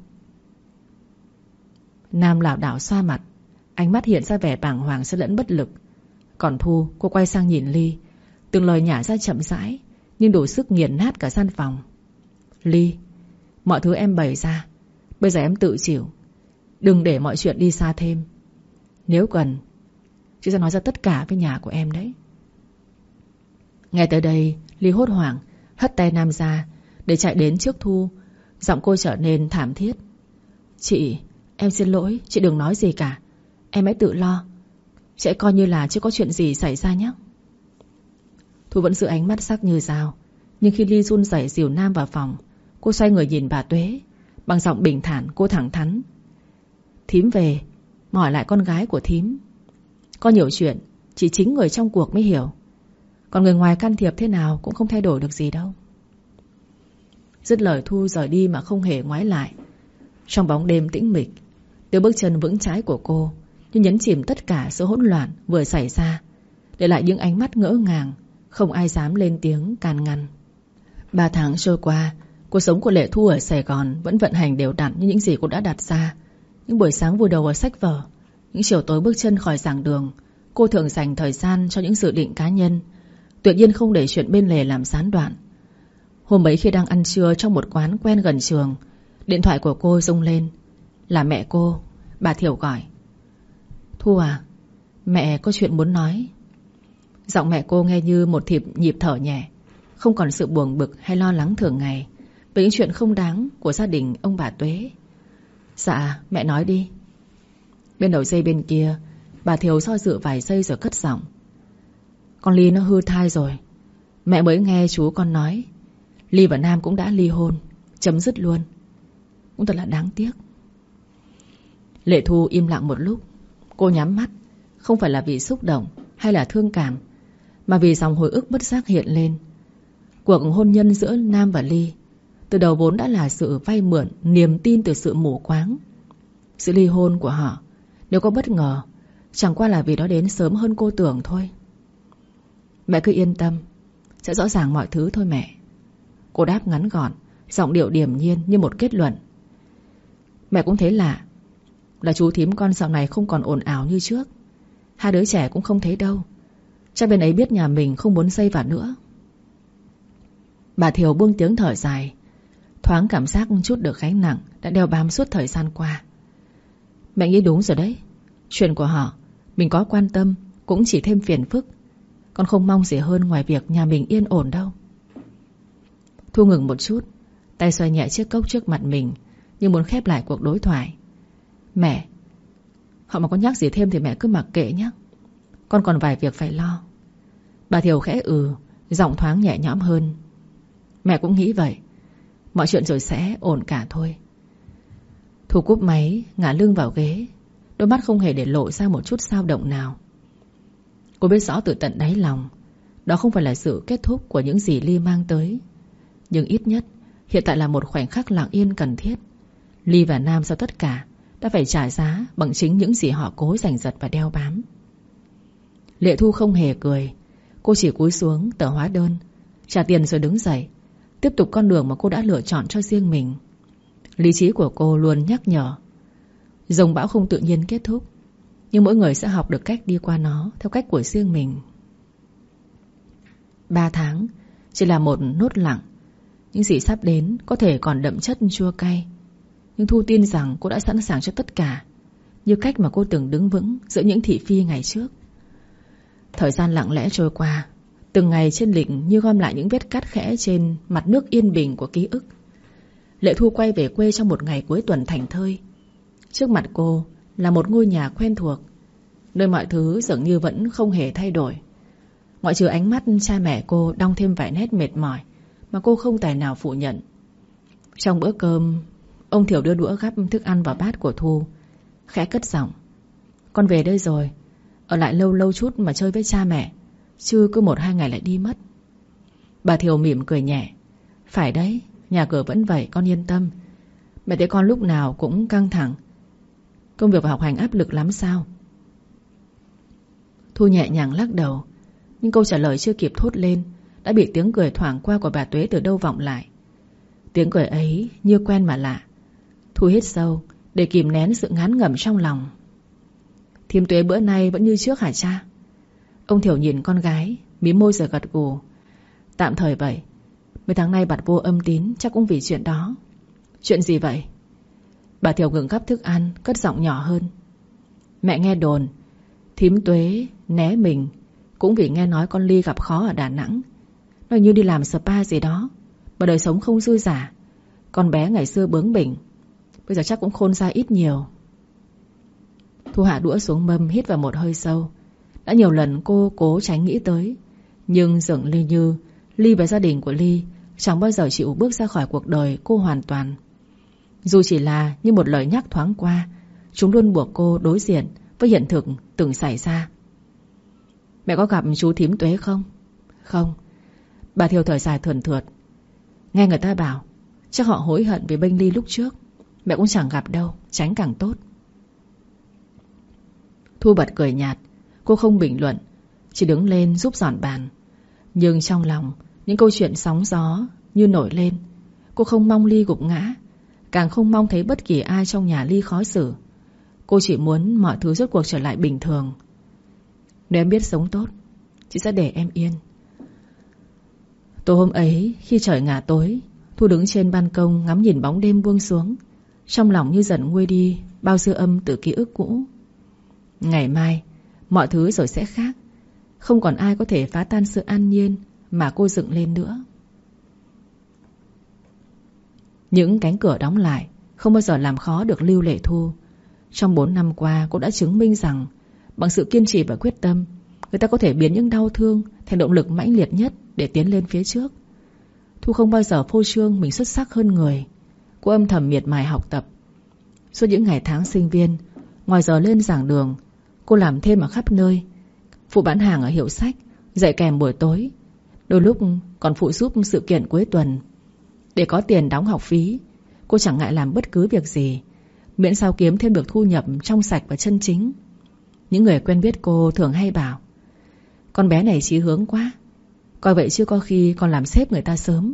Nam lảo đảo xoa mặt, ánh mắt hiện ra vẻ bàng hoàng xen lẫn bất lực. Còn Thu, cô quay sang nhìn Ly, từng lời nhả ra chậm rãi, nhưng đủ sức nghiền nát cả gian phòng. Ly, mọi thứ em bày ra, bây giờ em tự chịu. Đừng để mọi chuyện đi xa thêm. Nếu cần, chị sẽ nói ra tất cả với nhà của em đấy. Nghe tới đây, Ly hốt hoảng hất tay Nam ra để chạy đến trước Thu. Giọng cô trở nên thảm thiết. Chị, em xin lỗi, chị đừng nói gì cả. Em hãy tự lo. Chị coi như là chưa có chuyện gì xảy ra nhé. Thu vẫn giữ ánh mắt sắc như dao. Nhưng khi Ly run rẩy dìu Nam vào phòng, cô xoay người nhìn bà Tuế. Bằng giọng bình thản, cô thẳng thắn. Thím về, mà hỏi lại con gái của thím. Có nhiều chuyện chỉ chính người trong cuộc mới hiểu. Còn người ngoài can thiệp thế nào cũng không thay đổi được gì đâu. Dứt lời Thu rời đi mà không hề ngoái lại. Trong bóng đêm tĩnh mịch, tiếng bước chân vững chãi của cô như nhấn chìm tất cả sự hỗn loạn vừa xảy ra, để lại những ánh mắt ngỡ ngàng. Không ai dám lên tiếng can ngăn. 3 tháng trôi qua, cuộc sống của Lệ Thu ở Sài Gòn vẫn vận hành đều đặn như những gì cô đã đặt ra. Những buổi sáng vùi đầu ở sách vở, những chiều tối bước chân khỏi giảng đường, cô thường dành thời gian cho những dự định cá nhân, tuyệt nhiên không để chuyện bên lề làm gián đoạn. Hôm ấy khi đang ăn trưa trong một quán quen gần trường, điện thoại của cô rung lên. Là mẹ cô, bà Thiểu gọi. Thu à, mẹ có chuyện muốn nói. Giọng mẹ cô nghe như một nhịp thở nhẹ, không còn sự buồn bực hay lo lắng thường ngày về những chuyện không đáng của gia đình ông bà Tuế. Dạ, mẹ nói đi. Bên đầu dây bên kia, bà Thiều do dự vài giây rồi cất giọng. Con Ly nó hư thai rồi. Mẹ mới nghe chú con nói Ly và Nam cũng đã ly hôn, chấm dứt luôn. Cũng thật là đáng tiếc. Lệ Thu im lặng một lúc. Cô nhắm mắt, không phải là vì xúc động hay là thương cảm, mà vì dòng hồi ức bất giác hiện lên. Cuộc hôn nhân giữa Nam và Ly từ đầu vốn đã là sự vay mượn niềm tin từ sự mù quáng. Sự ly hôn của họ, nếu có bất ngờ, chẳng qua là vì nó đến sớm hơn cô tưởng thôi. Mẹ cứ yên tâm, sẽ rõ ràng mọi thứ thôi mẹ. Cô đáp ngắn gọn, giọng điệu điềm nhiên như một kết luận. Mẹ cũng thấy lạ là chú thím con dạo này không còn ồn ào như trước. Hai đứa trẻ cũng không thấy đâu. Chắc bên ấy biết nhà mình không muốn dây vào nữa. Bà Thiều buông tiếng thở dài, thoáng cảm giác chút được gánh nặng đã đeo bám suốt thời gian qua. Mẹ nghĩ đúng rồi đấy. Chuyện của họ mình có quan tâm cũng chỉ thêm phiền phức. Con không mong gì hơn ngoài việc nhà mình yên ổn đâu. Thu ngừng một chút, tay xoay nhẹ chiếc cốc trước mặt mình, như muốn khép lại cuộc đối thoại. Mẹ, họ mà có nhắc gì thêm thì mẹ cứ mặc kệ nhé. Con còn vài việc phải lo. Bà Thiều khẽ giọng thoáng nhẹ nhõm hơn. Mẹ cũng nghĩ vậy. Mọi chuyện rồi sẽ ổn cả thôi. Thu cúp máy, ngả lưng vào ghế, đôi mắt không hề để lộ ra một chút dao động nào. Cô biết rõ từ tận đáy lòng đó không phải là sự kết thúc của những gì Ly mang tới. Nhưng ít nhất hiện tại là một khoảnh khắc lặng yên cần thiết. Ly và Nam sau tất cả đã phải trả giá bằng chính những gì họ cố giành giật và đeo bám. Lệ Thu không hề cười. Cô chỉ cúi xuống tờ hóa đơn, trả tiền rồi đứng dậy, tiếp tục con đường mà cô đã lựa chọn cho riêng mình. Lý trí của cô luôn nhắc nhở dòng bão không tự nhiên kết thúc, nhưng mỗi người sẽ học được cách đi qua nó theo cách của riêng mình. 3 tháng chỉ là một nốt lặng. Những gì sắp đến có thể còn đậm chất chua cay, nhưng Thu tin rằng cô đã sẵn sàng cho tất cả, như cách mà cô từng đứng vững giữa những thị phi ngày trước. Thời gian lặng lẽ trôi qua, từng ngày trên lịch như gom lại những vết cắt khẽ trên mặt nước yên bình của ký ức. Lệ Thu quay về quê trong một ngày cuối tuần thảnh thơi. Trước mặt cô là một ngôi nhà quen thuộc, nơi mọi thứ dường như vẫn không hề thay đổi. Ngoại trừ ánh mắt cha mẹ cô đong thêm vài nét mệt mỏi mà cô không tài nào phủ nhận. Trong bữa cơm, ông Thiểu đưa đũa gắp thức ăn vào bát của Thu, khẽ cất giọng: "Con về đây rồi. Ở lại lâu lâu chút mà chơi với cha mẹ, chứ cứ 1-2 ngày lại đi mất." Bà Thiều mỉm cười nhẹ: "Phải đấy, nhà cửa vẫn vậy, con yên tâm. Mẹ thấy con lúc nào cũng căng thẳng. Công việc và học hành áp lực lắm sao?" Thu nhẹ nhàng lắc đầu, nhưng câu trả lời chưa kịp thốt lên đã bị tiếng cười thoảng qua của bà Tuế từ đâu vọng lại. Tiếng cười ấy như quen mà lạ. Thu hít sâu để kìm nén sự ngán ngẩm trong lòng. "Thím Tuế bữa nay vẫn như trước hả cha?" Ông Thiểu nhìn con gái, mím môi rồi gật gù: "Tạm thời vậy. Mấy tháng nay bặt vô âm tín chắc cũng vì chuyện đó." "Chuyện gì vậy?" Bà Thiểu ngừng gắp thức ăn, cất giọng nhỏ hơn: "Mẹ nghe đồn thím Tuế né mình cũng vì nghe nói con Ly gặp khó ở Đà Nẵng. Nó như đi làm spa gì đó mà đời sống không dư dả. Con bé ngày xưa bướng bỉnh, bây giờ chắc cũng khôn ra ít nhiều." Thu hạ đũa xuống mâm, hít vào một hơi sâu. Đã nhiều lần cô cố tránh nghĩ tới, nhưng dường như Ly và gia đình của Ly chẳng bao giờ chịu bước ra khỏi cuộc đời cô hoàn toàn. Dù chỉ là như một lời nhắc thoáng qua, chúng luôn buộc cô đối diện với hiện thực từng xảy ra. "Mẹ có gặp chú thím Tuế không?" "Không." Bà Thiều thở dài thườn thượt: "Nghe người ta bảo chắc họ hối hận vì bênh Ly lúc trước. Mẹ cũng chẳng gặp đâu, tránh càng tốt." Thu bật cười nhạt. Cô không bình luận, chỉ đứng lên giúp dọn bàn. Nhưng trong lòng những câu chuyện sóng gió như nổi lên. Cô không mong Ly gục ngã, càng không mong thấy bất kỳ ai trong nhà Ly khó xử. Cô chỉ muốn mọi thứ rốt cuộc trở lại bình thường. "Nếu em biết sống tốt, chị sẽ để em yên." Tối hôm ấy, khi trời ngả tối, Thu đứng trên ban công ngắm nhìn bóng đêm buông xuống. Trong lòng như dần nguôi đi bao dư âm từ ký ức cũ. Ngày mai mọi thứ rồi sẽ khác. Không còn ai có thể phá tan sự an nhiên mà cô dựng lên nữa. Những cánh cửa đóng lại không bao giờ làm khó được Lưu Lệ Thu. Trong 4 năm qua, cô đã chứng minh rằng bằng sự kiên trì và quyết tâm, người ta có thể biến những đau thương thành động lực mãnh liệt nhất để tiến lên phía trước. Thu không bao giờ phô trương mình xuất sắc hơn người. Cô âm thầm miệt mài học tập. Suốt những ngày tháng sinh viên, ngoài giờ lên giảng đường, cô làm thêm ở khắp nơi, phụ bán hàng ở hiệu sách, dạy kèm buổi tối, đôi lúc còn phụ giúp sự kiện cuối tuần. Để có tiền đóng học phí, cô chẳng ngại làm bất cứ việc gì, miễn sao kiếm thêm được thu nhập trong sạch và chân chính. Những người quen biết cô thường hay bảo: "Con bé này chí hướng quá, coi vậy chứ có khi còn làm sếp người ta sớm."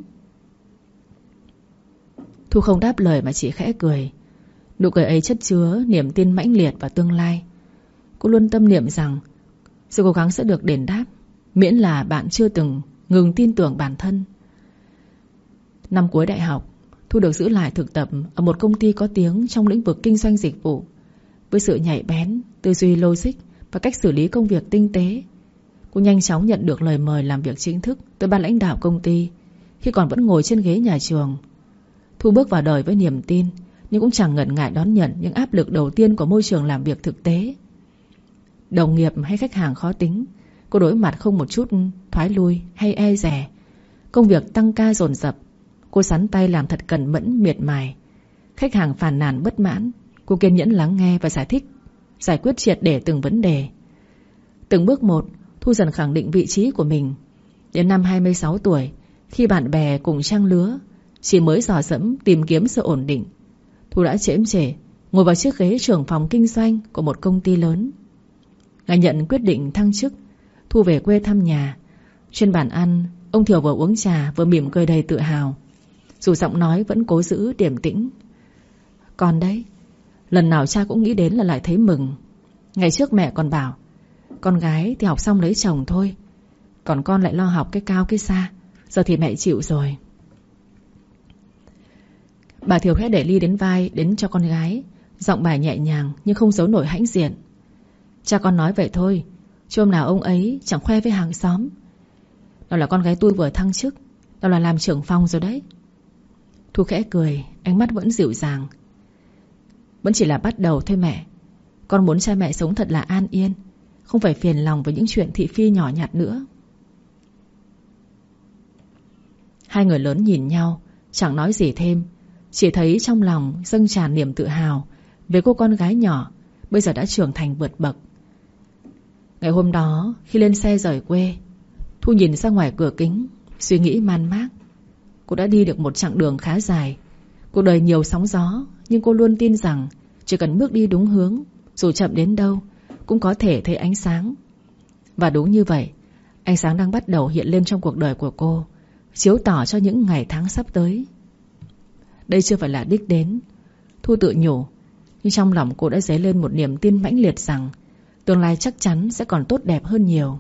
Thu không đáp lời mà chỉ khẽ cười. Nụ cười ấy chất chứa niềm tin mãnh liệt vào tương lai. Cô luôn tâm niệm rằng sự cố gắng sẽ được đền đáp, miễn là bạn chưa từng ngừng tin tưởng bản thân. Năm cuối đại học, Thu được giữ lại thực tập ở một công ty có tiếng trong lĩnh vực kinh doanh dịch vụ. Với sự nhạy bén, tư duy logic và cách xử lý công việc tinh tế, cô nhanh chóng nhận được lời mời làm việc chính thức từ ban lãnh đạo công ty khi còn vẫn ngồi trên ghế nhà trường. Thu bước vào đời với niềm tin, nhưng cũng chẳng ngần ngại đón nhận những áp lực đầu tiên của môi trường làm việc thực tế. Đồng nghiệp hay khách hàng khó tính, cô đối mặt không một chút thoái lui hay e dè. Công việc tăng ca dồn dập, cô sắn tay làm thật cẩn mẫn miệt mài. Khách hàng phàn nàn bất mãn, cô kiên nhẫn lắng nghe và giải quyết triệt để từng vấn đề. Từng bước một, Thu dần khẳng định vị trí của mình. Đến năm 26 tuổi, khi bạn bè cùng trang lứa chỉ mới dò dẫm tìm kiếm sự ổn định, Thu đã chễm chệ ngồi vào chiếc ghế trưởng phòng kinh doanh của một công ty lớn. Ngày nhận quyết định thăng chức, Thu về quê thăm nhà. Trên bàn ăn, ông Thiều vừa uống trà vừa mỉm cười đầy tự hào, dù giọng nói vẫn cố giữ điềm tĩnh. "Con đấy, lần nào cha cũng nghĩ đến là lại thấy mừng. Ngày trước mẹ còn bảo con gái thì học xong lấy chồng thôi, còn con lại lo học cái cao cái xa. Giờ thì mẹ chịu rồi." Bà Thiều khẽ để ly đến vai đến cho con gái, giọng bà nhẹ nhàng nhưng không giấu nổi hãnh diện. "Cha con nói vậy thôi, chứ hôm nào ông ấy chẳng khoe với hàng xóm. Đó là con gái tôi vừa thăng chức, đó là làm trưởng phòng rồi đấy." Thu khẽ cười, ánh mắt vẫn dịu dàng. "Vẫn chỉ là bắt đầu thôi mẹ. Con muốn cha mẹ sống thật là an yên, không phải phiền lòng với những chuyện thị phi nhỏ nhặt nữa." Hai người lớn nhìn nhau, chẳng nói gì thêm, chỉ thấy trong lòng dâng tràn niềm tự hào về cô con gái nhỏ bây giờ đã trưởng thành vượt bậc. Ngày hôm đó khi lên xe rời quê, Thu nhìn ra ngoài cửa kính, suy nghĩ man mác. Cô đã đi được một chặng đường khá dài. Cuộc đời nhiều sóng gió, nhưng cô luôn tin rằng chỉ cần bước đi đúng hướng, dù chậm đến đâu cũng có thể thấy ánh sáng. Và đúng như vậy, ánh sáng đang bắt đầu hiện lên trong cuộc đời của cô, chiếu tỏ cho những ngày tháng sắp tới. Đây chưa phải là đích đến, Thu tự nhủ, nhưng trong lòng cô đã dấy lên một niềm tin mãnh liệt rằng tương lai chắc chắn sẽ còn tốt đẹp hơn nhiều.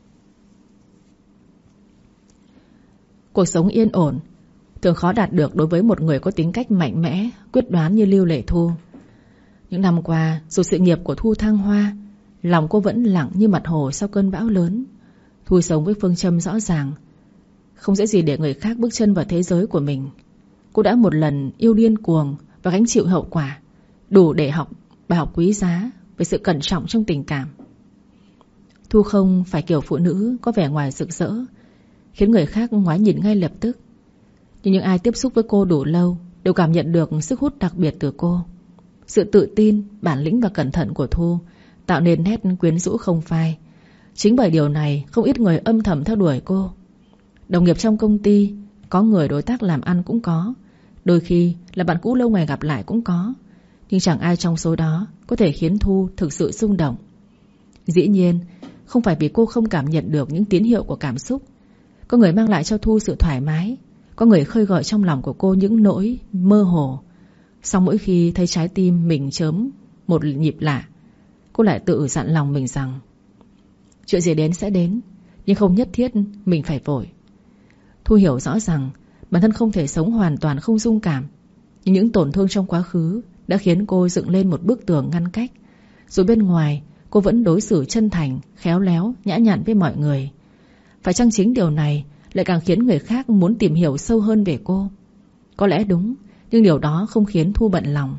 Cuộc sống yên ổn thường khó đạt được đối với một người có tính cách mạnh mẽ, quyết đoán như Lưu Lệ Thu. Những năm qua, dù sự nghiệp của Thu thăng hoa, lòng cô vẫn lặng như mặt hồ sau cơn bão lớn. Thu sống với phương châm rõ ràng, không dễ gì để người khác bước chân vào thế giới của mình. Cô đã một lần yêu điên cuồng và gánh chịu hậu quả, đủ để học bài học quý giá về sự cẩn trọng trong tình cảm. Thu không phải kiểu phụ nữ có vẻ ngoài rực rỡ, khiến người khác ngoái nhìn ngay lập tức. Nhưng những ai tiếp xúc với cô đủ lâu đều cảm nhận được sức hút đặc biệt từ cô. Sự tự tin, bản lĩnh và cẩn thận của Thu tạo nên nét quyến rũ không phai. Chính bởi điều này không ít người âm thầm theo đuổi cô. Đồng nghiệp trong công ty, có người đối tác làm ăn cũng có, đôi khi là bạn cũ lâu ngày gặp lại cũng có. Nhưng chẳng ai trong số đó có thể khiến Thu thực sự rung động. Dĩ nhiên, không phải vì cô không cảm nhận được những tín hiệu của cảm xúc. Có người mang lại cho Thu sự thoải mái, có người khơi gợi trong lòng của cô những nỗi mơ hồ. Sau mỗi khi thấy trái tim mình chớm một nhịp lạ, cô lại tự dặn lòng mình rằng chuyện gì đến sẽ đến, nhưng không nhất thiết mình phải vội. Thu hiểu rõ rằng bản thân không thể sống hoàn toàn không rung cảm, nhưng những tổn thương trong quá khứ đã khiến cô dựng lên một bức tường ngăn cách. Dù bên ngoài cô vẫn đối xử chân thành, khéo léo, nhã nhặn với mọi người. Phải chăng chính điều này lại càng khiến người khác muốn tìm hiểu sâu hơn về cô? Có lẽ đúng, nhưng điều đó không khiến Thu bận lòng.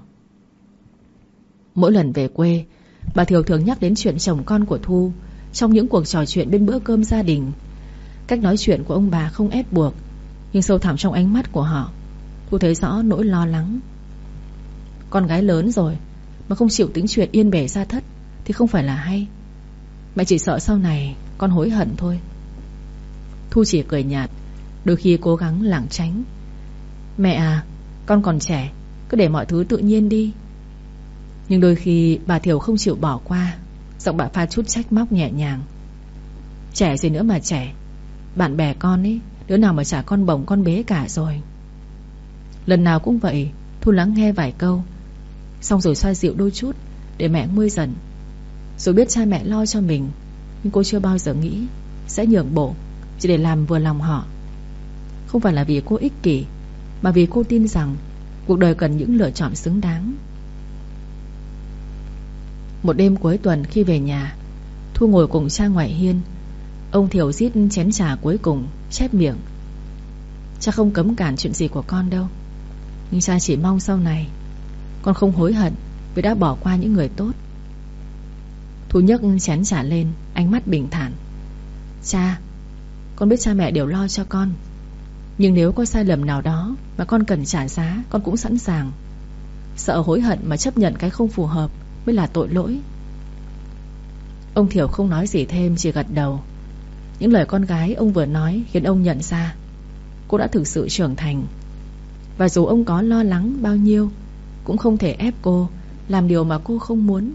Mỗi lần về quê, bà Thiều thường nhắc đến chuyện chồng con của Thu trong những cuộc trò chuyện bên bữa cơm gia đình. Cách nói chuyện của ông bà không ép buộc, nhưng sâu thẳm trong ánh mắt của họ, Thu thấy rõ nỗi lo lắng. Con gái lớn rồi mà không chịu tính chuyện yên bề gia thất thì không phải là hay. Mẹ chỉ sợ sau này con hối hận thôi. Thu chỉ cười nhạt, đôi khi cố gắng lảng tránh. Mẹ à, con còn trẻ, cứ để mọi thứ tự nhiên đi. Nhưng đôi khi bà Thiều không chịu bỏ qua, giọng bà pha chút trách móc nhẹ nhàng. Trẻ gì nữa mà trẻ, bạn bè con ấy, đứa nào mà chả con bồng con bế cả rồi. Lần nào cũng vậy, Thu lắng nghe vài câu, xong rồi xoa dịu đôi chút để mẹ nguôi dần. Rồi biết cha mẹ lo cho mình, nhưng cô chưa bao giờ nghĩ sẽ nhượng bộ chỉ để làm vừa lòng họ. Không phải là vì cô ích kỷ, mà vì cô tin rằng cuộc đời cần những lựa chọn xứng đáng. Một đêm cuối tuần khi về nhà, Thu ngồi cùng cha ngoại hiên. Ông Thiều rít chén trà cuối cùng, chép miệng. Cha không cấm cản chuyện gì của con đâu, nhưng cha chỉ mong sau này con không hối hận vì đã bỏ qua những người tốt. Thu nhấc chén trà lên, ánh mắt bình thản. Cha, con biết cha mẹ đều lo cho con, nhưng nếu có sai lầm nào đó mà con cần trả giá, con cũng sẵn sàng. Sợ hối hận mà chấp nhận cái không phù hợp mới là tội lỗi. Ông Thiều không nói gì thêm, chỉ gật đầu. Những lời con gái ông vừa nói khiến ông nhận ra cô đã thực sự trưởng thành. Và dù ông có lo lắng bao nhiêu, cũng không thể ép cô làm điều mà cô không muốn.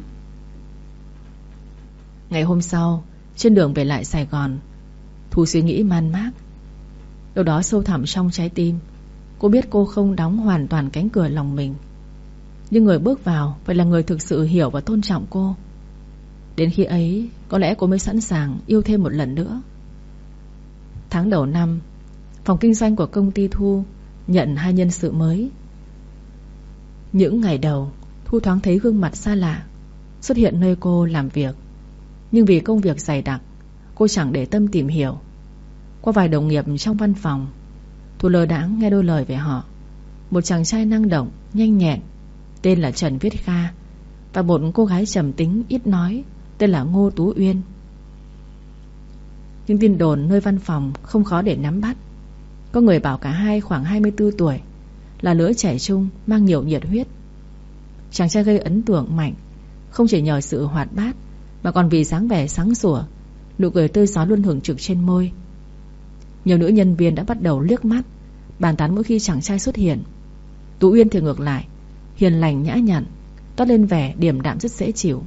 Ngày hôm sau, trên đường về lại Sài Gòn, Thu suy nghĩ man mác. Đâu đó sâu thẳm trong trái tim, cô biết cô không đóng hoàn toàn cánh cửa lòng mình, nhưng người bước vào phải là người thực sự hiểu và tôn trọng cô. Đến khi ấy, có lẽ cô mới sẵn sàng yêu thêm một lần nữa. Tháng đầu năm, phòng kinh doanh của công ty Thu nhận 2 nhân sự mới. Những ngày đầu, Thu thoáng thấy gương mặt xa lạ xuất hiện nơi cô làm việc, nhưng vì công việc dày đặc, cô chẳng để tâm tìm hiểu. Qua vài đồng nghiệp trong văn phòng, Thu lơ đãng nghe đôi lời về họ. Một chàng trai năng động, nhanh nhẹn tên là Trần Viết Kha, và một cô gái trầm tính, ít nói tên là Ngô Tú Uyên. Nhưng tin đồn nơi văn phòng không khó để nắm bắt. Có người bảo cả hai khoảng 24 tuổi, là lứa trẻ trung, mang nhiều nhiệt huyết. Chàng trai gây ấn tượng mạnh không chỉ nhờ sự hoạt bát, mà còn vì dáng vẻ sáng sủa, nụ cười tươi rói luôn hưởng trực trên môi. Nhiều nữ nhân viên đã bắt đầu liếc mắt, bàn tán mỗi khi chàng trai xuất hiện. Tú Uyên thì ngược lại, hiền lành nhã nhặn, toát lên vẻ điềm đạm rất dễ chịu.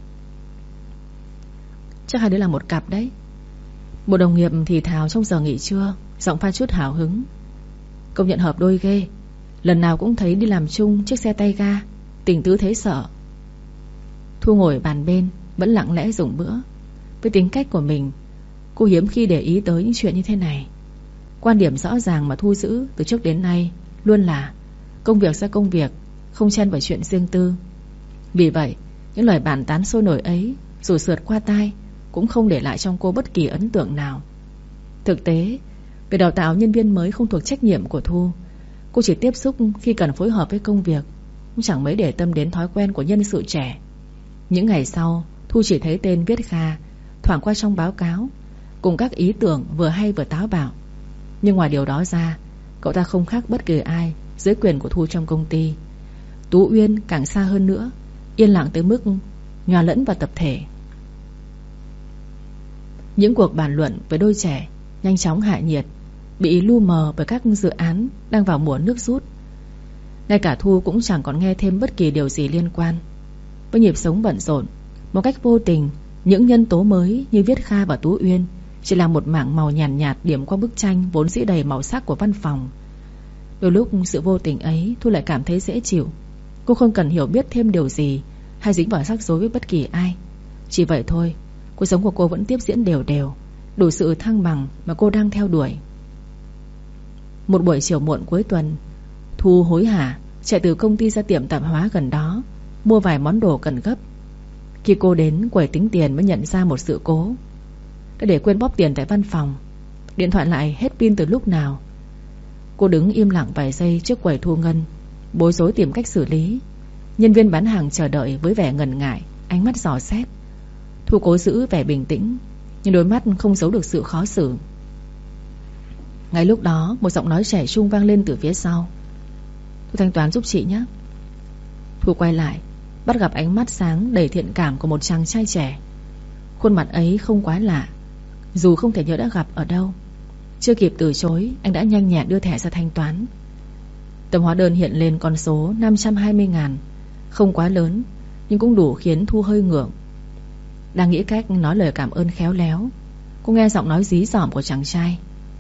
Chắc hai đứa là một cặp đấy. Một đồng nghiệp thì thào trong giờ nghỉ trưa, giọng pha chút hào hứng. Công nhận hợp đôi ghê, lần nào cũng thấy đi làm chung chiếc xe tay ga, tình tứ thấy sợ. Thu ngồi bàn bên vẫn lặng lẽ dùng bữa. Với tính cách của mình, cô hiếm khi để ý tới những chuyện như thế này. Quan điểm rõ ràng mà Thu giữ từ trước đến nay luôn là công việc ra công việc, không chen vào chuyện riêng tư. Vì vậy, những lời bàn tán sôi nổi ấy dù sượt qua tai cũng không để lại trong cô bất kỳ ấn tượng nào. Thực tế, việc đào tạo nhân viên mới không thuộc trách nhiệm của Thu. Cô chỉ tiếp xúc khi cần phối hợp với công việc, cũng chẳng mấy để tâm đến thói quen của nhân sự trẻ. Những ngày sau, Thu chỉ thấy tên Viết Kha thoảng qua trong báo cáo, cùng các ý tưởng vừa hay vừa táo bạo. Nhưng ngoài điều đó ra, cậu ta không khác bất kỳ ai dưới quyền của Thu trong công ty. Tú Uyên càng xa hơn nữa, yên lặng tới mức nhòa lẫn vào tập thể. Những cuộc bàn luận với đôi trẻ nhanh chóng hạ nhiệt, bị lu mờ bởi các dự án đang vào mùa nước rút. Ngay cả Thu cũng chẳng còn nghe thêm bất kỳ điều gì liên quan. Với nhịp sống bận rộn, một cách vô tình, những nhân tố mới như Viết Kha và Tú Uyên chỉ là một mảng màu nhàn nhạt điểm qua bức tranh vốn dĩ đầy màu sắc của văn phòng. Đôi lúc sự vô tình ấy Thu lại cảm thấy dễ chịu. Cô không cần hiểu biết thêm điều gì hay dính vào rắc rối với bất kỳ ai. Chỉ vậy thôi, cuộc sống của cô vẫn tiếp diễn đều đều, đủ sự thăng bằng mà cô đang theo đuổi. Một buổi chiều muộn cuối tuần, Thu hối hả chạy từ công ty ra tiệm tạp hóa gần đó, mua vài món đồ cần gấp. Khi cô đến quầy tính tiền mới nhận ra một sự cố. Đã để quên bóp tiền tại văn phòng. Điện thoại lại hết pin từ lúc nào. Cô đứng im lặng vài giây trước quầy thu ngân, bối rối tìm cách xử lý. Nhân viên bán hàng chờ đợi với vẻ ngần ngại, ánh mắt dò xét. Thu cố giữ vẻ bình tĩnh, nhưng đôi mắt không giấu được sự khó xử. Ngay lúc đó, một giọng nói trẻ trung vang lên từ phía sau. Thu thanh toán giúp chị nhé. Thu quay lại, bắt gặp ánh mắt sáng đầy thiện cảm của một chàng trai trẻ. Khuôn mặt ấy không quá lạ, dù không thể nhớ đã gặp ở đâu. Chưa kịp từ chối, anh đã nhanh nhẹn đưa thẻ ra thanh toán. Tấm hóa đơn hiện lên con số 520.000. Không quá lớn, nhưng cũng đủ khiến Thu hơi ngượng. Đang nghĩ cách nói lời cảm ơn khéo léo, cô nghe giọng nói dí dỏm của chàng trai.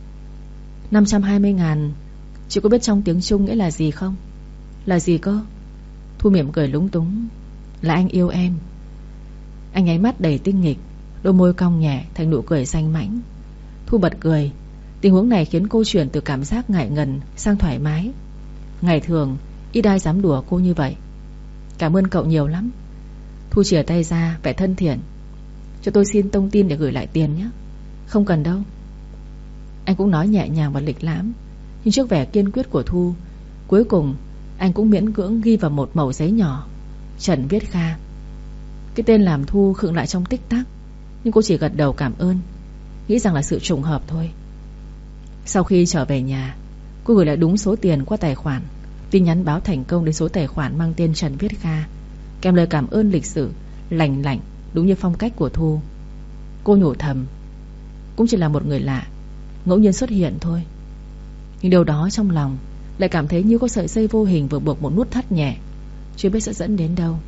520.000, chị có biết trong tiếng Trung nghĩa là gì không? Là gì cơ? Thu mỉm cười lúng túng. Là anh yêu em. Anh nháy mắt đầy tinh nghịch, đôi môi cong nhẹ thành nụ cười xanh mãnh. Thu bật cười. Tình huống này khiến cô chuyển từ cảm giác ngại ngần sang thoải mái. Ngày thường ít ai dám đùa cô như vậy. Cảm ơn cậu nhiều lắm. Thu chìa tay ra vẻ thân thiện. Cho tôi xin thông tin để gửi lại tiền nhé. Không cần đâu. Anh cũng nói nhẹ nhàng và lịch lãm, nhưng trước vẻ kiên quyết của Thu, cuối cùng anh cũng miễn cưỡng ghi vào một mẩu giấy nhỏ: Trần Viết Kha. Cái tên làm Thu khựng lại trong tích tắc, nhưng cô chỉ gật đầu cảm ơn, nghĩ rằng là sự trùng hợp thôi. Sau khi trở về nhà, cô gửi lại đúng số tiền qua tài khoản. Tin nhắn báo thành công đến số tài khoản mang tên Trần Viết Kha, kèm lời cảm ơn lịch sự, lành lạnh, đúng như phong cách của Thu. Cô nhủ thầm, cũng chỉ là một người lạ, ngẫu nhiên xuất hiện thôi. Nhưng điều đó trong lòng lại cảm thấy như có sợi dây vô hình vừa buộc một nút thắt nhẹ, chưa biết sẽ dẫn đến đâu.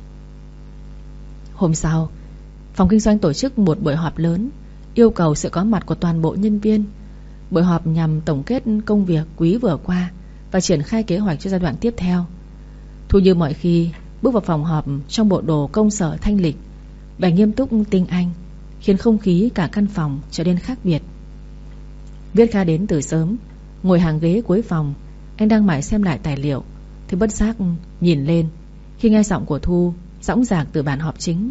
Hôm sau, phòng kinh doanh tổ chức một buổi họp lớn, yêu cầu sự có mặt của toàn bộ nhân viên. Buổi họp nhằm tổng kết công việc quý vừa qua và triển khai kế hoạch cho giai đoạn tiếp theo. Thu như mọi khi bước vào phòng họp trong bộ đồ công sở thanh lịch, vẻ nghiêm túc tinh anh, khiến không khí cả căn phòng trở nên khác biệt. Viết Kha đến từ sớm, ngồi hàng ghế cuối phòng. Anh đang mải xem lại tài liệu thì bất giác nhìn lên khi nghe giọng của Thu dõng dạc từ bàn họp chính.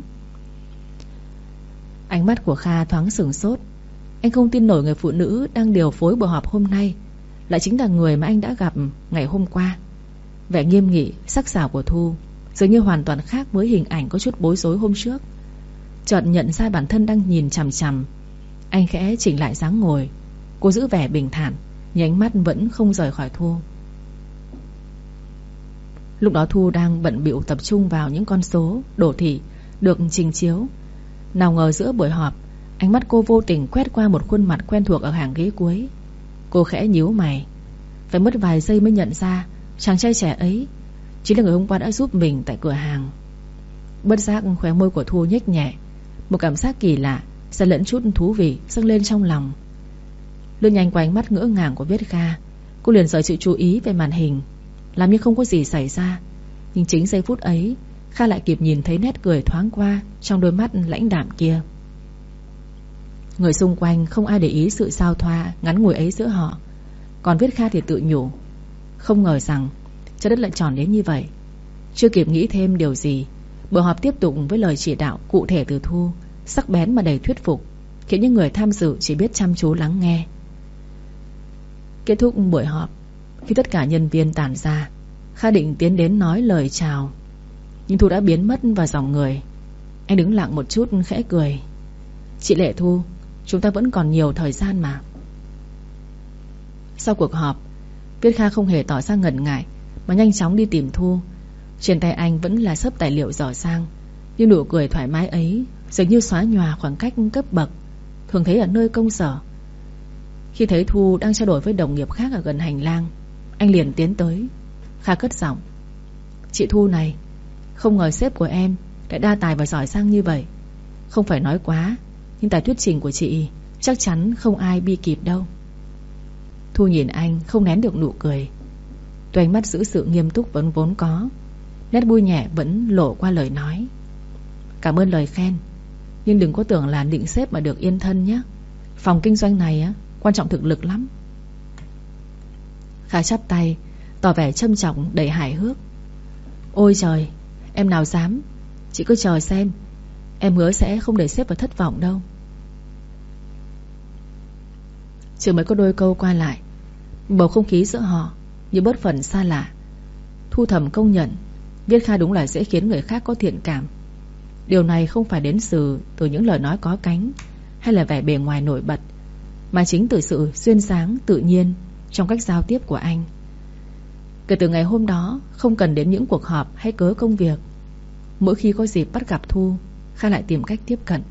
Ánh mắt của Kha thoáng sửng sốt. Anh không tin nổi người phụ nữ đang điều phối buổi họp hôm nay lại chính là người mà anh đã gặp ngày hôm qua. Vẻ nghiêm nghị, sắc sảo của Thu dường như hoàn toàn khác với hình ảnh có chút bối rối hôm trước. Chợt nhận ra bản thân đang nhìn chằm chằm, anh khẽ chỉnh lại dáng ngồi. Cô giữ vẻ bình thản, nhưng ánh mắt vẫn không rời khỏi Thu. Lúc đó Thu đang bận bịu tập trung vào những con số đồ thị được trình chiếu. Nào ngờ giữa buổi họp, ánh mắt cô vô tình quét qua một khuôn mặt quen thuộc ở hàng ghế cuối. Cô khẽ nhíu mày. Phải mất vài giây mới nhận ra chàng trai trẻ ấy chính là người hôm qua đã giúp mình tại cửa hàng. Bất giác khóe môi của Thu nhếch nhẹ. Một cảm giác kỳ lạ xen lẫn chút thú vị dâng lên trong lòng. Lướt nhanh qua ánh mắt ngỡ ngàng của Viết Kha, cô liền rời sự chú ý về màn hình, làm như không có gì xảy ra. Nhưng chính giây phút ấy, Kha lại kịp nhìn thấy nét cười thoáng qua trong đôi mắt lãnh đạm kia. Người xung quanh không ai để ý sự giao thoa ngắn ngủi ấy giữa họ. Còn Viết Kha thì tự nhủ, không ngờ rằng trái đất lại tròn đến như vậy. Chưa kịp nghĩ thêm điều gì, buổi họp tiếp tục với lời chỉ đạo cụ thể từ Thu, sắc bén mà đầy thuyết phục, khiến những người tham dự chỉ biết chăm chú lắng nghe. Kết thúc buổi họp, khi tất cả nhân viên tản ra, Kha định tiến đến nói lời chào, nhưng Thu đã biến mất vào dòng người. Anh đứng lặng một chút khẽ cười. Chị Lệ Thu, chúng ta vẫn còn nhiều thời gian mà. Sau cuộc họp, Viết Kha không hề tỏ ra ngần ngại mà nhanh chóng đi tìm Thu. Trên tay anh vẫn là xấp tài liệu giỏ sang, nhưng nụ cười thoải mái ấy dường như xóa nhòa khoảng cách cấp bậc thường thấy ở nơi công sở. Khi thấy Thu đang trao đổi với đồng nghiệp khác ở gần hành lang, anh liền tiến tới. Kha cất giọng, chị Thu này, không ngờ sếp của em lại đa tài và giỏi giang như vậy. Không phải nói quá, nhưng tài thuyết trình của chị chắc chắn không ai bi kịp đâu. Thu nhìn anh không nén được nụ cười. Tuy ánh mắt giữ sự nghiêm túc vẫn vốn có, nét vui nhẹ vẫn lộ qua lời nói. Cảm ơn lời khen, nhưng đừng có tưởng là định sếp mà được yên thân nhé. Phòng kinh doanh này á, quan trọng thực lực lắm. Kha chắp tay tỏ vẻ trâm trọng đầy hài hước. Ôi trời, em nào dám. Chị cứ chờ xem, em hứa sẽ không để sếp phải thất vọng đâu. Chỉ mới có đôi câu qua lại, bầu không khí giữa họ như bớt phần xa lạ. Thu thầm công nhận Viết Kha đúng là dễ khiến người khác có thiện cảm. Điều này không phải đến từ những lời nói có cánh hay là vẻ bề ngoài nổi bật, mà chính từ sự duyên dáng tự nhiên trong cách giao tiếp của anh. Kể từ ngày hôm đó, không cần đến những cuộc họp hay cớ công việc, mỗi khi có dịp bắt gặp Thu, Kha lại tìm cách tiếp cận.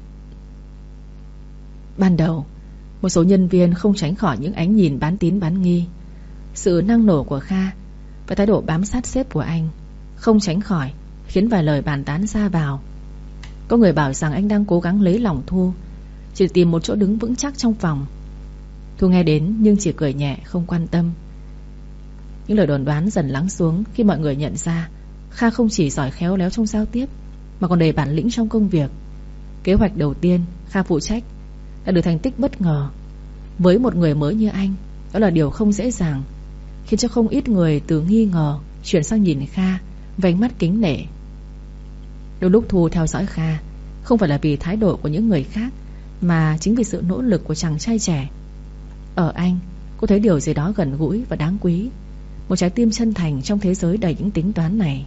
Ban đầu, một số nhân viên không tránh khỏi những ánh nhìn bán tín bán nghi. Sự năng nổ của Kha và thái độ bám sát sếp của anh không tránh khỏi khiến vài lời bàn tán ra vào. Có người bảo rằng anh đang cố gắng lấy lòng Thu, chỉ tìm một chỗ đứng vững chắc trong phòng. Thu nghe đến nhưng chỉ cười nhẹ không quan tâm. Những lời đồn đoán dần lắng xuống khi mọi người nhận ra Kha không chỉ giỏi khéo léo trong giao tiếp mà còn đầy bản lĩnh trong công việc. Kế hoạch đầu tiên Kha phụ trách đã được thành tích bất ngờ. Với một người mới như anh, đó là điều không dễ dàng, khiến cho không ít người từ nghi ngờ chuyển sang nhìn Kha với ánh mắt kính nể. Đôi lúc Thu theo dõi Kha không phải là vì thái độ của những người khác, mà chính vì sự nỗ lực của chàng trai trẻ. Ở anh, cô thấy điều gì đó gần gũi và đáng quý, một trái tim chân thành trong thế giới đầy những tính toán này.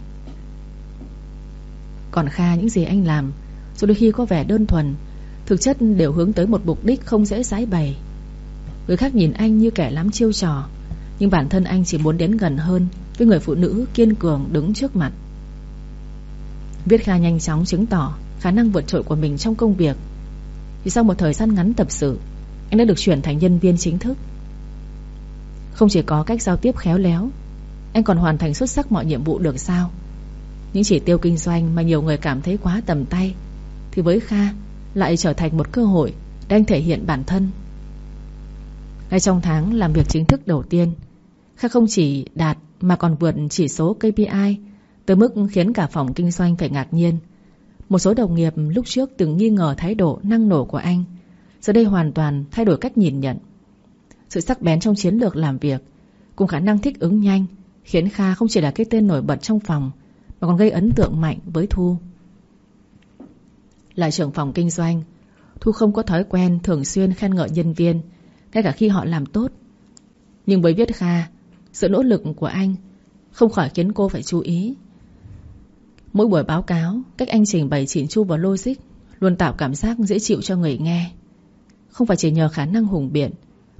Còn Kha, những gì anh làm dù đôi khi có vẻ đơn thuần, thực chất đều hướng tới một mục đích không dễ giải bày. Người khác nhìn anh như kẻ lắm chiêu trò, nhưng bản thân anh chỉ muốn đến gần hơn với người phụ nữ kiên cường đứng trước mặt. Viết Kha nhanh chóng chứng tỏ khả năng vượt trội của mình trong công việc. Thì sau một thời gian ngắn tập sự, anh đã được chuyển thành nhân viên chính thức. Không chỉ có cách giao tiếp khéo léo, anh còn hoàn thành xuất sắc mọi nhiệm vụ được giao. Những chỉ tiêu kinh doanh mà nhiều người cảm thấy quá tầm tay, thì với Kha lại trở thành một cơ hội để anh thể hiện bản thân. Ngay trong tháng làm việc chính thức đầu tiên, Kha không chỉ đạt mà còn vượt chỉ số KPI tới mức khiến cả phòng kinh doanh phải ngạc nhiên. Một số đồng nghiệp lúc trước từng nghi ngờ thái độ năng nổ của anh, giờ đây hoàn toàn thay đổi cách nhìn nhận. Sự sắc bén trong chiến lược làm việc cùng khả năng thích ứng nhanh khiến Kha không chỉ là cái tên nổi bật trong phòng, mà còn gây ấn tượng mạnh với Thu. Là trưởng phòng kinh doanh, Thu không có thói quen thường xuyên khen ngợi nhân viên, ngay cả khi họ làm tốt. Nhưng với Viết Kha, sự nỗ lực của anh không khỏi khiến cô phải chú ý. Mỗi buổi báo cáo, cách anh trình bày chỉn chu và logic luôn tạo cảm giác dễ chịu cho người nghe. Không phải chỉ nhờ khả năng hùng biện,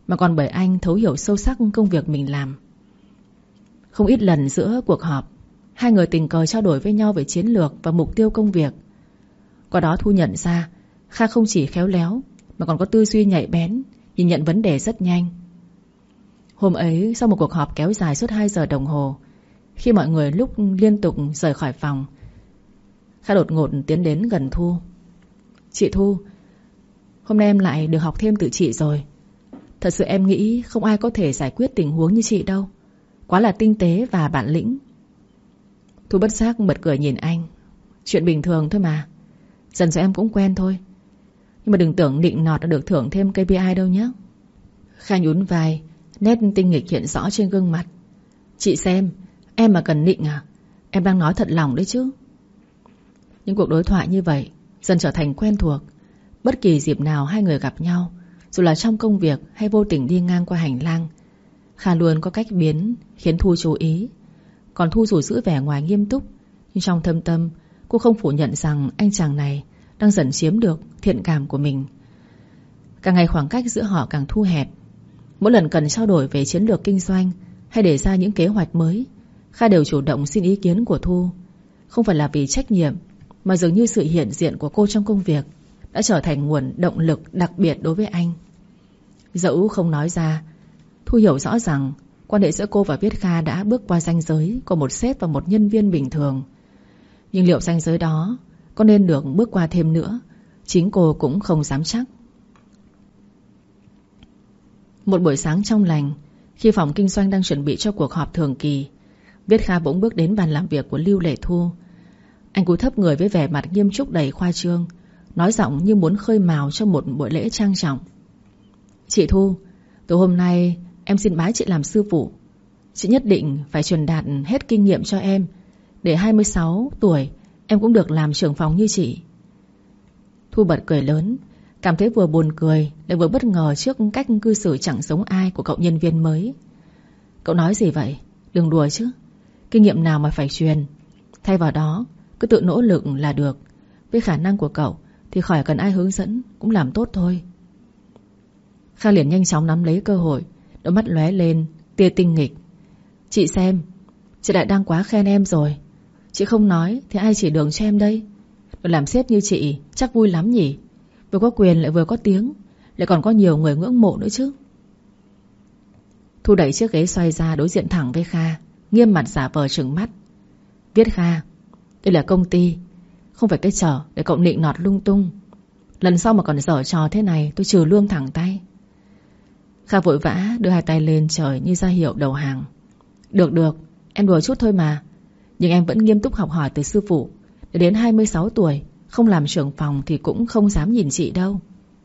mà còn bởi anh thấu hiểu sâu sắc công việc mình làm. Không ít lần giữa cuộc họp, hai người tình cờ trao đổi với nhau về chiến lược và mục tiêu công việc. Qua đó Thu nhận ra Kha không chỉ khéo léo mà còn có tư duy nhạy bén, nhìn nhận vấn đề rất nhanh. Hôm ấy, sau một cuộc họp kéo dài suốt 2 giờ đồng hồ, khi mọi người lúc liên tục rời khỏi phòng, Kha đột ngột tiến đến gần Thu. Chị Thu, hôm nay em lại được học thêm từ chị rồi. Thật sự em nghĩ không ai có thể giải quyết tình huống như chị đâu. Quá là tinh tế và bản lĩnh. Thu bất giác bật cười nhìn anh. Chuyện bình thường thôi mà. Dần rồi em cũng quen thôi. Nhưng mà đừng tưởng nịnh nọt đã được thưởng thêm KPI đâu nhé. Kha nhún vai, nét tinh nghịch hiện rõ trên gương mặt. Chị xem, em mà cần nịnh à? Em đang nói thật lòng đấy chứ. Những cuộc đối thoại như vậy dần trở thành quen thuộc. Bất kỳ dịp nào hai người gặp nhau, dù là trong công việc hay vô tình đi ngang qua hành lang, Kha luôn có cách biến khiến Thu chú ý. Còn Thu dù giữ vẻ ngoài nghiêm túc, nhưng trong thâm tâm cô không phủ nhận rằng anh chàng này đang dần chiếm được thiện cảm của mình. Càng ngày khoảng cách giữa họ càng thu hẹp. Mỗi lần cần trao đổi về chiến lược kinh doanh hay đề ra những kế hoạch mới, Kha đều chủ động xin ý kiến của Thu. Không phải là vì trách nhiệm, mà dường như sự hiện diện của cô trong công việc đã trở thành nguồn động lực đặc biệt đối với anh. Dẫu không nói ra, Thu hiểu rõ rằng quan hệ giữa cô và Viết Kha đã bước qua ranh giới của một sếp và một nhân viên bình thường. Nhưng liệu ranh giới đó có nên được bước qua thêm nữa, chính cô cũng không dám chắc. Một buổi sáng trong lành, khi phòng kinh doanh đang chuẩn bị cho cuộc họp thường kỳ, Viết Kha bỗng bước đến bàn làm việc của Lưu Lệ Thu. Anh cúi thấp người với vẻ mặt nghiêm túc đầy khoa trương, nói giọng như muốn khơi mào cho một buổi lễ trang trọng. Chị Thu, từ hôm nay em xin bái chị làm sư phụ. Chị nhất định phải truyền đạt hết kinh nghiệm cho em, để 26 tuổi em cũng được làm trưởng phòng như chị. Thu bật cười lớn, cảm thấy vừa buồn cười lại vừa bất ngờ trước cách cư xử chẳng giống ai của cậu nhân viên mới. Cậu nói gì vậy? Đừng đùa chứ. Kinh nghiệm nào mà phải truyền. Thay vào đó cứ tự nỗ lực là được. Với khả năng của cậu thì khỏi cần ai hướng dẫn cũng làm tốt thôi. Kha liền nhanh chóng nắm lấy cơ hội, đôi mắt lóe lên tia tinh nghịch. Chị xem, chị lại đang quá khen em rồi. Chị không nói thì ai chỉ đường cho em đây. Được làm sếp như chị chắc vui lắm nhỉ. Vừa có quyền lại vừa có tiếng, lại còn có nhiều người ngưỡng mộ nữa chứ. Thu đẩy chiếc ghế xoay ra đối diện thẳng với Kha, nghiêm mặt giả vờ trừng mắt. Viết Kha, đây là công ty, không phải cái chợ để cậu nịnh nọt lung tung. Lần sau mà còn giở trò thế này tôi trừ lương thẳng tay. Kha vội vã đưa hai tay lên trời như ra hiệu đầu hàng. Được, em đùa chút thôi mà. Nhưng em vẫn nghiêm túc học hỏi từ sư phụ. Để đến 26 tuổi không làm trưởng phòng thì cũng không dám nhìn chị đâu.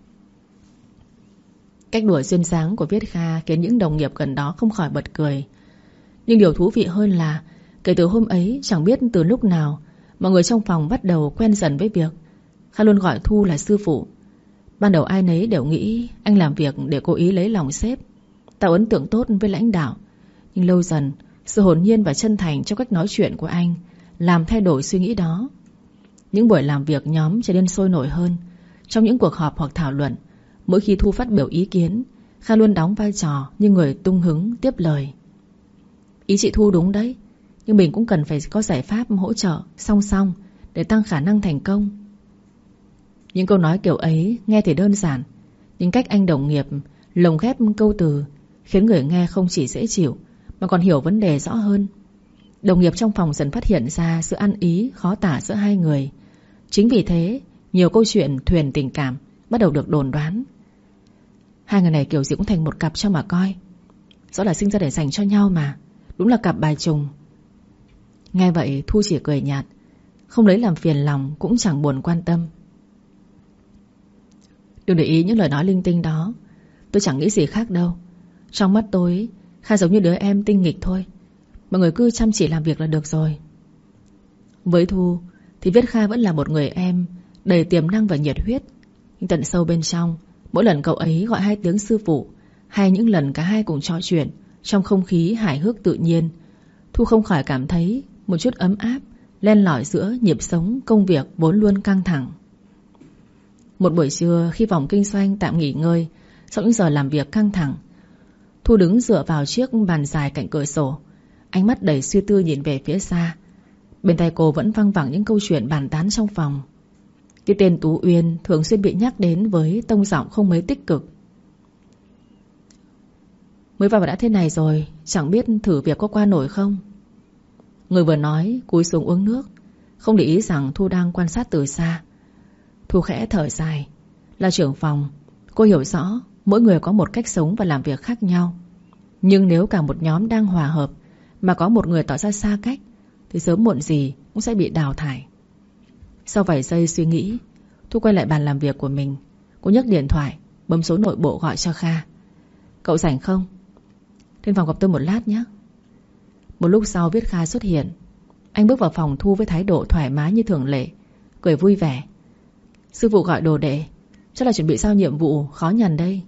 Cách đùa duyên dáng của Viết Kha khiến những đồng nghiệp gần đó không khỏi bật cười. Nhưng điều thú vị hơn là kể từ hôm ấy, chẳng biết từ lúc nào, mọi người trong phòng bắt đầu quen dần với việc Kha luôn gọi Thu là sư phụ. Ban đầu ai nấy đều nghĩ anh làm việc để cố ý lấy lòng sếp, tạo ấn tượng tốt với lãnh đạo. Nhưng lâu dần, sự hồn nhiên và chân thành trong cách nói chuyện của anh làm thay đổi suy nghĩ đó. Những buổi làm việc nhóm trở nên sôi nổi hơn. Trong những cuộc họp hoặc thảo luận, mỗi khi Thu phát biểu ý kiến, Kha luôn đóng vai trò như người tung hứng tiếp lời. Ý chị Thu đúng đấy, nhưng mình cũng cần phải có giải pháp hỗ trợ song song để tăng khả năng thành công. Những câu nói kiểu ấy nghe thì đơn giản, nhưng cách anh đồng nghiệp lồng ghép câu từ khiến người nghe không chỉ dễ chịu mà còn hiểu vấn đề rõ hơn. Đồng nghiệp trong phòng dần phát hiện ra sự ăn ý khó tả giữa hai người. Chính vì thế, nhiều câu chuyện thuyền tình cảm bắt đầu được đồn đoán. Hai người này kiểu gì cũng thành một cặp cho mà coi. Rõ là sinh ra để dành cho nhau mà. Đúng là cặp bài trùng. Nghe vậy Thu chỉ cười nhạt, không lấy làm phiền lòng cũng chẳng buồn quan tâm. Đừng để ý những lời nói linh tinh đó. Tôi chẳng nghĩ gì khác đâu. Trong mắt tôi Kha giống như đứa em tinh nghịch thôi. Mọi người cứ chăm chỉ làm việc là được rồi. Với Thu thì Viết Kha vẫn là một người em đầy tiềm năng và nhiệt huyết. Nhưng tận sâu bên trong, mỗi lần cậu ấy gọi hai tiếng sư phụ, hay những lần cả hai cùng trò chuyện trong không khí hài hước tự nhiên, Thu không khỏi cảm thấy một chút ấm áp len lỏi giữa nhịp sống công việc vốn luôn căng thẳng. Một buổi trưa khi phòng kinh doanh tạm nghỉ ngơi sau những giờ làm việc căng thẳng, Thu đứng dựa vào chiếc bàn dài cạnh cửa sổ, ánh mắt đầy suy tư nhìn về phía xa. Bên tai cô vẫn văng vẳng những câu chuyện bàn tán trong phòng. Cái tên Tú Uyên thường xuyên bị nhắc đến với tông giọng không mấy tích cực. Mới vào đã thế này rồi, chẳng biết thử việc có qua nổi không. Người vừa nói cúi xuống uống nước, không để ý rằng Thu đang quan sát từ xa. Thu khẽ thở dài. Là trưởng phòng, cô hiểu rõ mỗi người có một cách sống và làm việc khác nhau. Nhưng nếu cả một nhóm đang hòa hợp mà có một người tỏ ra xa cách thì sớm muộn gì cũng sẽ bị đào thải. Sau vài giây suy nghĩ, Thu quay lại bàn làm việc của mình. Cô nhấc điện thoại, bấm số nội bộ gọi cho Kha. Cậu rảnh không? Lên phòng gặp tôi một lát nhé. Một lúc sau Viết Kha xuất hiện. Anh bước vào phòng Thu với thái độ thoải mái như thường lệ, cười vui vẻ. Sư phụ gọi đồ đệ, chắc là chuẩn bị giao nhiệm vụ khó nhằn đây.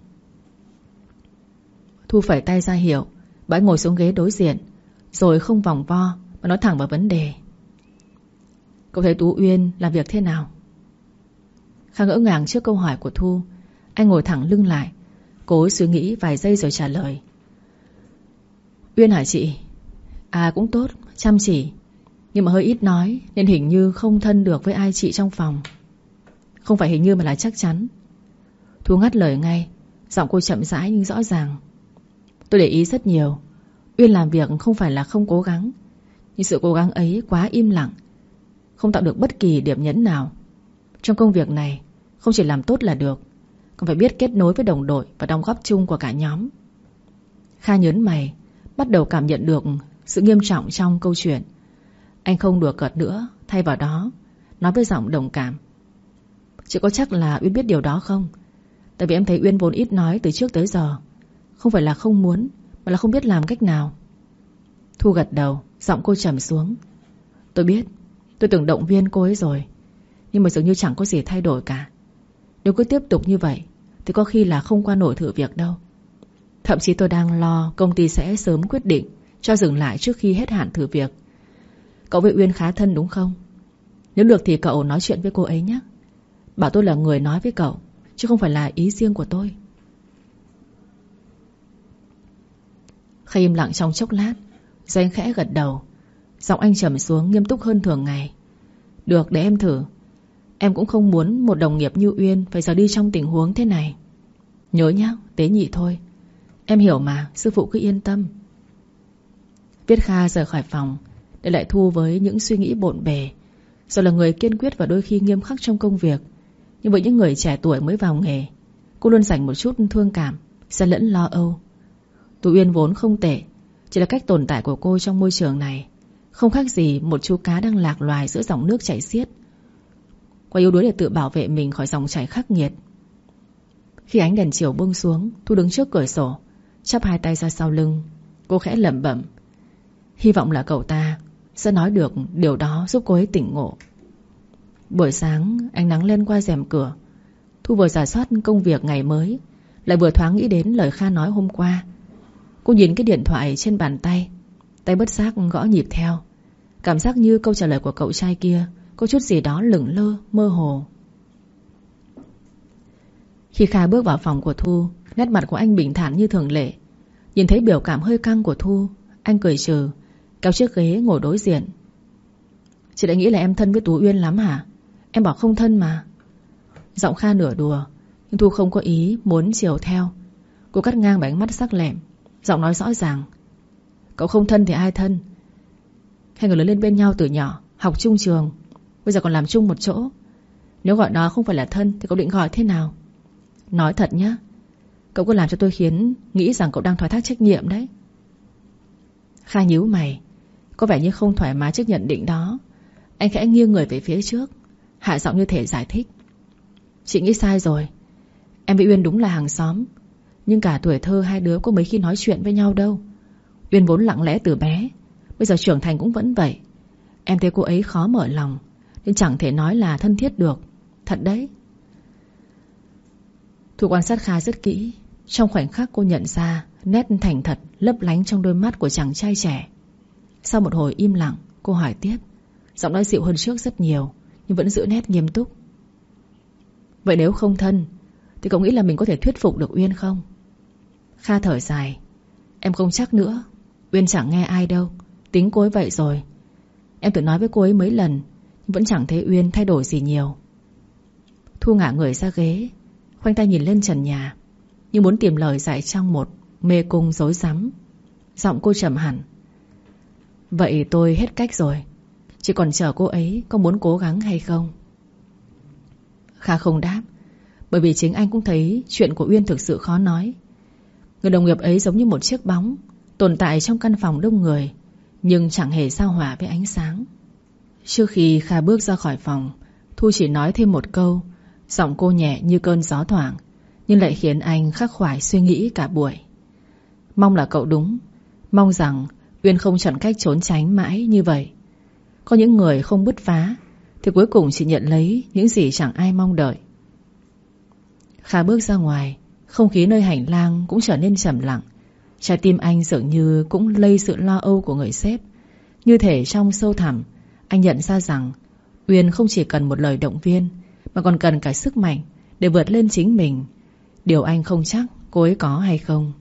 Thu phẩy tay ra hiệu, bà ngồi xuống ghế đối diện, rồi không vòng vo mà nói thẳng vào vấn đề. Cậu thấy Tú Uyên làm việc thế nào? Kha ngỡ ngàng trước câu hỏi của Thu. Anh ngồi thẳng lưng lại, cố suy nghĩ vài giây rồi trả lời. Uyên hả chị? À cũng tốt, chăm chỉ, nhưng mà hơi ít nói, nên hình như không thân được với ai chị trong phòng. Không phải hình như mà là chắc chắn. Thu ngắt lời ngay, giọng cô chậm rãi nhưng rõ ràng. Tôi để ý rất nhiều. Uyên làm việc không phải là không cố gắng, nhưng sự cố gắng ấy quá im lặng, không tạo được bất kỳ điểm nhấn nào. Trong công việc này, không chỉ làm tốt là được, còn phải biết kết nối với đồng đội và đóng góp chung của cả nhóm. Kha nhớn mày, bắt đầu cảm nhận được sự nghiêm trọng trong câu chuyện. Anh không đùa cợt nữa, thay vào đó nói với giọng đồng cảm. Chị có chắc là Uyên biết điều đó không? Tại vì em thấy Uyên vốn ít nói từ trước tới giờ. Không phải là không muốn, mà là không biết làm cách nào. Thu gật đầu, giọng cô trầm xuống. Tôi biết, tôi từng động viên cô ấy rồi, nhưng mà dường như chẳng có gì thay đổi cả. Nếu cứ tiếp tục như vậy thì có khi là không qua nổi thử việc đâu. Thậm chí tôi đang lo công ty sẽ sớm quyết định cho dừng lại trước khi hết hạn thử việc. Cậu với Uyên khá thân đúng không? Nếu được thì cậu nói chuyện với cô ấy nhé. Bảo tôi là người nói với cậu, chứ không phải là ý riêng của tôi. Kha im lặng trong chốc lát, rồi anh khẽ gật đầu. Giọng anh trầm xuống nghiêm túc hơn thường ngày. Được, để em thử. Em cũng không muốn một đồng nghiệp như Uyên phải giờ đi trong tình huống thế này. Nhớ nhá, tế nhị thôi. Em hiểu mà, sư phụ cứ yên tâm. Viết Kha rời khỏi phòng, để lại Thu với những suy nghĩ bộn bề. Dù là người kiên quyết và đôi khi nghiêm khắc trong công việc, nhưng với những người trẻ tuổi mới vào nghề, cô luôn dành một chút thương cảm, xen lẫn lo âu. Tú Uyên vốn không tệ, chỉ là cách tồn tại của cô trong môi trường này không khác gì một chú cá đang lạc loài giữa dòng nước chảy xiết, quá yếu đuối để tự bảo vệ mình khỏi dòng chảy khắc nghiệt. Khi ánh đèn chiều buông xuống, Thu đứng trước cửa sổ, chắp hai tay ra sau lưng. Cô khẽ lẩm bẩm, hy vọng là cậu ta sẽ nói được điều đó giúp cô ấy tỉnh ngộ. Buổi sáng ánh nắng lên qua rèm cửa. Thu vừa rà soát công việc ngày mới, lại vừa thoáng nghĩ đến lời Kha nói hôm qua. Cô nhìn cái điện thoại trên bàn tay, tay bất giác gõ nhịp theo. Cảm giác như câu trả lời của cậu trai kia có chút gì đó lửng lơ, mơ hồ. Khi Kha bước vào phòng của Thu, nét mặt của anh bình thản như thường lệ. Nhìn thấy biểu cảm hơi căng của Thu, anh cười trừ, kéo chiếc ghế ngồi đối diện. Chị đã nghĩ là em thân với Tú Uyên lắm hả? Em bảo không thân mà. Giọng Kha nửa đùa, nhưng Thu không có ý muốn chiều theo. Cô cắt ngang bằng ánh mắt sắc lẹm, giọng nói rõ ràng. Cậu không thân thì ai thân? Hai người lớn lên bên nhau từ nhỏ, học chung trường, bây giờ còn làm chung một chỗ. Nếu gọi đó không phải là thân thì cậu định gọi thế nào? Nói thật nhá, cậu cứ làm cho tôi nghĩ rằng cậu đang thoái thác trách nhiệm đấy. Kha nhíu mày, có vẻ như không thoải mái trước nhận định đó. Anh khẽ nghiêng người về phía trước, hạ giọng như thể giải thích. Chị nghĩ sai rồi. Em với Uyên đúng là hàng xóm, nhưng cả tuổi thơ hai đứa có mấy khi nói chuyện với nhau đâu. Uyên vốn lặng lẽ từ bé, bây giờ trưởng thành cũng vẫn vậy. Em thấy cô ấy khó mở lòng, nên chẳng thể nói là thân thiết được. Thật đấy. Thu quan sát Kha rất kỹ. Trong khoảnh khắc cô nhận ra nét thành thật lấp lánh trong đôi mắt của chàng trai trẻ. Sau một hồi im lặng, cô hỏi tiếp, giọng nói dịu hơn trước rất nhiều, nhưng vẫn giữ nét nghiêm túc. Vậy nếu không thân thì cậu nghĩ là mình có thể thuyết phục được Uyên không? Kha thở dài. Em không chắc nữa. Uyên chẳng nghe ai đâu. Tính cô ấy vậy rồi. Em tự nói với cô ấy mấy lần, nhưng vẫn chẳng thấy Uyên thay đổi gì nhiều. Thu ngả người ra ghế, khoanh tay nhìn lên trần nhà, như muốn tìm lời giải trong một mê cung rối rắm. Giọng cô trầm hẳn. Vậy tôi hết cách rồi. Chỉ còn chờ cô ấy có muốn cố gắng hay không. Kha không đáp, bởi vì chính anh cũng thấy chuyện của Uyên thực sự khó nói. Người đồng nghiệp ấy giống như một chiếc bóng tồn tại trong căn phòng đông người, nhưng chẳng hề giao hòa với ánh sáng. Trước khi Kha bước ra khỏi phòng, Thu chỉ nói thêm một câu. Giọng cô nhẹ như cơn gió thoảng, nhưng lại khiến anh khắc khoải suy nghĩ cả buổi. Mong là cậu đúng. Mong rằng Uyên không chọn cách trốn tránh mãi như vậy. Có những người không bứt phá thì cuối cùng chỉ nhận lấy những gì chẳng ai mong đợi. Kha bước ra ngoài, không khí nơi hành lang cũng trở nên trầm lặng. Trái tim anh dường như cũng lây sự lo âu của người sếp. Như thể trong sâu thẳm anh nhận ra rằng Uyên không chỉ cần một lời động viên, mà còn cần cả sức mạnh để vượt lên chính mình. Điều anh không chắc cô ấy có hay không.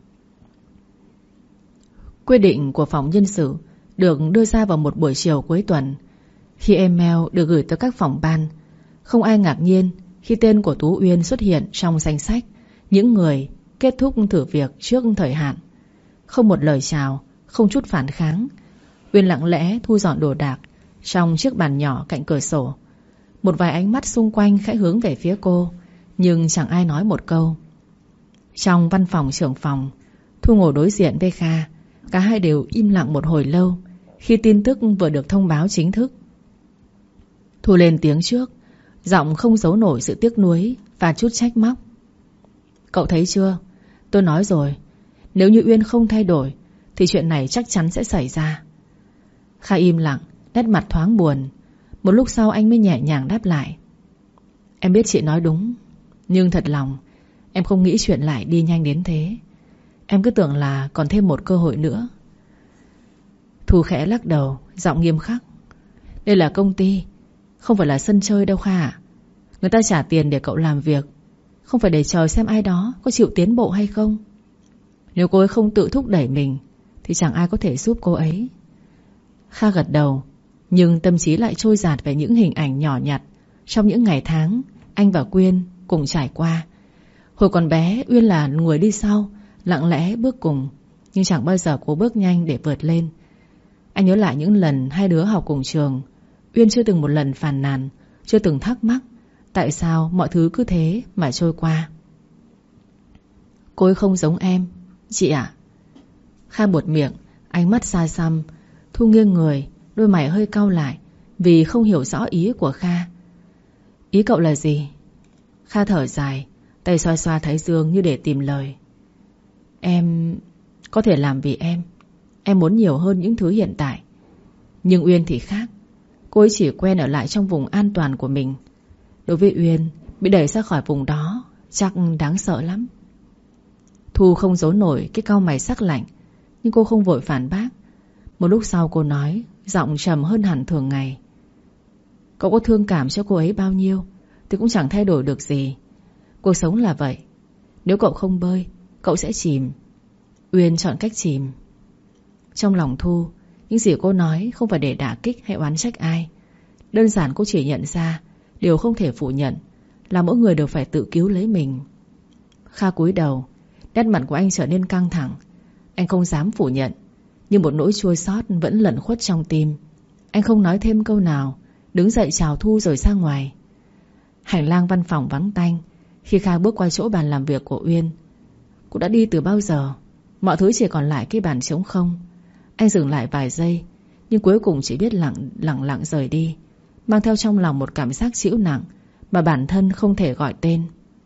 Quyết định của phòng nhân sự được đưa ra vào một buổi chiều cuối tuần. Khi email được gửi tới các phòng ban, không ai ngạc nhiên khi tên của Tú Uyên xuất hiện trong danh sách những người kết thúc thử việc trước thời hạn. Không một lời chào, không chút phản kháng, Uyên lặng lẽ thu dọn đồ đạc trong chiếc bàn nhỏ cạnh cửa sổ. Một vài ánh mắt xung quanh khẽ hướng về phía cô, nhưng chẳng ai nói một câu. Trong văn phòng trưởng phòng, Thu ngồi đối diện với Kha. Cả hai đều im lặng một hồi lâu khi tin tức vừa được thông báo chính thức. Thu lên tiếng trước, giọng không giấu nổi sự tiếc nuối và chút trách móc. Cậu thấy chưa? Tôi nói rồi, nếu như Uyên không thay đổi thì chuyện này chắc chắn sẽ xảy ra. Kha im lặng, nét mặt thoáng buồn. Một lúc sau anh mới nhẹ nhàng đáp lại. Em biết chị nói đúng, nhưng thật lòng em không nghĩ chuyện lại đi nhanh đến thế. Em cứ tưởng là còn thêm một cơ hội nữa. Thu khẽ lắc đầu, giọng nghiêm khắc. Đây là công ty, không phải là sân chơi đâu Kha ạ. Người ta trả tiền để cậu làm việc, không phải để chờ xem ai đó có chịu tiến bộ hay không. Nếu cô ấy không tự thúc đẩy mình thì chẳng ai có thể giúp cô ấy. Kha gật đầu, nhưng tâm trí lại trôi dạt về những hình ảnh nhỏ nhặt trong những ngày tháng anh và Quyên cùng trải qua. Hồi còn bé, Uyên là người đi sau, lặng lẽ bước cùng, nhưng chẳng bao giờ cố bước nhanh để vượt lên. Anh nhớ lại những lần hai đứa học cùng trường. Uyên chưa từng một lần phàn nàn, chưa từng thắc mắc tại sao mọi thứ cứ thế mà trôi qua. Cô ấy không giống em, chị ạ. Kha buột miệng, ánh mắt xa xăm. Thu nghiêng người, đôi mày hơi cau lại vì không hiểu rõ ý của Kha. Ý cậu là gì? Kha thở dài, tay xoa xoa thái dương như để tìm lời. Em có thể làm vì em muốn nhiều hơn những thứ hiện tại. Nhưng Uyên thì khác. Cô ấy chỉ quen ở lại trong vùng an toàn của mình. Đối với Uyên, bị đẩy ra khỏi vùng đó chắc đáng sợ lắm. Thu không giấu nổi cái cau mày sắc lạnh, nhưng cô không vội phản bác. Một lúc sau cô nói, giọng trầm hơn hẳn thường ngày. Cậu có thương cảm cho cô ấy bao nhiêu thì cũng chẳng thay đổi được gì. Cuộc sống là vậy. Nếu cậu không bơi, cậu sẽ chìm. Uyên chọn cách chìm. Trong lòng Thu, những gì cô nói không phải để đả kích hay oán trách ai. Đơn giản cô chỉ nhận ra điều không thể phủ nhận là mỗi người đều phải tự cứu lấy mình. Kha cúi đầu, nét mặt của anh trở nên căng thẳng. Anh không dám phủ nhận, nhưng một nỗi chua xót vẫn lẩn khuất trong tim. Anh không nói thêm câu nào, đứng dậy chào Thu rồi ra ngoài. Hành lang văn phòng vắng tanh. Khi Kha bước qua chỗ bàn làm việc của Uyên, cô đã đi từ bao giờ. Mọi thứ chỉ còn lại cái bàn trống không. Anh dừng lại vài giây, nhưng cuối cùng chỉ biết lặng lặng rời đi, mang theo trong lòng một cảm giác trĩu nặng mà bản thân không thể gọi tên.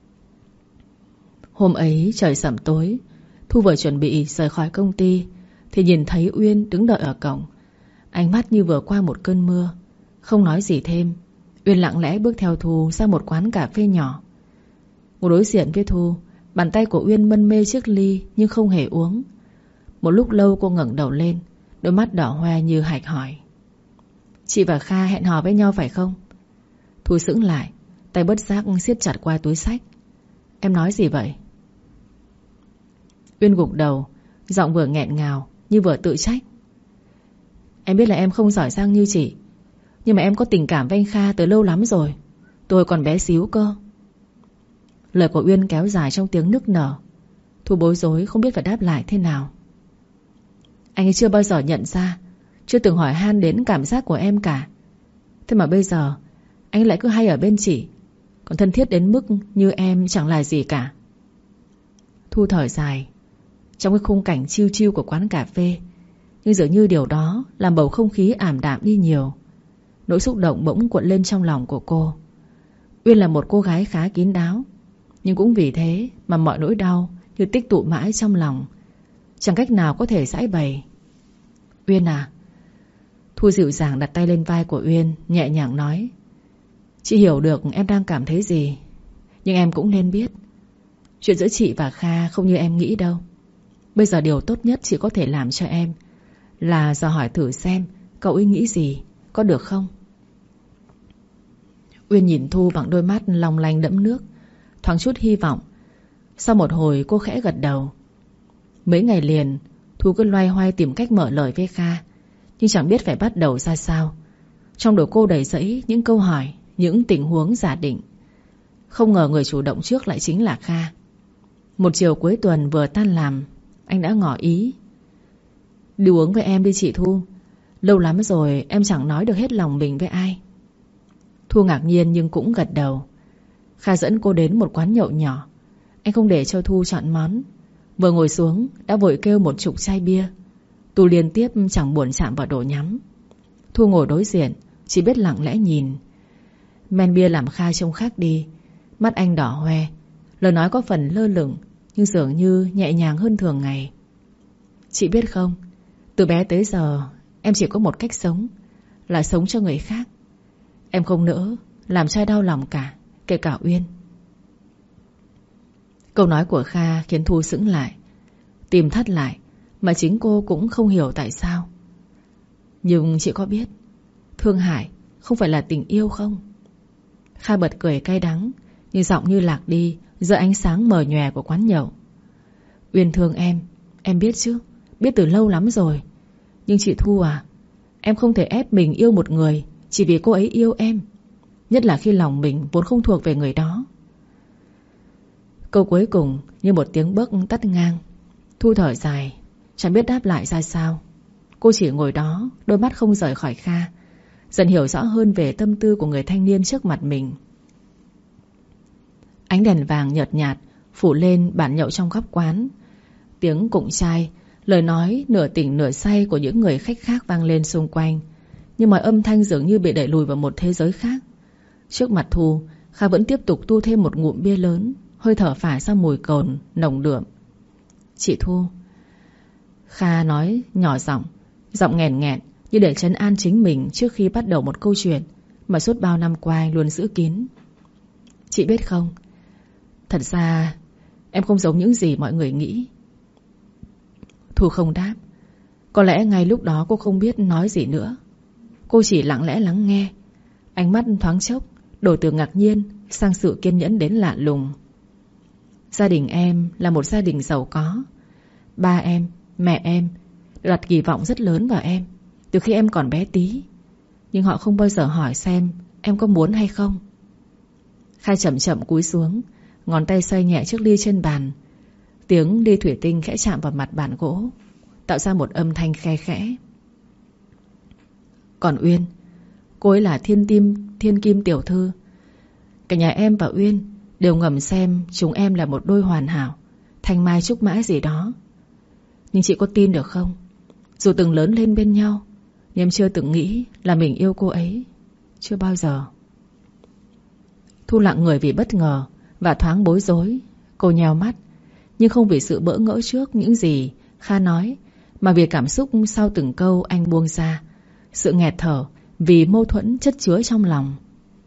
Hôm ấy trời sẩm tối. Thu vừa chuẩn bị rời khỏi công ty thì nhìn thấy Uyên đứng đợi ở cổng. Ánh mắt như vừa qua một cơn mưa. Không nói gì thêm, Uyên lặng lẽ bước theo Thu ra một quán cà phê nhỏ. Ngồi đối diện với Thu, bàn tay của Uyên mân mê chiếc ly nhưng không hề uống. Một lúc lâu cô ngẩng đầu lên, đôi mắt đỏ hoe như hạch hỏi. Chị và Kha hẹn hò với nhau phải không? Thu sững lại, tay bất giác siết chặt qua túi xách. Em nói gì vậy? Uyên gục đầu, giọng vừa nghẹn ngào như vừa tự trách. Em biết là em không giỏi giang như chị, nhưng mà em có tình cảm với anh Kha từ lâu lắm rồi. Tôi còn bé xíu cơ. Lời của Uyên kéo dài trong tiếng nức nở. Thu bối rối không biết phải đáp lại thế nào. Anh ấy chưa bao giờ nhận ra, chưa từng hỏi han đến cảm giác của em cả. Thế mà bây giờ anh lại cứ hay ở bên chị, còn thân thiết đến mức như em chẳng là gì cả. Thu thở dài. Trong cái khung cảnh chill chill của quán cà phê, nhưng dường như điều đó làm bầu không khí ảm đạm đi nhiều. Nỗi xúc động bỗng cuộn lên trong lòng của cô. Uyên là một cô gái khá kín đáo, nhưng cũng vì thế mà mọi nỗi đau như tích tụ mãi trong lòng, chẳng cách nào có thể giải bày. Uyên à. Thu dịu dàng đặt tay lên vai của Uyên, nhẹ nhàng nói. Chị hiểu được em đang cảm thấy gì, nhưng em cũng nên biết, chuyện giữa chị và Kha không như em nghĩ đâu. Bây giờ điều tốt nhất chị có thể làm cho em là dò hỏi thử xem cậu ấy nghĩ gì, có được không? Uyên nhìn Thu bằng đôi mắt long lanh đẫm nước, thoáng chút hy vọng. Sau một hồi cô khẽ gật đầu. Mấy ngày liền Thu cứ loay hoay tìm cách mở lời với Kha, nhưng chẳng biết phải bắt đầu ra sao. Trong đầu cô đầy rẫy những câu hỏi, những tình huống giả định. Không ngờ người chủ động trước lại chính là Kha. Một chiều cuối tuần vừa tan làm, anh đã ngỏ ý. Đi uống với em đi chị Thu, lâu lắm rồi em chẳng nói được hết lòng mình với ai. Thu ngạc nhiên nhưng cũng gật đầu. Kha dẫn cô đến một quán nhậu nhỏ. Anh không để cho Thu chọn món, vừa ngồi xuống đã vội kêu một chục chai bia. Thu liên tiếp chẳng buồn chạm vào đồ nhắm. Thu ngồi đối diện, chỉ biết lặng lẽ nhìn. Men bia làm Kha trông khác đi. Mắt anh đỏ hoe, lời nói có phần lơ lửng, nhưng dường như nhẹ nhàng hơn thường ngày. Chị biết không, từ bé tới giờ em chỉ có một cách sống, là sống cho người khác. Em không nỡ làm trai đau lòng cả, kể cả Uyên. Câu nói của Kha khiến Thu sững lại, tìm thắt lại, mà chính cô cũng không hiểu tại sao. Nhưng chị có biết thương hại không phải là tình yêu không? Kha bật cười cay đắng, nhưng giọng như lạc đi giữa ánh sáng mờ nhòe của quán nhậu. Uyên thương em biết chứ, biết từ lâu lắm rồi. Nhưng chị Thu à, em không thể ép mình yêu một người chỉ vì cô ấy yêu em, nhất là khi lòng mình vốn không thuộc về người đó. Câu cuối cùng như một tiếng bấc tắt ngang. Thu thở dài, chẳng biết đáp lại ra sao. Cô chỉ ngồi đó, đôi mắt không rời khỏi Kha, dần hiểu rõ hơn về tâm tư của người thanh niên trước mặt mình. Ánh đèn vàng nhợt nhạt phủ lên bàn nhậu trong góc quán. Tiếng cụng chai, lời nói nửa tỉnh nửa say của những người khách khác vang lên xung quanh, nhưng mọi âm thanh dường như bị đẩy lùi vào một thế giới khác. Trước mặt Thu, Kha vẫn tiếp tục tu thêm một ngụm bia lớn, hơi thở phả ra mùi cồn nồng đượm. Chị Thu. Kha nói nhỏ giọng, giọng nghẹn nghẹn như để trấn an chính mình trước khi bắt đầu một câu chuyện mà suốt bao năm qua luôn giữ kín. Chị biết không, thật ra em không giống những gì mọi người nghĩ. Thu không đáp. Có lẽ ngay lúc đó cô không biết nói gì nữa. Cô chỉ lặng lẽ lắng nghe. Ánh mắt thoáng chốc đổi từ ngạc nhiên sang sự kiên nhẫn đến lạ lùng. Gia đình em là một gia đình giàu có. Ba em, mẹ em đặt kỳ vọng rất lớn vào em từ khi em còn bé tí, nhưng họ không bao giờ hỏi xem em có muốn hay không. Kha chậm chậm cúi xuống, ngón tay xoay nhẹ chiếc ly trên bàn. Tiếng ly thủy tinh khẽ chạm vào mặt bàn gỗ, tạo ra một âm thanh khe khẽ. Còn Uyên, cô ấy là thiên kim tiểu thư. Cả nhà em và Uyên đều ngầm xem chúng em là một đôi hoàn hảo, thanh mai trúc mã gì đó. Nhưng chị có tin được không, dù từng lớn lên bên nhau, nhưng em chưa từng nghĩ là mình yêu cô ấy. Chưa bao giờ. Thu lặng người vì bất ngờ và thoáng bối rối. Cô nheo mắt, nhưng không vì sự bỡ ngỡ trước những gì Kha nói, mà vì cảm xúc sau từng câu anh buông ra, sự nghẹt thở vì mâu thuẫn chất chứa trong lòng.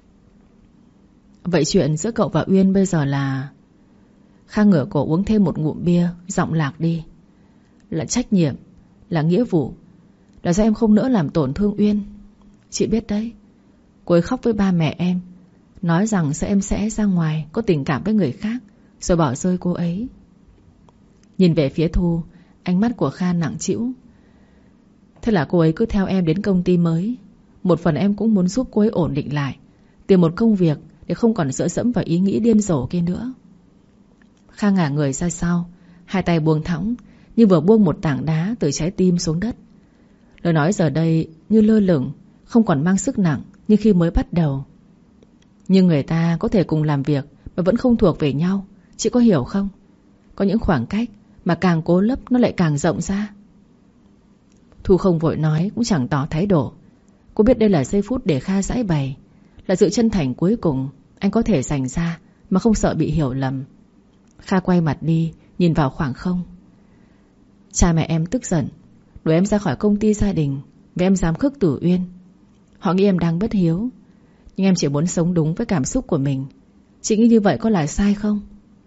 Vậy chuyện giữa cậu và Uyên bây giờ là... Kha ngửa cổ uống thêm một ngụm bia, giọng lạc đi. Là trách nhiệm, là nghĩa vụ, là do em không nỡ làm tổn thương Uyên. Chị biết đấy, cô ấy khóc với ba mẹ em, nói rằng em sẽ ra ngoài có tình cảm với người khác, rồi bỏ rơi cô ấy. Nhìn về phía Thu, Ánh mắt của Kha nặng trĩu. Thế là cô ấy cứ theo em đến công ty mới. Một phần em cũng muốn giúp cô ấy ổn định lại, tìm một công việc để không còn dựa dẫm vào ý nghĩ điên rồ kia nữa. Kha ngả người ra sau, hai tay buông thõng, như vừa buông một tảng đá từ trái tim xuống đất. Lời nói giờ đây như lơ lửng, không còn mang sức nặng như khi mới bắt đầu. Nhưng người ta có thể cùng làm việc mà vẫn không thuộc về nhau. Chị có hiểu không? Có những khoảng cách mà càng cố lấp nó lại càng rộng ra. Thu không vội nói, cũng chẳng tỏ thái độ. Cô biết đây là giây phút để Kha giải bày, là sự chân thành cuối cùng anh có thể dành ra mà không sợ bị hiểu lầm. Kha quay mặt đi, nhìn vào khoảng không. Cha mẹ em tức giận, đuổi em ra khỏi công ty gia đình vì em dám khước Tử Uyên. Họ nghĩ em đang bất hiếu, nhưng em chỉ muốn sống đúng với cảm xúc của mình. Chị nghĩ như vậy có là sai không?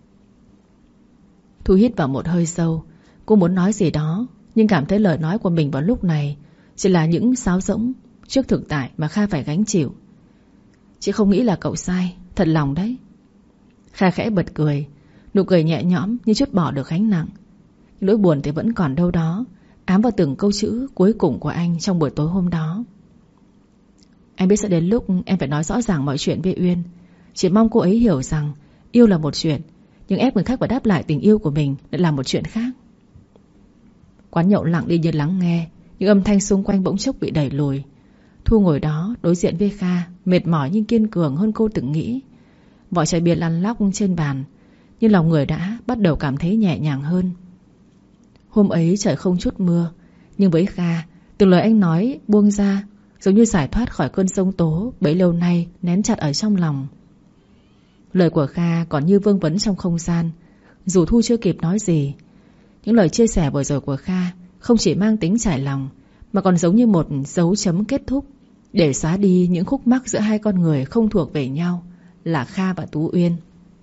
Thu hít vào một hơi sâu. Cô muốn nói gì đó, nhưng cảm thấy lời nói của mình vào lúc này chỉ là những sáo rỗng trước thực tại mà Kha phải gánh chịu. Chị không nghĩ là cậu sai, thật lòng đấy. Kha khẽ bật cười, nụ cười nhẹ nhõm như trút bỏ được gánh nặng. Nỗi buồn thì vẫn còn đâu đó, ám vào từng câu chữ cuối cùng của anh trong buổi tối hôm đó. Em biết sẽ đến lúc em phải nói rõ ràng mọi chuyện với Uyên. Chỉ mong cô ấy hiểu rằng yêu là một chuyện, nhưng ép người khác phải đáp lại tình yêu của mình lại là một chuyện khác. Quán nhậu lặng đi như lắng nghe, những âm thanh xung quanh bỗng chốc bị đẩy lùi. Thu ngồi đó đối diện với Kha, mệt mỏi nhưng kiên cường hơn cô từng nghĩ. Vỏ chai bia lăn lóc trên bàn, nhưng lòng người đã bắt đầu cảm thấy nhẹ nhàng hơn. Hôm ấy trời không chút mưa, nhưng với Kha, từng lời anh nói buông ra giống như giải thoát khỏi cơn giông tố bấy lâu nay nén chặt ở trong lòng. Lời của Kha còn như vương vấn trong không gian, dù Thu chưa kịp nói gì. Những lời chia sẻ vừa rồi của Kha không chỉ mang tính trải lòng, mà còn giống như một dấu chấm kết thúc để xóa đi những khúc mắc giữa hai con người không thuộc về nhau, là Kha và Tú Uyên.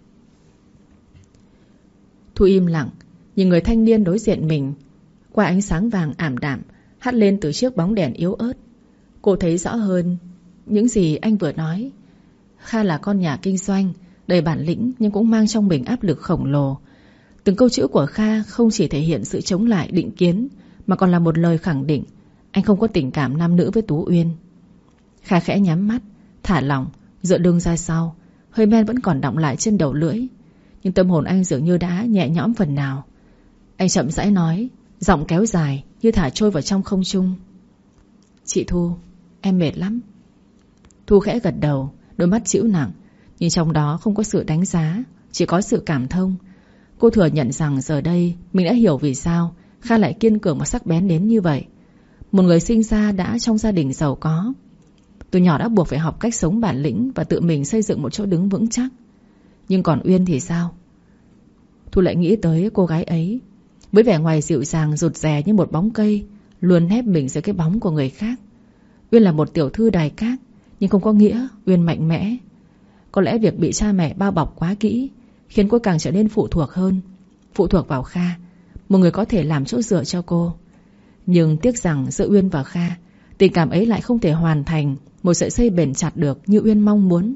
Thu im lặng nhìn người thanh niên đối diện mình qua ánh sáng vàng ảm đạm hắt lên từ chiếc bóng đèn yếu ớt. Cô thấy rõ hơn những gì anh vừa nói. Kha là con nhà kinh doanh, đầy bản lĩnh nhưng cũng mang trong mình áp lực khổng lồ. Từng câu chữ của Kha không chỉ thể hiện sự chống lại định kiến, mà còn là một lời khẳng định anh không có tình cảm nam nữ với Tú Uyên. Kha khẽ nhắm mắt, thả lỏng, dựa lưng ra sau. Hơi men vẫn còn đọng lại trên đầu lưỡi, nhưng tâm hồn anh dường như đã nhẹ nhõm phần nào. Anh chậm rãi nói, giọng kéo dài như thả trôi vào trong không trung. Chị Thu, em mệt lắm. Thu khẽ gật đầu, đôi mắt trĩu nặng, nhưng trong đó không có sự đánh giá, chỉ có sự cảm thông. Cô thừa nhận rằng giờ đây mình đã hiểu vì sao Kha lại kiên cường và sắc bén đến như vậy. Một người sinh ra đã trong gia đình giàu có, từ nhỏ đã buộc phải học cách sống bản lĩnh và tự mình xây dựng một chỗ đứng vững chắc. Nhưng còn Uyên thì sao? Thu lại nghĩ tới cô gái ấy, với vẻ ngoài dịu dàng rụt rè như một bóng cây, luôn nép mình dưới cái bóng của người khác. Uyên là một tiểu thư đài cát, nhưng không có nghĩa Uyên mạnh mẽ. Có lẽ việc bị cha mẹ bao bọc quá kỹ khiến cô càng trở nên phụ thuộc hơn, phụ thuộc vào Kha, một người có thể làm chỗ dựa cho cô. Nhưng tiếc rằng giữa Uyên và Kha, tình cảm ấy lại không thể hoàn thành một sợi dây bền chặt được như Uyên mong muốn.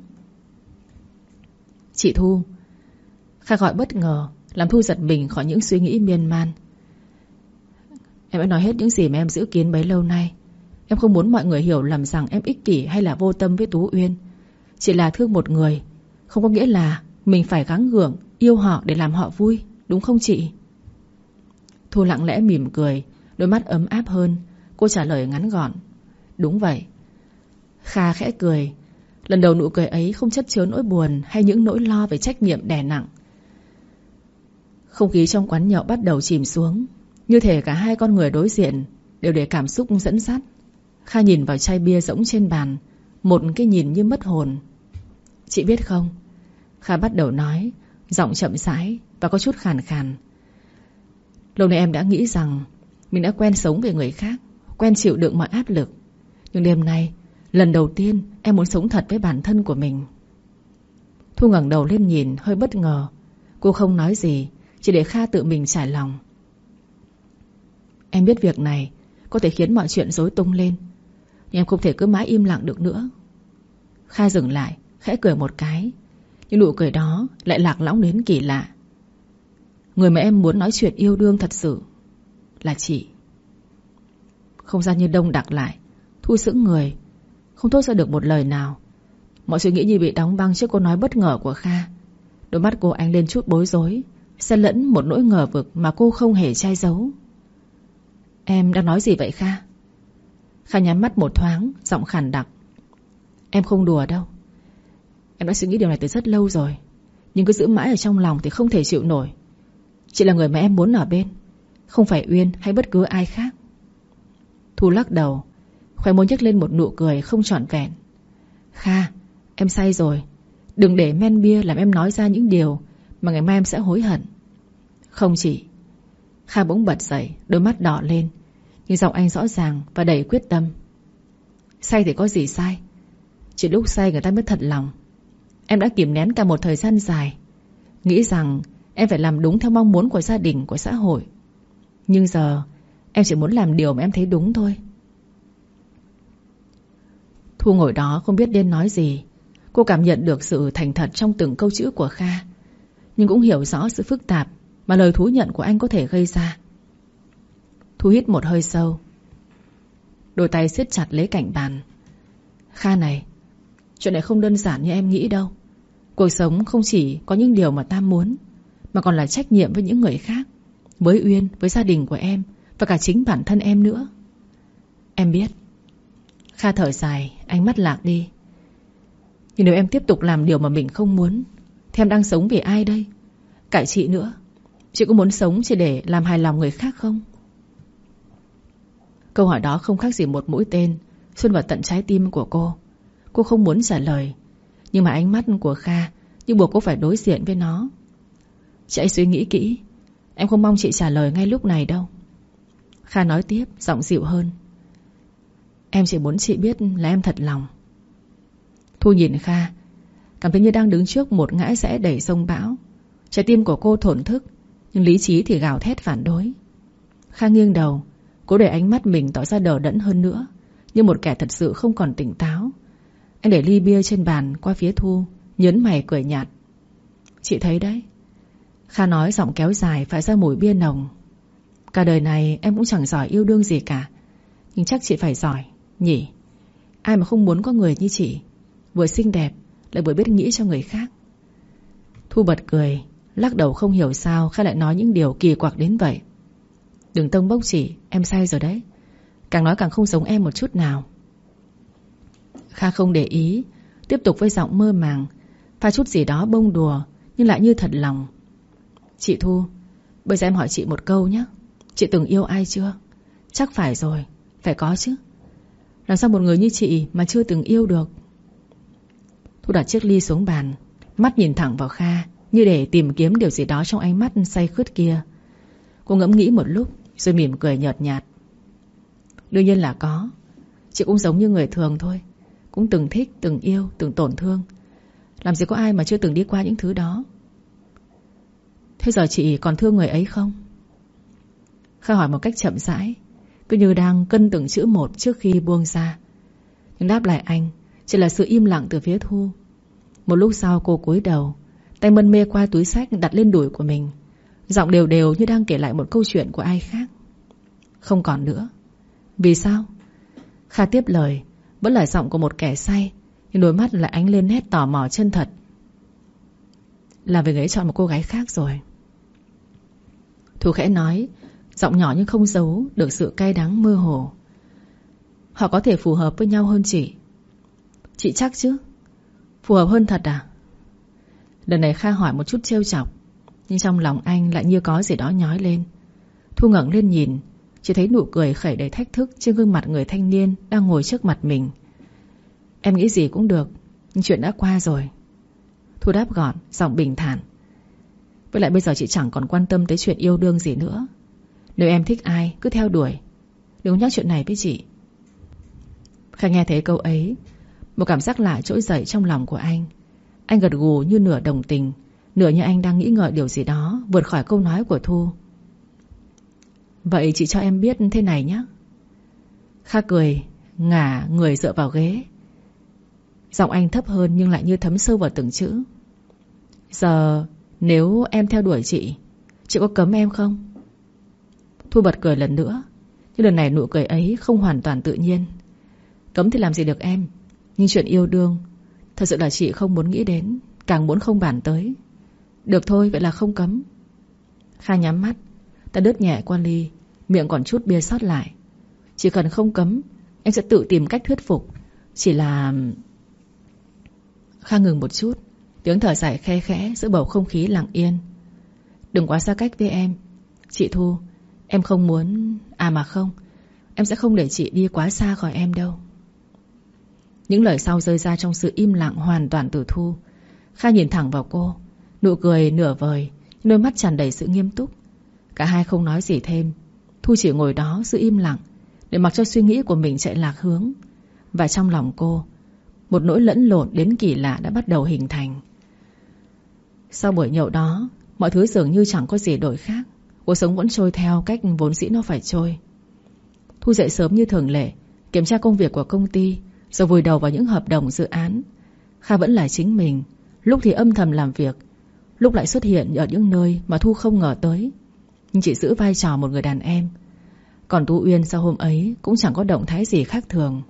Chị Thu. Kha gọi bất ngờ, làm Thu giật mình khỏi những suy nghĩ miên man. Em đã nói hết những gì mà em giữ kín bấy lâu nay. Em không muốn mọi người hiểu lầm rằng em ích kỷ hay là vô tâm với Tú Uyên. Chỉ là thương một người, không có nghĩa là mình phải gắng gượng yêu họ để làm họ vui, đúng không chị? Thu lặng lẽ mỉm cười, đôi mắt ấm áp hơn. Cô trả lời ngắn gọn, đúng vậy. Kha khẽ cười. Lần đầu nụ cười ấy không chất chứa nỗi buồn hay những nỗi lo về trách nhiệm đè nặng. Không khí trong quán nhậu bắt đầu chìm xuống, như thể cả hai con người đối diện đều để cảm xúc dẫn dắt. Kha nhìn vào chai bia rỗng trên bàn, một cái nhìn như mất hồn. Chị biết không, Kha bắt đầu nói, giọng chậm rãi và có chút khàn khàn. Lâu nay em đã nghĩ rằng mình đã quen sống về người khác, quen chịu đựng mọi áp lực. Nhưng đêm nay, lần đầu tiên em muốn sống thật với bản thân của mình. Thu ngẩng đầu lên nhìn, hơi bất ngờ. Cô không nói gì, chỉ để Kha tự mình trải lòng. Em biết việc này có thể khiến mọi chuyện rối tung lên, nhưng em không thể cứ mãi im lặng được nữa. Kha dừng lại, khẽ cười một cái, nhưng nụ cười đó lại lạc lõng đến kỳ lạ. Người mà em muốn nói chuyện yêu đương thật sự là chị. Không gian như đông đặc lại. Thu sững người, không thốt ra được một lời nào. Mọi suy nghĩ như bị đóng băng trước câu nói bất ngờ của Kha. Đôi mắt cô ánh lên chút bối rối, xen lẫn một nỗi ngờ vực mà cô không hề che giấu. Em đang nói gì vậy Kha? Kha nhắm mắt một thoáng, giọng khàn đặc. Em không đùa đâu. Em đã suy nghĩ điều này từ rất lâu rồi, nhưng cứ giữ mãi ở trong lòng thì không thể chịu nổi. Chị là người mà em muốn ở bên, không phải Uyên hay bất cứ ai khác. Thu lắc đầu, khóe môi nhếch lên một nụ cười không trọn vẹn. Kha, em say rồi. Đừng để men bia làm em nói ra những điều mà ngày mai em sẽ hối hận. Không chị. Kha bỗng bật dậy, đôi mắt đỏ lên, nhưng giọng anh rõ ràng và đầy quyết tâm. Say thì có gì sai? Chỉ lúc say người ta mới thật lòng. Em đã kìm nén cả một thời gian dài, nghĩ rằng em phải làm đúng theo mong muốn của gia đình, của xã hội. Nhưng giờ em chỉ muốn làm điều mà em thấy đúng thôi. Thu ngồi đó không biết nên nói gì. Cô cảm nhận được sự thành thật trong từng câu chữ của Kha, nhưng cũng hiểu rõ sự phức tạp mà lời thú nhận của anh có thể gây ra. Thu hít một hơi sâu, đôi tay siết chặt lấy cạnh bàn. Kha này, chuyện này không đơn giản như em nghĩ đâu. Cuộc sống không chỉ có những điều mà ta muốn, mà còn là trách nhiệm với những người khác, với Uyên, với gia đình của em, và cả chính bản thân em nữa. Em biết. Kha thở dài, ánh mắt lạc đi. Nhưng nếu em tiếp tục làm điều mà mình không muốn thì em đang sống vì ai đây? Cả chị nữa. Chị có muốn sống chỉ để làm hài lòng người khác không? Câu hỏi đó không khác gì một mũi tên xuyên vào tận trái tim của cô. Cô không muốn trả lời, nhưng mà ánh mắt của Kha như buộc cô phải đối diện với nó. Chị hãy suy nghĩ kỹ. Em không mong chị trả lời ngay lúc này đâu. Kha nói tiếp, giọng dịu hơn. Em chỉ muốn chị biết là em thật lòng. Thu nhìn Kha, cảm thấy như đang đứng trước một ngã rẽ đầy sông bão. Trái tim của cô thổn thức, nhưng lý trí thì gào thét phản đối. Kha nghiêng đầu, cố để ánh mắt mình tỏ ra đờ đẫn hơn nữa, như một kẻ thật sự không còn tỉnh táo. Anh để ly bia trên bàn qua phía Thu, nhớn mày cười nhạt. Chị thấy đấy. Kha nói giọng kéo dài phả ra mùi bia nồng. Cả đời này em cũng chẳng giỏi yêu đương gì cả, nhưng chắc chị phải giỏi nhỉ. Ai mà không muốn có người như chị, vừa xinh đẹp lại vừa biết nghĩ cho người khác. Thu bật cười, lắc đầu không hiểu sao Kha lại nói những điều kỳ quặc đến vậy. Đừng tông bốc chị, em say rồi đấy. Càng nói càng không giống em một chút nào. Kha không để ý, tiếp tục với giọng mơ màng, pha chút gì đó bông đùa nhưng lại như thật lòng. Chị Thu, bây giờ em hỏi chị một câu nhé. Chị từng yêu ai chưa? Chắc phải rồi, phải có chứ. Làm sao một người như chị mà chưa từng yêu được? Thu đặt chiếc ly xuống bàn, mắt nhìn thẳng vào Kha, như để tìm kiếm điều gì đó trong ánh mắt say khướt kia. Cô ngẫm nghĩ một lúc rồi mỉm cười nhợt nhạt. Đương nhiên là có. Chị cũng giống như người thường thôi, cũng từng thích, từng yêu, từng tổn thương. Làm gì có ai mà chưa từng đi qua những thứ đó. Thế giờ chị còn thương người ấy không? Kha hỏi một cách chậm rãi, cứ như đang cân từng chữ một trước khi buông ra. Nhưng đáp lại anh chỉ là sự im lặng từ phía Thu. Một lúc sau cô cúi đầu, tay mân mê qua túi xách đặt lên đùi của mình, giọng đều đều như đang kể lại một câu chuyện của ai khác. Không còn nữa. Vì sao? Kha tiếp lời, vẫn là giọng của một kẻ say, nhưng đôi mắt lại ánh lên nét tò mò chân thật. Là vì người ấy chọn một cô gái khác rồi. Thu khẽ nói, giọng nhỏ nhưng không giấu được sự cay đắng mơ hồ. Họ có thể phù hợp với nhau hơn chị. Chị chắc chứ? Phù hợp hơn thật à? Lần này Kha hỏi một chút trêu chọc, nhưng trong lòng anh lại như có gì đó nhói lên. Thu ngẩng lên nhìn, chỉ thấy nụ cười khẩy đầy thách thức trên gương mặt người thanh niên đang ngồi trước mặt mình. Em nghĩ gì cũng được, nhưng chuyện đã qua rồi. Thu đáp gọn, giọng bình thản. Với lại bây giờ chị chẳng còn quan tâm tới chuyện yêu đương gì nữa. Nếu em thích ai cứ theo đuổi, đừng nhắc chuyện này với chị. Kha nghe thấy câu ấy, một cảm giác lạ trỗi dậy trong lòng của anh. Anh gật gù như nửa đồng tình, nửa như anh đang nghĩ ngợi điều gì đó vượt khỏi câu nói của Thu. Vậy chị cho em biết thế này nhé. Kha cười, ngả người dựa vào ghế. Giọng anh thấp hơn nhưng lại như thấm sâu vào từng chữ. Giờ nếu em theo đuổi chị có cấm em không? Thu bật cười lần nữa, nhưng lần này nụ cười ấy không hoàn toàn tự nhiên. Cấm thì làm gì được em, nhưng chuyện yêu đương thật sự là chị không muốn nghĩ đến, càng muốn không bàn tới. Được thôi, vậy là không cấm. Kha nhắm mắt, ta đớt nhẹ qua ly, miệng còn chút bia sót lại. Chỉ cần không cấm, em sẽ tự tìm cách thuyết phục. Chỉ là... Kha ngừng một chút, tiếng thở dài khe khẽ giữa bầu không khí lặng yên. Đừng quá xa cách với em. Chị Thu, em không muốn... À mà không, em sẽ không để chị đi quá xa khỏi em đâu. Những lời sau rơi ra trong sự im lặng hoàn toàn từ Thu. Kha nhìn thẳng vào cô, nụ cười nửa vời, đôi mắt tràn đầy sự nghiêm túc. Cả hai không nói gì thêm. Thu chỉ ngồi đó giữ im lặng, để mặc cho suy nghĩ của mình chạy lạc hướng. Và trong lòng cô, một nỗi lẫn lộn đến kỳ lạ đã bắt đầu hình thành. Sau buổi nhậu đó, mọi thứ dường như chẳng có gì đổi khác. Cuộc sống vẫn trôi theo cách vốn dĩ nó phải trôi. Thu dậy sớm như thường lệ, kiểm tra công việc của công ty, rồi vùi đầu vào những hợp đồng dự án. Kha vẫn là chính mình, lúc thì âm thầm làm việc, lúc lại xuất hiện ở những nơi mà Thu không ngờ tới. Nhưng chỉ giữ vai trò một người đàn em. Còn Tú Uyên sau hôm ấy cũng chẳng có động thái gì khác thường.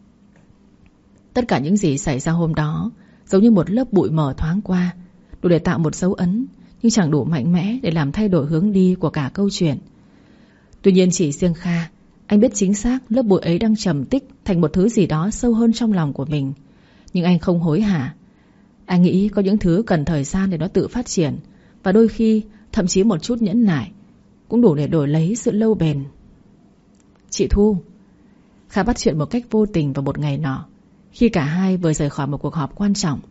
Tất cả những gì xảy ra hôm đó giống như một lớp bụi mờ thoáng qua, đủ để tạo một dấu ấn, nhưng chẳng đủ mạnh mẽ để làm thay đổi hướng đi của cả câu chuyện. Tuy nhiên chỉ riêng Kha, anh biết chính xác lớp bụi ấy đang trầm tích thành một thứ gì đó sâu hơn trong lòng của mình. Nhưng anh không hối hả. Anh nghĩ có những thứ cần thời gian để nó tự phát triển, và đôi khi thậm chí một chút nhẫn nại cũng đủ để đổi lấy sự lâu bền. Chị Thu. Kha bắt chuyện một cách vô tình vào một ngày nọ, khi cả hai vừa rời khỏi một cuộc họp quan trọng.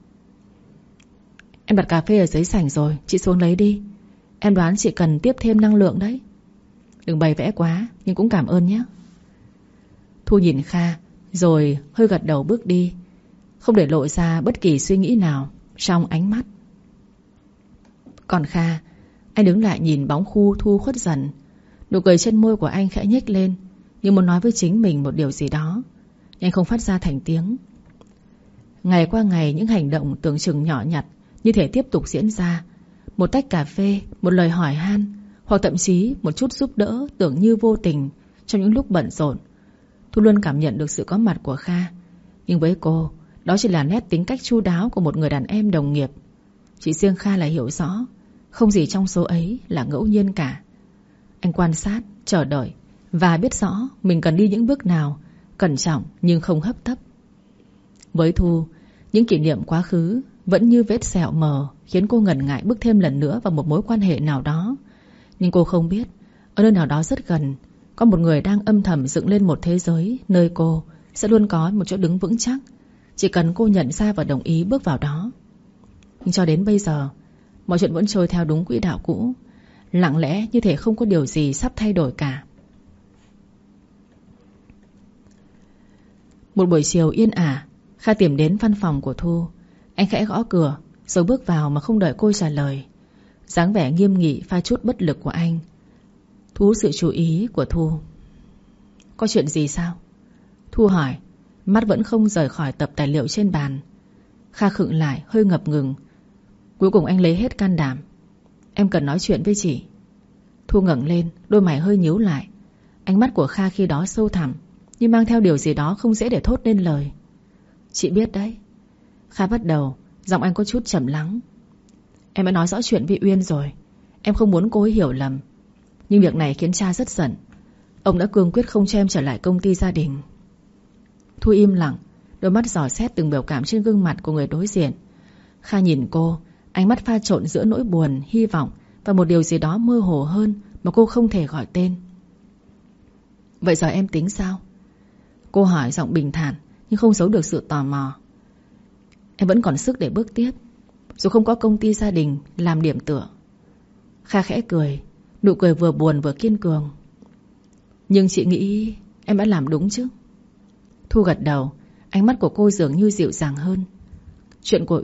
Em đặt cà phê ở dưới sảnh rồi, chị xuống lấy đi. Em đoán chị cần tiếp thêm năng lượng đấy. Đừng bày vẽ quá, nhưng cũng cảm ơn nhé. Thu nhìn Kha, rồi hơi gật đầu bước đi, không để lộ ra bất kỳ suy nghĩ nào trong ánh mắt. Còn Kha, anh đứng lại nhìn bóng khu Thu khuất dần. Nụ cười trên môi của anh khẽ nhếch lên, như muốn nói với chính mình một điều gì đó, nhưng anh không phát ra thành tiếng. Ngày qua ngày, những hành động tưởng chừng nhỏ nhặt như thể tiếp tục diễn ra. Một tách cà phê, một lời hỏi han, hoặc thậm chí một chút giúp đỡ tưởng như vô tình trong những lúc bận rộn. Thu luôn cảm nhận được sự có mặt của Kha, nhưng với cô, đó chỉ là nét tính cách chu đáo của một người đàn em đồng nghiệp. Chỉ riêng Kha là hiểu rõ, không gì trong số ấy là ngẫu nhiên cả. Anh quan sát, chờ đợi, và biết rõ mình cần đi những bước nào, cẩn trọng nhưng không hấp tấp. Với Thu, những kỷ niệm quá khứ vẫn như vết sẹo mờ, khiến cô ngần ngại bước thêm lần nữa vào một mối quan hệ nào đó. Nhưng cô không biết, ở nơi nào đó rất gần, có một người đang âm thầm dựng lên một thế giới nơi cô sẽ luôn có một chỗ đứng vững chắc, chỉ cần cô nhận ra và đồng ý bước vào đó. Nhưng cho đến bây giờ, mọi chuyện vẫn trôi theo đúng quỹ đạo cũ, lặng lẽ như thể không có điều gì sắp thay đổi cả. Một buổi chiều yên ả, Kha tìm đến văn phòng của Thu. Anh khẽ gõ cửa, rồi bước vào mà không đợi cô trả lời. Dáng vẻ nghiêm nghị pha chút bất lực của anh thu hút sự chú ý của Thu. Có chuyện gì sao? Thu hỏi, mắt vẫn không rời khỏi tập tài liệu trên bàn. Kha khựng lại, hơi ngập ngừng. Cuối cùng anh lấy hết can đảm. Em cần nói chuyện với chị. Thu ngẩng lên, đôi mày hơi nhíu lại. Ánh mắt của Kha khi đó sâu thẳm, nhưng mang theo điều gì đó không dễ để thốt nên lời. Chị biết đấy. Kha bắt đầu, giọng anh có chút trầm lắng. Em đã nói rõ chuyện với Uyên rồi. Em không muốn cô ấy hiểu lầm, nhưng việc này khiến cha rất giận. Ông đã cương quyết không cho em trở lại công ty gia đình. Thu im lặng, đôi mắt dò xét từng biểu cảm trên gương mặt của người đối diện. Kha nhìn cô, ánh mắt pha trộn giữa nỗi buồn, hy vọng và một điều gì đó mơ hồ hơn mà cô không thể gọi tên. Vậy giờ em tính sao? Cô hỏi giọng bình thản, nhưng không giấu được sự tò mò. Em vẫn còn sức để bước tiếp, dù không có công ty gia đình làm điểm tựa. Kha khẽ cười, nụ cười vừa buồn vừa kiên cường. Nhưng chị nghĩ em đã làm đúng chứ? Thu gật đầu, ánh mắt của cô dường như dịu dàng hơn. Chuyện của